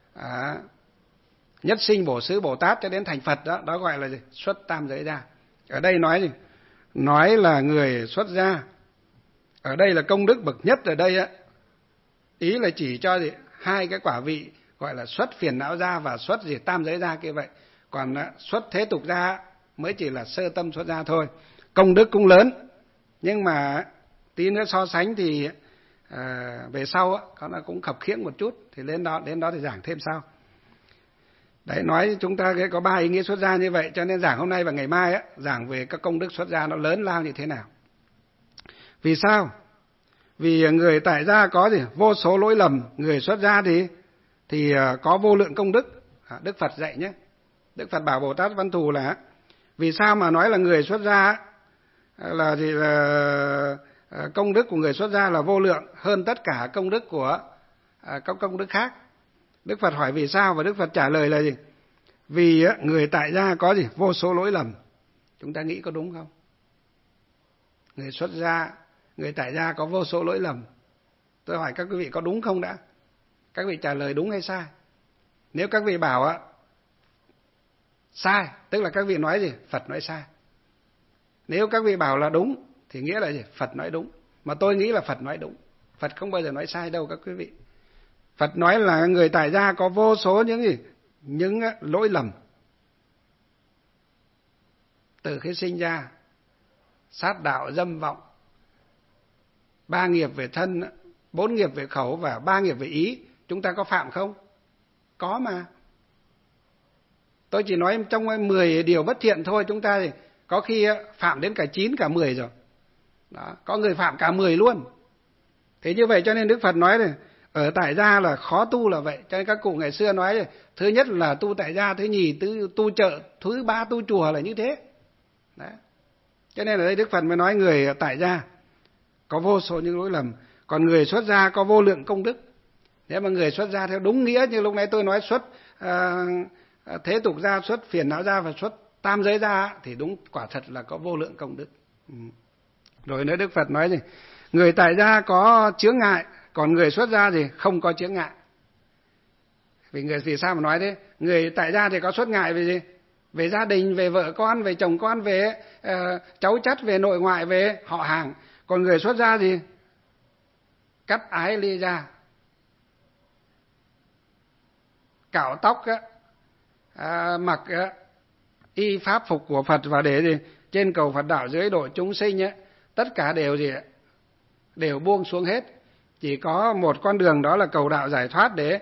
nhất sinh bổ xứ Bồ Tát cho đến thành Phật, đó gọi là gì? Xuất tam giới ra. Ở đây nói gì? Nói là người xuất gia. Ở đây là công đức bậc nhất ở đây ý là chỉ cho gì? 2 cái quả vị gọi là xuất phiền não ra và xuất gì tam giới ra kia vậy. Còn xuất thế tục ra mới chỉ là sơ tâm xuất gia thôi. Công đức cũng lớn, nhưng mà tí nữa so sánh thì về sau nó cũng khập khiễng một chút, thì đến đó thì giảng thêm sau. Đấy, nói chúng ta có 3 ý nghĩa xuất gia như vậy, cho nên giảng hôm nay và ngày mai giảng về các công đức xuất gia nó lớn lao như thế nào. Vì sao? Vì người tại gia có gì? Vô số lỗi lầm, người xuất gia thì có vô lượng công đức. Đức Phật dạy nhé. Đức Phật bảo Bồ Tát Văn Thù là vì sao mà nói là người xuất gia là gì, là công đức của người xuất gia là vô lượng hơn tất cả công đức của các công đức khác. Đức Phật hỏi vì sao và Đức Phật trả lời là gì? Vì người tại gia có gì? Vô số lỗi lầm. Chúng ta nghĩ có đúng không? Người xuất gia, người tại gia có vô số lỗi lầm. Tôi hỏi các quý vị có đúng không đã? Các vị trả lời đúng hay sai? Nếu các vị bảo sai, tức là các vị nói gì? Phật nói sai. Nếu các vị bảo là đúng thì nghĩa là gì? Phật nói đúng. Mà tôi nghĩ là Phật nói đúng. Phật không bao giờ nói sai đâu các quý vị. Phật nói là người tại gia có vô số những gì? Những lỗi lầm. Từ khi sinh ra, sát đạo, dâm vọng, 3 nghiệp về thân, 4 nghiệp về khẩu và 3 nghiệp về ý. Chúng ta có phạm không? Có mà. Tôi chỉ nói trong 10 điều bất thiện thôi, chúng ta thì có khi phạm đến cả 9, cả 10 rồi. Đó, có người phạm cả 10 luôn. Thế như vậy cho nên Đức Phật nói này, ở tại gia là khó tu là vậy. Cho nên các cụ ngày xưa nói thứ nhất là tu tại gia, thứ nhì tu chợ, thứ ba tu chùa là như thế. Đấy. Cho nên ở đây Đức Phật mới nói người tại gia có vô số những lỗi lầm, còn người xuất gia có vô lượng công đức. Nếu mà người xuất gia theo đúng nghĩa như lúc nãy tôi nói, xuất thế tục gia, xuất phiền não gia và xuất tam giới ra thì đúng quả thật là có vô lượng công đức. Rồi nữa Đức Phật nói gì? Người tại gia có chướng ngại, còn người xuất gia thì không có chướng ngại. Vì sao mà nói thế? Người tại gia thì có xuất ngại về gì? Về gia đình, về vợ con, về chồng con, về cháu chắt, về nội ngoại, về họ hàng. Còn người xuất gia gì? Cắt ái ly gia, cạo tóc mặc y pháp phục của Phật và để gì? Trên cầu Phật đạo dưới độ chúng sinh tất cả đều gì? Đều buông xuống hết. Chỉ có một con đường, đó là cầu đạo giải thoát để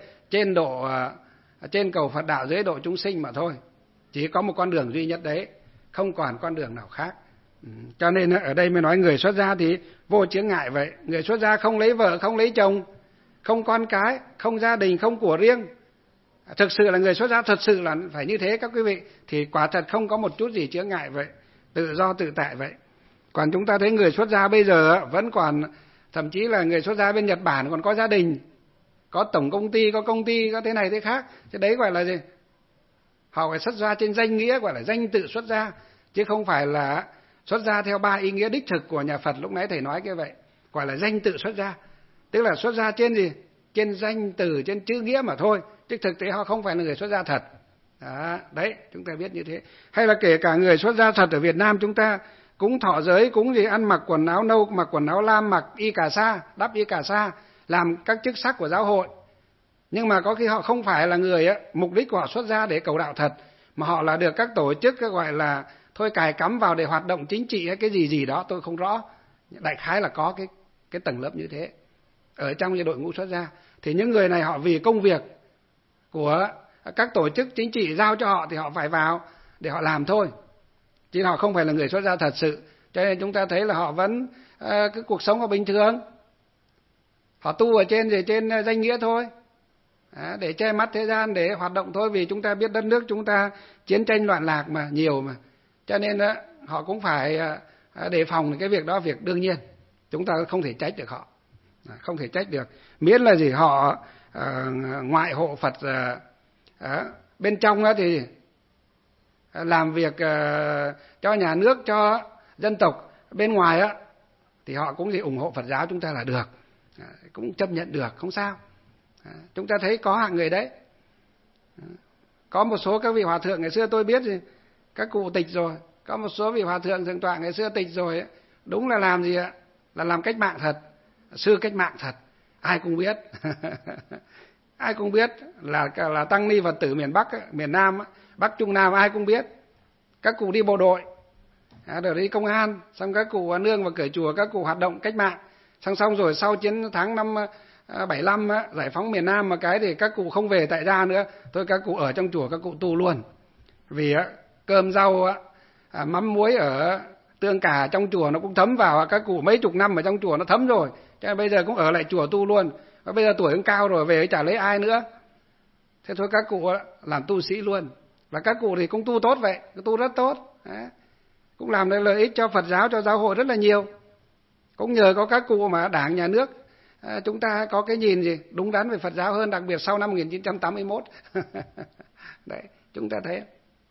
trên cầu Phật đạo dưới độ chúng sinh mà thôi. Chỉ có một con đường duy nhất đấy, không còn con đường nào khác. Cho nên ở đây mới nói người xuất gia thì vô chướng ngại vậy. Người xuất gia không lấy vợ, không lấy chồng, không con cái, không gia đình, không của riêng. Thực sự là người xuất gia thật sự là phải như thế các quý vị, thì quả thật không có một chút gì chướng ngại vậy, tự do tự tại vậy. Còn chúng ta thấy người xuất gia bây giờ vẫn còn, thậm chí là người xuất gia bên Nhật Bản còn có gia đình, có tổng công ty, có công ty, có thế này thế khác. Thế đấy gọi là gì? Họ phải xuất gia trên danh nghĩa, gọi là danh tự xuất gia, chứ không phải là xuất gia theo 3 ý nghĩa đích thực của nhà Phật lúc nãy thầy nói như vậy, gọi là danh tự xuất gia. Tức là xuất gia trên gì? Trên danh từ, trên chữ nghĩa mà thôi, chứ thực tế họ không phải là người xuất gia thật. Đấy, chúng ta biết như thế. Hay là kể cả người xuất gia thật ở Việt Nam chúng ta cúng thọ giới, cúng gì, ăn mặc quần áo nâu, mặc quần áo lam, mặc y cà sa, đắp y cà sa, làm các chức sắc của giáo hội. Nhưng mà có khi họ không phải là người mục đích của họ xuất gia để cầu đạo thật, mà họ là được các tổ chức gọi là thôi cài cắm vào để hoạt động chính trị hay cái gì đó, tôi không rõ. Đại khái là có cái tầng lớp như thế ở trong cái đội ngũ xuất gia. Thì những người này họ vì công việc của các tổ chức chính trị giao cho họ thì họ phải vào để họ làm thôi, chứ họ không phải là người xuất gia thật sự. Cho nên chúng ta thấy là họ vẫn cái cuộc sống họ bình thường, họ tu ở trên danh nghĩa thôi, để che mắt thế gian, để hoạt động thôi. Vì chúng ta biết đất nước chúng ta chiến tranh loạn lạc mà nhiều mà, cho nên họ cũng phải đề phòng cái việc đó, việc đương nhiên. Chúng ta không thể trách được họ, không thể trách được. Miễn là gì họ ngoại hộ Phật bên trong thì làm việc cho nhà nước, cho dân tộc. Bên ngoài thì họ cũng gì ủng hộ Phật giáo chúng ta là được, cũng chấp nhận được, không sao. Chúng ta thấy có hạng người đấy. Có một số các vị hòa thượng ngày xưa tôi biết gì, các cụ tịch rồi. Có một số vị hòa thượng thượng tọa ngày xưa tịch rồi đúng là làm gì là làm cách mạng thật, sư cách mạng thật, ai cũng biết. Ai cũng biết là tăng ni Phật tử miền Bắc, miền Nam, Bắc Trung Nam ai cũng biết. Các cụ đi bộ đội, rồi đi công an, xong các cụ nương vào cửa chùa, các cụ hoạt động cách mạng. Xong rồi sau chiến thắng năm 75 giải phóng miền Nam mà cái thì các cụ không về tại gia nữa, thôi các cụ ở trong chùa các cụ tu luôn. Vì cơm rau mắm muối ở tương cà trong chùa nó cũng thấm vào, các cụ mấy chục năm ở trong chùa nó thấm rồi, cho nên bây giờ cũng ở lại chùa tu luôn. Và bây giờ tuổi cũng cao rồi, về chả lấy ai nữa, thế thôi các cụ làm tu sĩ luôn. Và các cụ thì cũng tu tốt vậy, tu rất tốt. Cũng làm được lợi ích cho Phật giáo, cho giáo hội rất là nhiều. Cũng nhờ có các cụ mà Đảng, Nhà nước chúng ta có cái nhìn gì đúng đắn về Phật giáo hơn, đặc biệt sau năm 1981. Đấy, chúng ta thấy.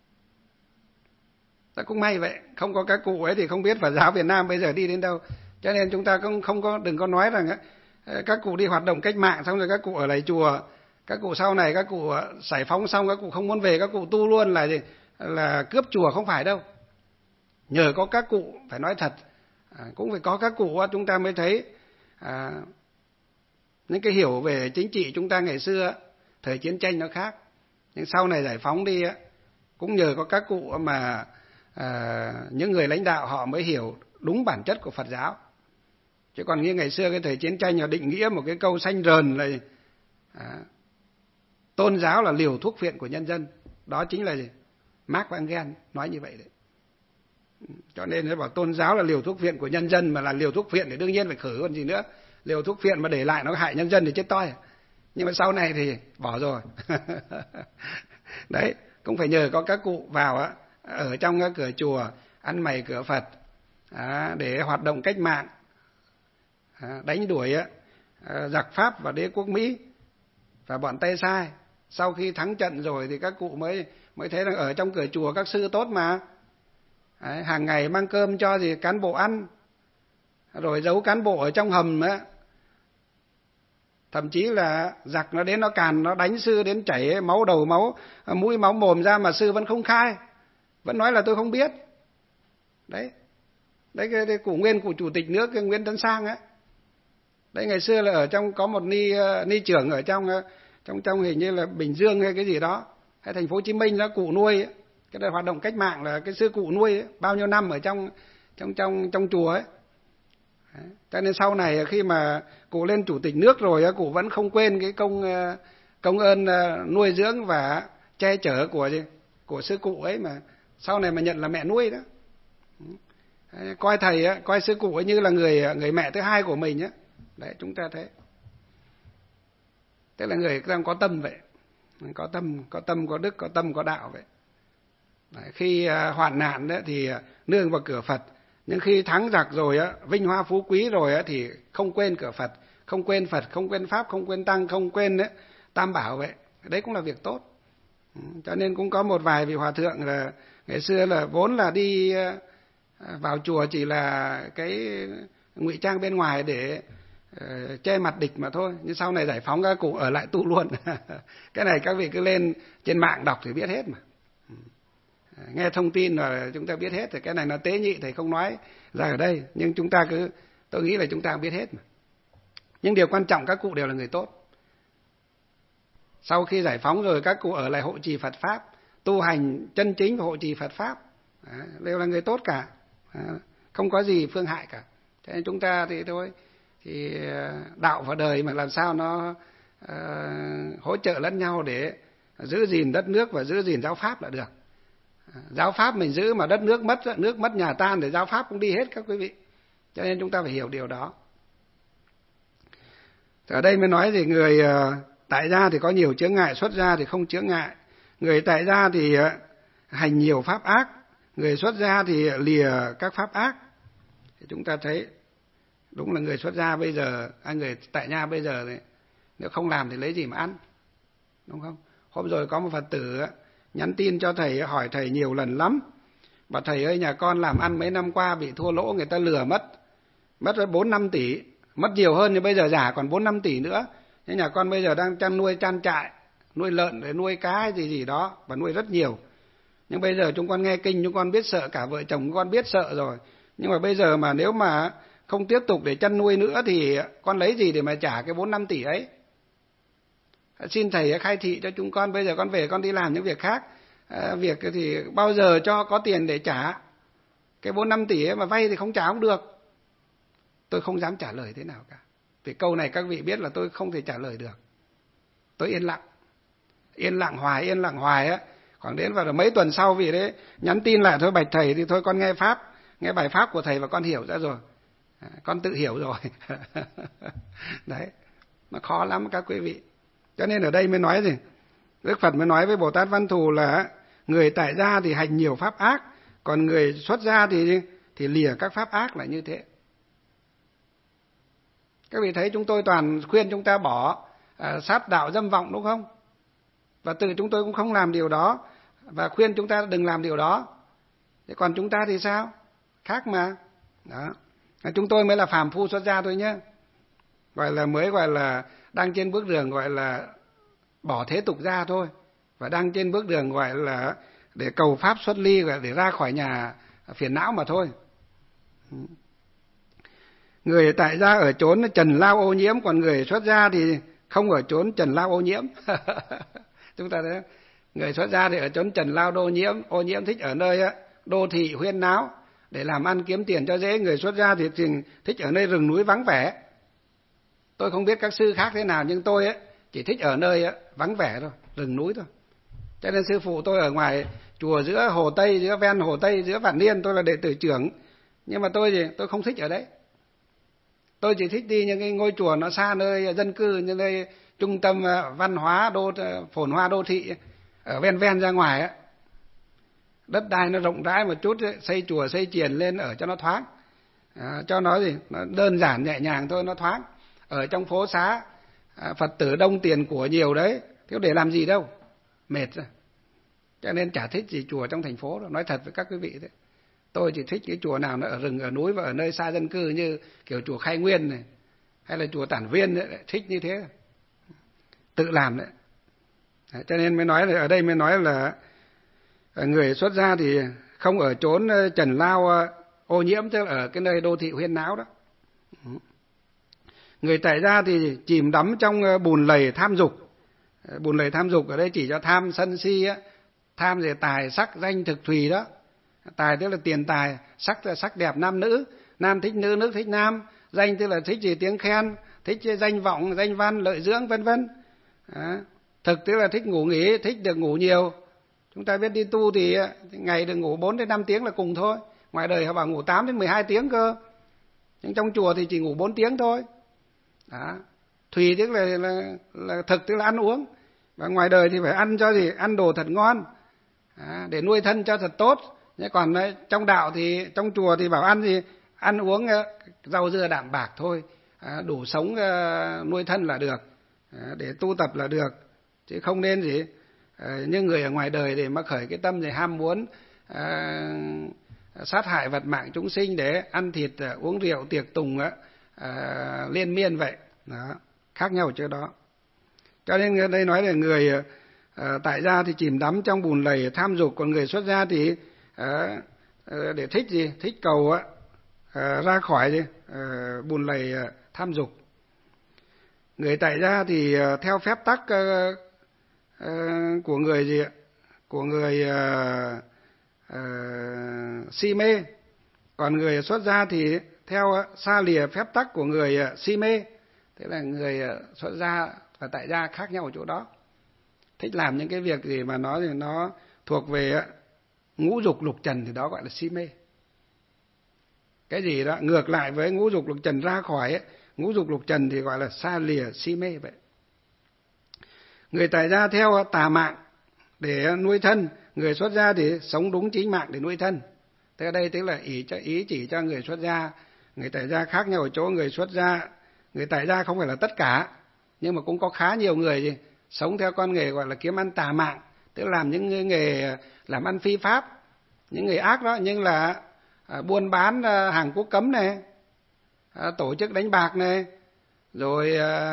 Ta cũng may vậy, không có các cụ ấy thì không biết Phật giáo Việt Nam bây giờ đi đến đâu. Cho nên chúng ta cũng đừng có nói rằng các cụ đi hoạt động cách mạng xong rồi các cụ ở lại chùa, các cụ sau này các cụ giải phóng xong các cụ không muốn về, các cụ tu luôn là gì? Là cướp chùa, không phải đâu. Nhờ có các cụ, phải nói thật, cũng phải có các cụ chúng ta mới thấy những cái hiểu về chính trị chúng ta ngày xưa thời chiến tranh nó khác, nhưng sau này giải phóng đi cũng nhờ có các cụ mà những người lãnh đạo họ mới hiểu đúng bản chất của Phật giáo. Chứ còn như ngày xưa cái thời chiến tranh họ định nghĩa một cái câu xanh rờn là tôn giáo là liều thuốc phiện của nhân dân. Đó chính là gì? Marx và Engels nói như vậy đấy. Cho nên nó bảo tôn giáo là liều thuốc phiện của nhân dân, mà là liều thuốc phiện thì đương nhiên phải khử còn gì nữa. Liều thuốc phiện mà để lại nó hại nhân dân thì chết toi. Nhưng mà sau này thì bỏ rồi. Đấy, cũng phải nhờ có các cụ vào ở trong các cửa chùa, ăn mày cửa Phật để hoạt động cách mạng, đánh đuổi giặc Pháp và đế quốc Mỹ và bọn Tây Sai. Sau khi thắng trận rồi thì các cụ mới mới thấy rằng ở trong cửa chùa các sư tốt mà. Đấy, hàng ngày mang cơm cho gì cán bộ ăn, rồi giấu cán bộ ở trong hầm á. Thậm chí là giặc nó đến nó càn, nó đánh sư đến chảy máu đầu, máu mũi, máu mồm ra mà sư vẫn không khai, vẫn nói là tôi không biết. Đấy, cái cụ nguyên của chủ tịch nước cái Nguyễn Tấn Sang á. Đấy, ngày xưa là ở trong có một ni trưởng ở trong hình như là Bình Dương hay cái gì đó, hay thành phố Hồ Chí Minh đó, cụ nuôi ấy. Cái đời hoạt động cách mạng là cái sư cụ nuôi ấy, bao nhiêu năm ở trong chùa ấy. Đấy. Cho nên sau này khi mà cụ lên chủ tịch nước rồi, cụ vẫn không quên cái công ơn nuôi dưỡng và che chở của sư cụ ấy, mà sau này mà nhận là mẹ nuôi đó. Đấy, coi thầy coi sư cụ ấy như là người mẹ thứ hai của mình á. Đấy, chúng ta thấy. Tức là người đang có tâm vậy, có tâm có đức, có tâm có đạo vậy. Đấy, khi hoạn nạn đó thì nương vào cửa Phật, nhưng khi thắng giặc rồi á, vinh hoa phú quý rồi á, thì không quên cửa Phật, không quên Phật, không quên Pháp, không quên Tăng, không quên Tam Bảo vậy. Đấy cũng là việc tốt. Cho nên cũng có một vài vị hòa thượng là ngày xưa là vốn là đi vào chùa chỉ là cái ngụy trang bên ngoài để che mặt địch mà thôi, nhưng sau này giải phóng các cụ ở lại tu luôn. Cái này các vị cứ lên trên mạng đọc thì biết hết mà. Nghe thông tin là chúng ta biết hết, thì cái này nó tế nhị thầy không nói ra ở đây, nhưng chúng ta tôi nghĩ là chúng ta biết hết mà. Nhưng điều quan trọng các cụ đều là người tốt. Sau khi giải phóng rồi các cụ ở lại hộ trì Phật Pháp, tu hành chân chính và hộ trì Phật Pháp, đều là người tốt cả, không có gì phương hại cả. Thế nên chúng ta thì thôi, thì đạo và đời mà làm sao nó hỗ trợ lẫn nhau để giữ gìn đất nước và giữ gìn giáo pháp là được. Giáo pháp mình giữ mà đất nước mất nhà tan, để giáo pháp cũng đi hết các quý vị. Cho nên chúng ta phải hiểu điều đó. Ở đây mới nói thì người tại gia thì có nhiều chướng ngại, xuất gia thì không chướng ngại. Người tại gia thì hành nhiều pháp ác, người xuất gia thì lìa các pháp ác. Thì chúng ta thấy đúng là người xuất gia bây giờ, người tại gia bây giờ thì nếu không làm thì lấy gì mà ăn, đúng không? Hôm rồi có một Phật tử nhắn tin cho thầy, hỏi thầy nhiều lần lắm, bảo thầy ơi, nhà con làm ăn mấy năm qua bị thua lỗ, người ta lừa mất 4-5 tỷ, mất nhiều hơn, nhưng bây giờ giả còn 4-5 tỷ nữa. Nhưng nhà con bây giờ đang chăn nuôi trang trại, nuôi lợn để nuôi cá hay gì đó, và nuôi rất nhiều. Nhưng bây giờ chúng con nghe kinh, chúng con biết sợ, cả vợ chồng con biết sợ rồi. Nhưng mà bây giờ mà nếu mà không tiếp tục để chăn nuôi nữa thì con lấy gì để mà trả cái 4-5 tỷ ấy? Xin thầy khai thị cho chúng con, bây giờ con về con đi làm những việc khác. Việc thì bao giờ cho có tiền để trả cái 4-5 tỷ ấy, mà vay thì không trả không được. Tôi không dám trả lời thế nào cả. Vì câu này các vị biết là tôi không thể trả lời được. Tôi yên lặng hoài á. Khoảng đến vào mấy tuần sau vì đấy nhắn tin lại, thôi bạch thầy thì thôi con nghe bài pháp của thầy và con hiểu ra rồi. Con tự hiểu rồi. Đấy, nó khó lắm các quý vị. Cho nên ở đây mới nói gì? Đức Phật mới nói với Bồ Tát Văn Thù là người tại gia thì hành nhiều pháp ác, còn người xuất gia thì lìa các pháp ác là như thế. Các vị thấy chúng tôi toàn khuyên chúng ta bỏ sát đạo dâm vọng, đúng không? Và từ chúng tôi cũng không làm điều đó, và khuyên chúng ta đừng làm điều đó. Thế còn chúng ta thì sao? Khác mà. Đó. Chúng tôi mới là phàm phu xuất gia thôi nhé. Gọi là đang trên bước đường gọi là bỏ thế tục ra thôi, và đang trên bước đường gọi là để cầu pháp xuất ly, gọi là để ra khỏi nhà phiền não mà thôi. Người tại gia ở chốn trần lao ô nhiễm, còn người xuất gia thì không ở chốn trần lao ô nhiễm. Chúng ta thấy người xuất gia thì ở chốn trần lao ô nhiễm thích ở nơi đô thị huyên náo để làm ăn kiếm tiền cho dễ. Người xuất gia thì thích ở nơi rừng núi vắng vẻ. Tôi không biết các sư khác thế nào, nhưng tôi chỉ thích ở nơi vắng vẻ thôi, rừng núi thôi. Cho nên sư phụ tôi ở ngoài chùa giữa Hồ Tây, giữa ven Hồ Tây, giữa Vạn Niên, tôi là đệ tử trưởng. Nhưng mà tôi không thích ở đấy. Tôi chỉ thích đi những cái ngôi chùa nó xa nơi dân cư, những nơi trung tâm văn hóa, phồn hoa đô thị, ở ven ra ngoài á. Đất đai nó rộng rãi một chút, xây chùa xây chiền lên ở cho nó thoáng. Cho nó nó đơn giản nhẹ nhàng thôi, nó thoáng. Ở trong phố xá Phật tử đông tiền của nhiều đấy, thế để làm gì đâu, mệt rồi. Cho nên chả thích gì chùa trong thành phố đâu, nói thật với các quý vị đấy. Tôi chỉ thích cái chùa nào nó ở rừng, ở núi và ở nơi xa dân cư, như kiểu chùa Khai Nguyên này, hay là chùa Tản Viên đấy, thích như thế. Tự làm đấy. Cho nên mới nói là, ở đây mới nói là người xuất gia thì không ở chốn trần lao ô nhiễm, tức là ở cái nơi đô thị huyên náo đó. Người tại gia thì chìm đắm trong bùn lầy tham dục. Bùn lầy tham dục ở đây chỉ cho tham sân si á, tham về tài sắc danh thực thùy đó. Tài tức là tiền tài, sắc là sắc đẹp nam nữ, nam thích nữ, nữ thích nam, danh tức là thích gì tiếng khen, thích danh vọng, danh văn, lợi dưỡng vân vân. Thực tức là thích ngủ nghỉ, thích được ngủ nhiều. Chúng ta biết đi tu thì ngày được ngủ 4 đến 5 tiếng là cùng thôi. Ngoài đời họ bảo ngủ 8 đến 12 tiếng cơ. Nhưng trong chùa thì chỉ ngủ 4 tiếng thôi. Đó. Thùy tức là thực tức là ăn uống. Và ngoài đời thì phải ăn cho gì? Ăn đồ thật ngon. Để nuôi thân cho thật tốt. Còn trong đạo thì, trong chùa thì bảo ăn gì? Ăn uống rau dưa đạm bạc thôi. Đủ sống nuôi thân là được. Để tu tập là được. Chứ không nên gì? Như người ở ngoài đời để mà khởi cái tâm thì ham muốn sát hại vật mạng chúng sinh để ăn thịt, uống rượu, tiệc tùng liên miên vậy. Đó, khác nhau chỗ đó. Cho nên đây nói là người tại gia thì chìm đắm trong bùn lầy tham dục, còn người xuất gia thì để thích gì? Thích cầu ra khỏi gì? Bùn lầy tham dục. Người tại gia thì theo phép tắc của người gì ạ? Của người si mê. Còn người xuất gia thì theo xa lìa phép tắc của người si mê. Thế là người xuất gia và tại gia khác nhau ở chỗ đó. Thích làm những cái việc gì mà nó thuộc về ngũ dục lục trần thì đó gọi là si mê. Cái gì đó ngược lại với ngũ dục lục trần, ra khỏi ngũ dục lục trần thì gọi là xa lìa si mê vậy. Người tại gia theo tà mạng để nuôi thân, người xuất gia thì sống đúng chính mạng để nuôi thân. Thế ở đây tức là ý chỉ cho người xuất gia. Người tại gia khác nhau ở chỗ người xuất gia, người tại gia không phải là tất cả, nhưng mà cũng có khá nhiều người gì sống theo con nghề gọi là kiếm ăn tà mạng, tức là làm những nghề làm ăn phi pháp, những nghề ác đó, nhưng là buôn bán hàng quốc cấm này, tổ chức đánh bạc này, rồi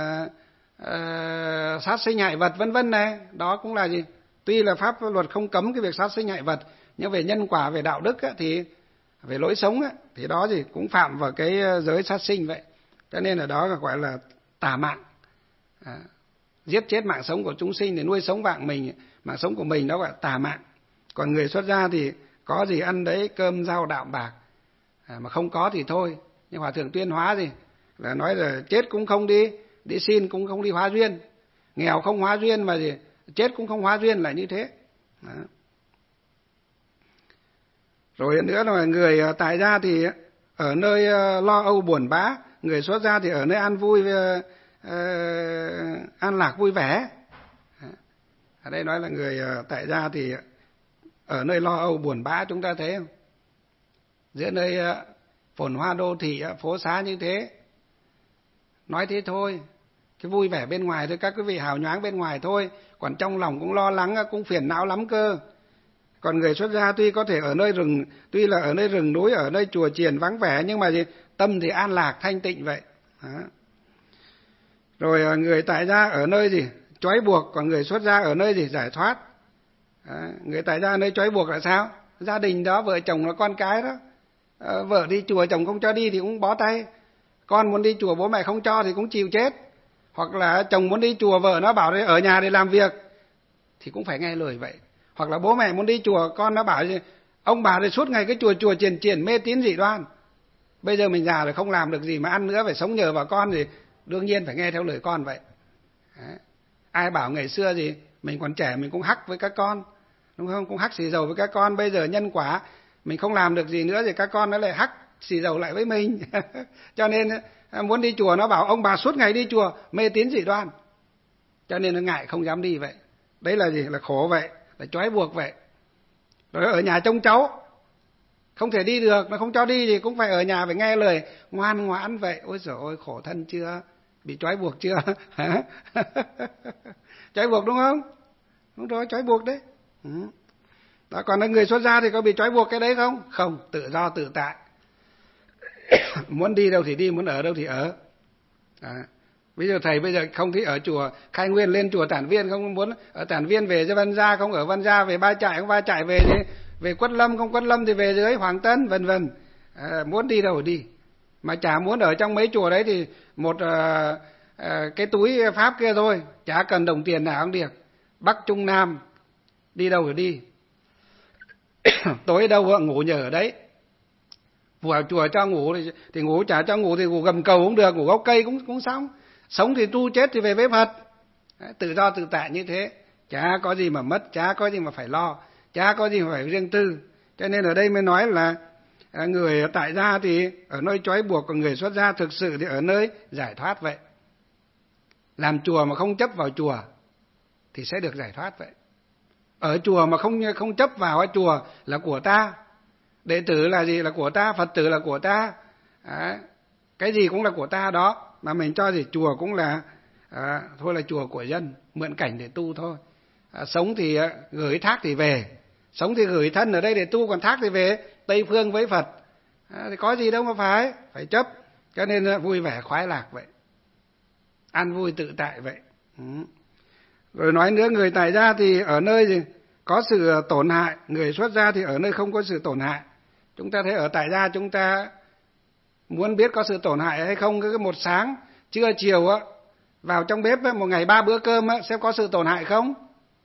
sát sinh hại vật vân vân này, đó cũng là gì? Tuy là pháp luật không cấm cái việc sát sinh hại vật, nhưng về nhân quả, về đạo đức thì về lối sống thì đó gì cũng phạm vào cái giới sát sinh vậy. Cho nên là đó gọi là tà mạng. Giết chết mạng sống của chúng sinh để nuôi sống mạng sống của mình, đó gọi là tà mạng. Còn người xuất gia thì có gì ăn đấy, cơm rau đạm bạc, mà không có thì thôi. Nhưng Hòa Thượng Tuyên Hóa gì là nói là chết cũng không đi xin cũng không đi hóa duyên, nghèo không hóa duyên mà gì chết cũng không hóa duyên, là như thế. Đó. Rồi nữa là người tại gia thì ở nơi lo âu buồn bã, người xuất gia thì ở nơi an vui, an lạc vui vẻ. Ở đây nói là người tại gia thì ở nơi lo âu buồn bã, chúng ta thấy không? Giữa nơi phồn hoa đô thị, phố xá như thế, nói thế thôi, cái vui vẻ bên ngoài thôi, các quý vị, hào nhoáng bên ngoài thôi, còn trong lòng cũng lo lắng, cũng phiền não lắm cơ. Còn người xuất gia tuy có thể ở nơi rừng, tuy là ở nơi rừng núi, ở nơi chùa chiền vắng vẻ, nhưng mà gì? Tâm thì an lạc thanh tịnh vậy. Đó. Rồi người tại gia ở nơi gì? Trói buộc, còn người xuất gia ở nơi gì? Giải thoát. Đó. Người tại gia ở nơi trói buộc là sao? Gia đình đó, vợ chồng nó con cái đó, vợ đi chùa chồng không cho đi thì cũng bó tay, con muốn đi chùa bố mẹ không cho thì cũng chịu chết. Hoặc là chồng muốn đi chùa, vợ nó bảo ở nhà để làm việc thì cũng phải nghe lời vậy. Hoặc là bố mẹ muốn đi chùa, con nó bảo ông bà thì suốt ngày cái chùa triển mê tín dị đoan. Bây giờ mình già rồi không làm được gì mà ăn nữa, phải sống nhờ vào con thì đương nhiên phải nghe theo lời con vậy. Đấy. Ai bảo ngày xưa gì mình còn trẻ mình cũng hắc với các con, đúng không? Cũng hắc xì dầu với các con. Bây giờ nhân quả mình không làm được gì nữa thì các con nó lại hắc xì dầu lại với mình. Cho nên muốn đi chùa nó bảo ông bà suốt ngày đi chùa mê tín dị đoan, cho nên nó ngại không dám đi vậy. Đấy là gì? Là khổ vậy, là trói buộc vậy. Rồi ở nhà trông cháu không thể đi được, nó không cho đi thì cũng phải ở nhà, phải nghe lời ngoan ngoãn vậy. Ôi giời ơi, khổ thân chưa? Bị trói buộc chưa? Trói buộc đúng không? Đúng rồi, trói buộc đấy. Đó, còn là người xuất gia thì có bị trói buộc cái đấy không? Không, tự do tự tại. Muốn đi đâu thì đi, muốn ở đâu thì ở. Ví dụ thầy bây giờ không thích ở chùa Khai Nguyên, lên chùa Tản Viên, không muốn ở Tản Viên về cho Văn Gia, không ở Văn Gia về Ba Trại, không Ba Trại về Quất Lâm, không Quất Lâm thì về dưới Hoàng Tân, vân vân. Muốn đi đâu đi. Mà chả muốn ở trong mấy chùa đấy thì một cái túi Pháp kia thôi, chả cần đồng tiền nào cũng được. Bắc Trung Nam, đi đâu thì đi. Tối đâu ngủ nhờ ở đấy. Vào chùa cho ngủ thì ngủ, chả cho ngủ thì ngủ gầm cầu cũng được, ngủ gốc cây cũng xong. Sống thì tu, chết thì về với Phật. Tự do tự tại như thế, chả có gì mà mất, chả có gì mà phải lo, chả có gì mà phải riêng tư. Cho nên ở đây mới nói là người tại gia thì ở nơi trói buộc, còn người xuất gia thực sự thì ở nơi giải thoát vậy. Làm chùa mà không chấp vào chùa thì sẽ được giải thoát vậy. Ở chùa mà không chấp vào chùa là của ta. Đệ tử là gì? Là của ta. Phật tử là của ta. Cái gì cũng là của ta đó. Mà mình cho gì chùa cũng là thôi là chùa của dân, mượn cảnh để tu thôi. Sống thì gửi thác thì về. Sống thì gửi thân ở đây để tu, còn thác thì về Tây Phương với Phật. Thì có gì đâu mà phải chấp. Cho nên vui vẻ khoái lạc vậy. An vui tự tại vậy. Rồi nói nữa, người tại gia thì ở nơi gì có sự tổn hại, người xuất gia thì ở nơi không có sự tổn hại. Chúng ta thấy ở tại gia, chúng ta muốn biết có sự tổn hại hay không, cứ một sáng trưa chiều vào trong bếp một ngày 3 bữa cơm xem có sự tổn hại không.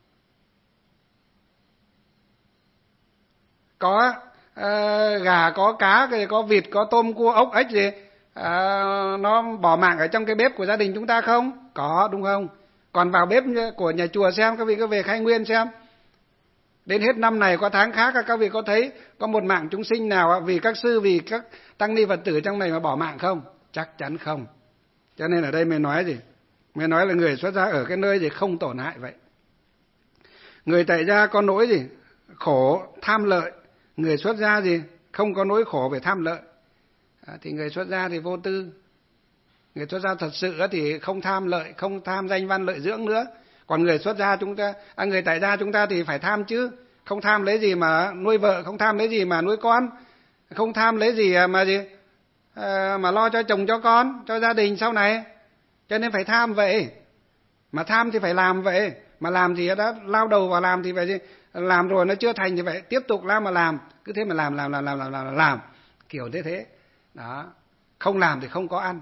Có gà, có cá, có vịt, có tôm, cua, ốc, ếch gì nó bỏ mạng ở trong cái bếp của gia đình chúng ta không? Có, đúng không? Còn vào bếp của nhà chùa xem, các vị có về Khai Nguyên xem, đến hết năm này qua tháng khác các vị có thấy có một mạng chúng sinh nào vì các sư, vì các tăng ni Phật tử trong này mà bỏ mạng không? Chắc chắn không. Cho nên ở đây mới nói gì? Mới nói là người xuất gia ở cái nơi gì không tổn hại vậy. Người tại gia có nỗi gì? Khổ tham lợi. Người xuất gia gì? Không có nỗi khổ về tham lợi. Thì người xuất gia thì vô tư. Người xuất gia thật sự thì không tham lợi, không tham danh văn lợi dưỡng nữa. Còn người xuất gia chúng ta, người tại gia chúng ta thì phải tham chứ. Không tham lấy gì mà nuôi vợ, không tham lấy gì mà nuôi con, không tham lấy gì mà mà lo cho chồng cho con, cho gia đình sau này. Cho nên phải tham vậy. Mà tham thì phải làm vậy. Mà làm thì đã lao đầu vào làm thì phải làm rồi nó chưa thành thì phải tiếp tục làm mà làm. Cứ thế mà làm. Kiểu thế. Đó. Không làm thì không có ăn.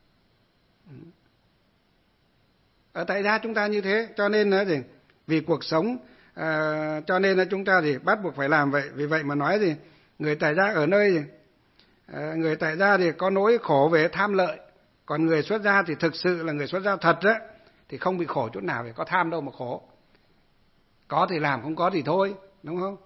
Ở tại gia chúng ta như thế, cho nên là gì? Vì cuộc sống, cho nên là chúng ta thì bắt buộc phải làm vậy. Vì vậy mà nói gì? Người tại gia ở nơi gì? Người tại gia thì có nỗi khổ về tham lợi. Còn người xuất gia thì thực sự là người xuất gia thật đó, thì không bị khổ chút nào, vì có tham đâu mà khổ. Có thì làm, không có thì thôi, đúng không?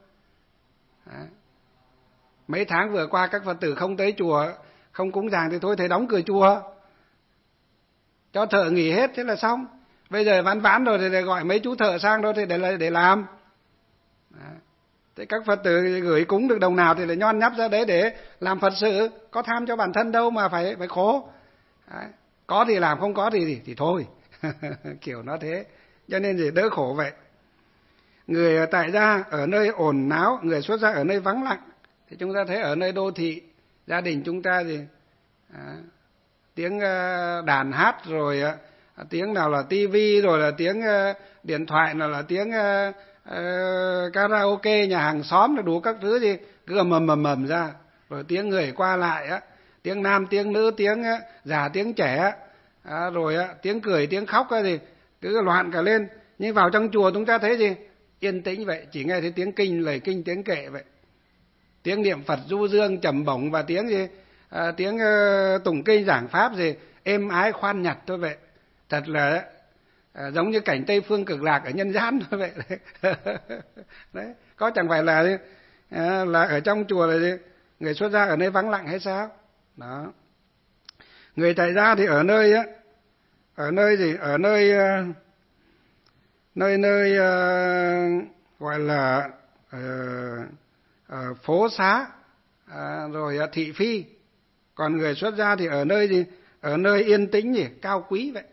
Mấy tháng vừa qua các Phật tử không tới chùa, không cúng dường thì thôi thầy đóng cửa chùa, cho thợ nghỉ hết, thế là xong. Bây giờ ván rồi thì gọi mấy chú thợ sang đó thì để làm. Thế các Phật tử gửi cúng được đồng nào thì lại nhon nhắp ra đấy để làm Phật sự, có tham cho bản thân đâu mà phải khổ. Có thì làm, không có thì thôi. Kiểu nó thế. Cho nên thì đỡ khổ vậy. Người tại gia ở nơi ồn náo, người xuất gia ở nơi vắng lặng. Thì chúng ta thấy ở nơi đô thị, gia đình chúng ta thì tiếng đàn hát, rồi tiếng nào là tivi, rồi là tiếng điện thoại, nào là tiếng karaoke, nhà hàng xóm, là đủ các thứ gì cứ mầm ra. Rồi tiếng người qua lại, tiếng nam, tiếng nữ, tiếng già, tiếng trẻ, rồi tiếng cười, tiếng khóc thì cứ loạn cả lên. Nhưng vào trong chùa chúng ta thấy gì? Yên tĩnh vậy, chỉ nghe thấy tiếng kinh, lời kinh, tiếng kệ vậy. Tiếng niệm Phật du dương trầm bổng và tiếng gì? Tiếng tụng kinh giảng pháp gì êm ái khoan nhặt thôi vậy. Thật là giống như cảnh Tây Phương Cực Lạc ở nhân gian thôi vậy. Đấy, có chẳng phải là ở trong chùa là gì? Người xuất gia ở nơi vắng lặng hay sao? Đó. Người tại gia thì ở nơi ở nơi gì? Ở nơi gọi là phố xá, rồi thị phi. Còn người xuất gia thì ở nơi gì? Ở nơi yên tĩnh nhỉ, cao quý vậy.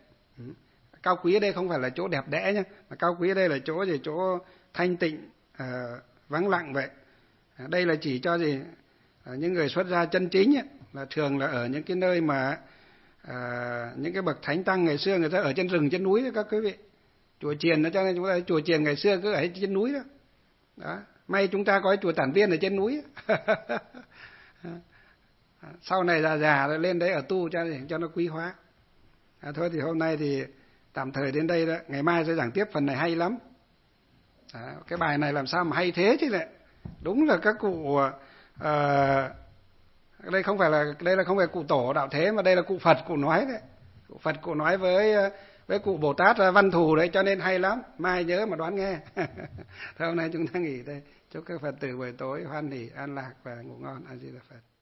Cao quý ở đây không phải là chỗ đẹp đẽ nhá, mà cao quý ở đây là chỗ gì? Chỗ thanh tịnh, vắng lặng vậy. Đây là chỉ cho gì? Những người xuất gia chân chính ấy, là thường là ở những cái nơi mà những cái bậc thánh tăng ngày xưa người ta ở trên rừng trên núi đó các quý vị. Chùa chiền nó cho nên chúng ta chùa chiền ngày xưa cứ ở trên núi đó. Đó, may chúng ta có cái chùa Tản Viên ở trên núi. Sau này già rồi lên đấy ở tu cho nó quý hóa. Thôi thì hôm nay thì tạm thời đến đây đó, ngày mai sẽ giảng tiếp phần này hay lắm. Cái bài này làm sao mà hay thế chứ lại. Đúng là các cụ đây không phải cụ tổ đạo thế mà đây là cụ Phật cụ nói đấy. Cụ Phật cụ nói với cụ Bồ Tát Văn Thù đấy, cho nên hay lắm, mai nhớ mà đoán nghe. Thôi hôm nay chúng ta nghỉ đây. Chúc các Phật tử buổi tối hoan hỷ, an lạc và ngủ ngon. A Di Đà Phật.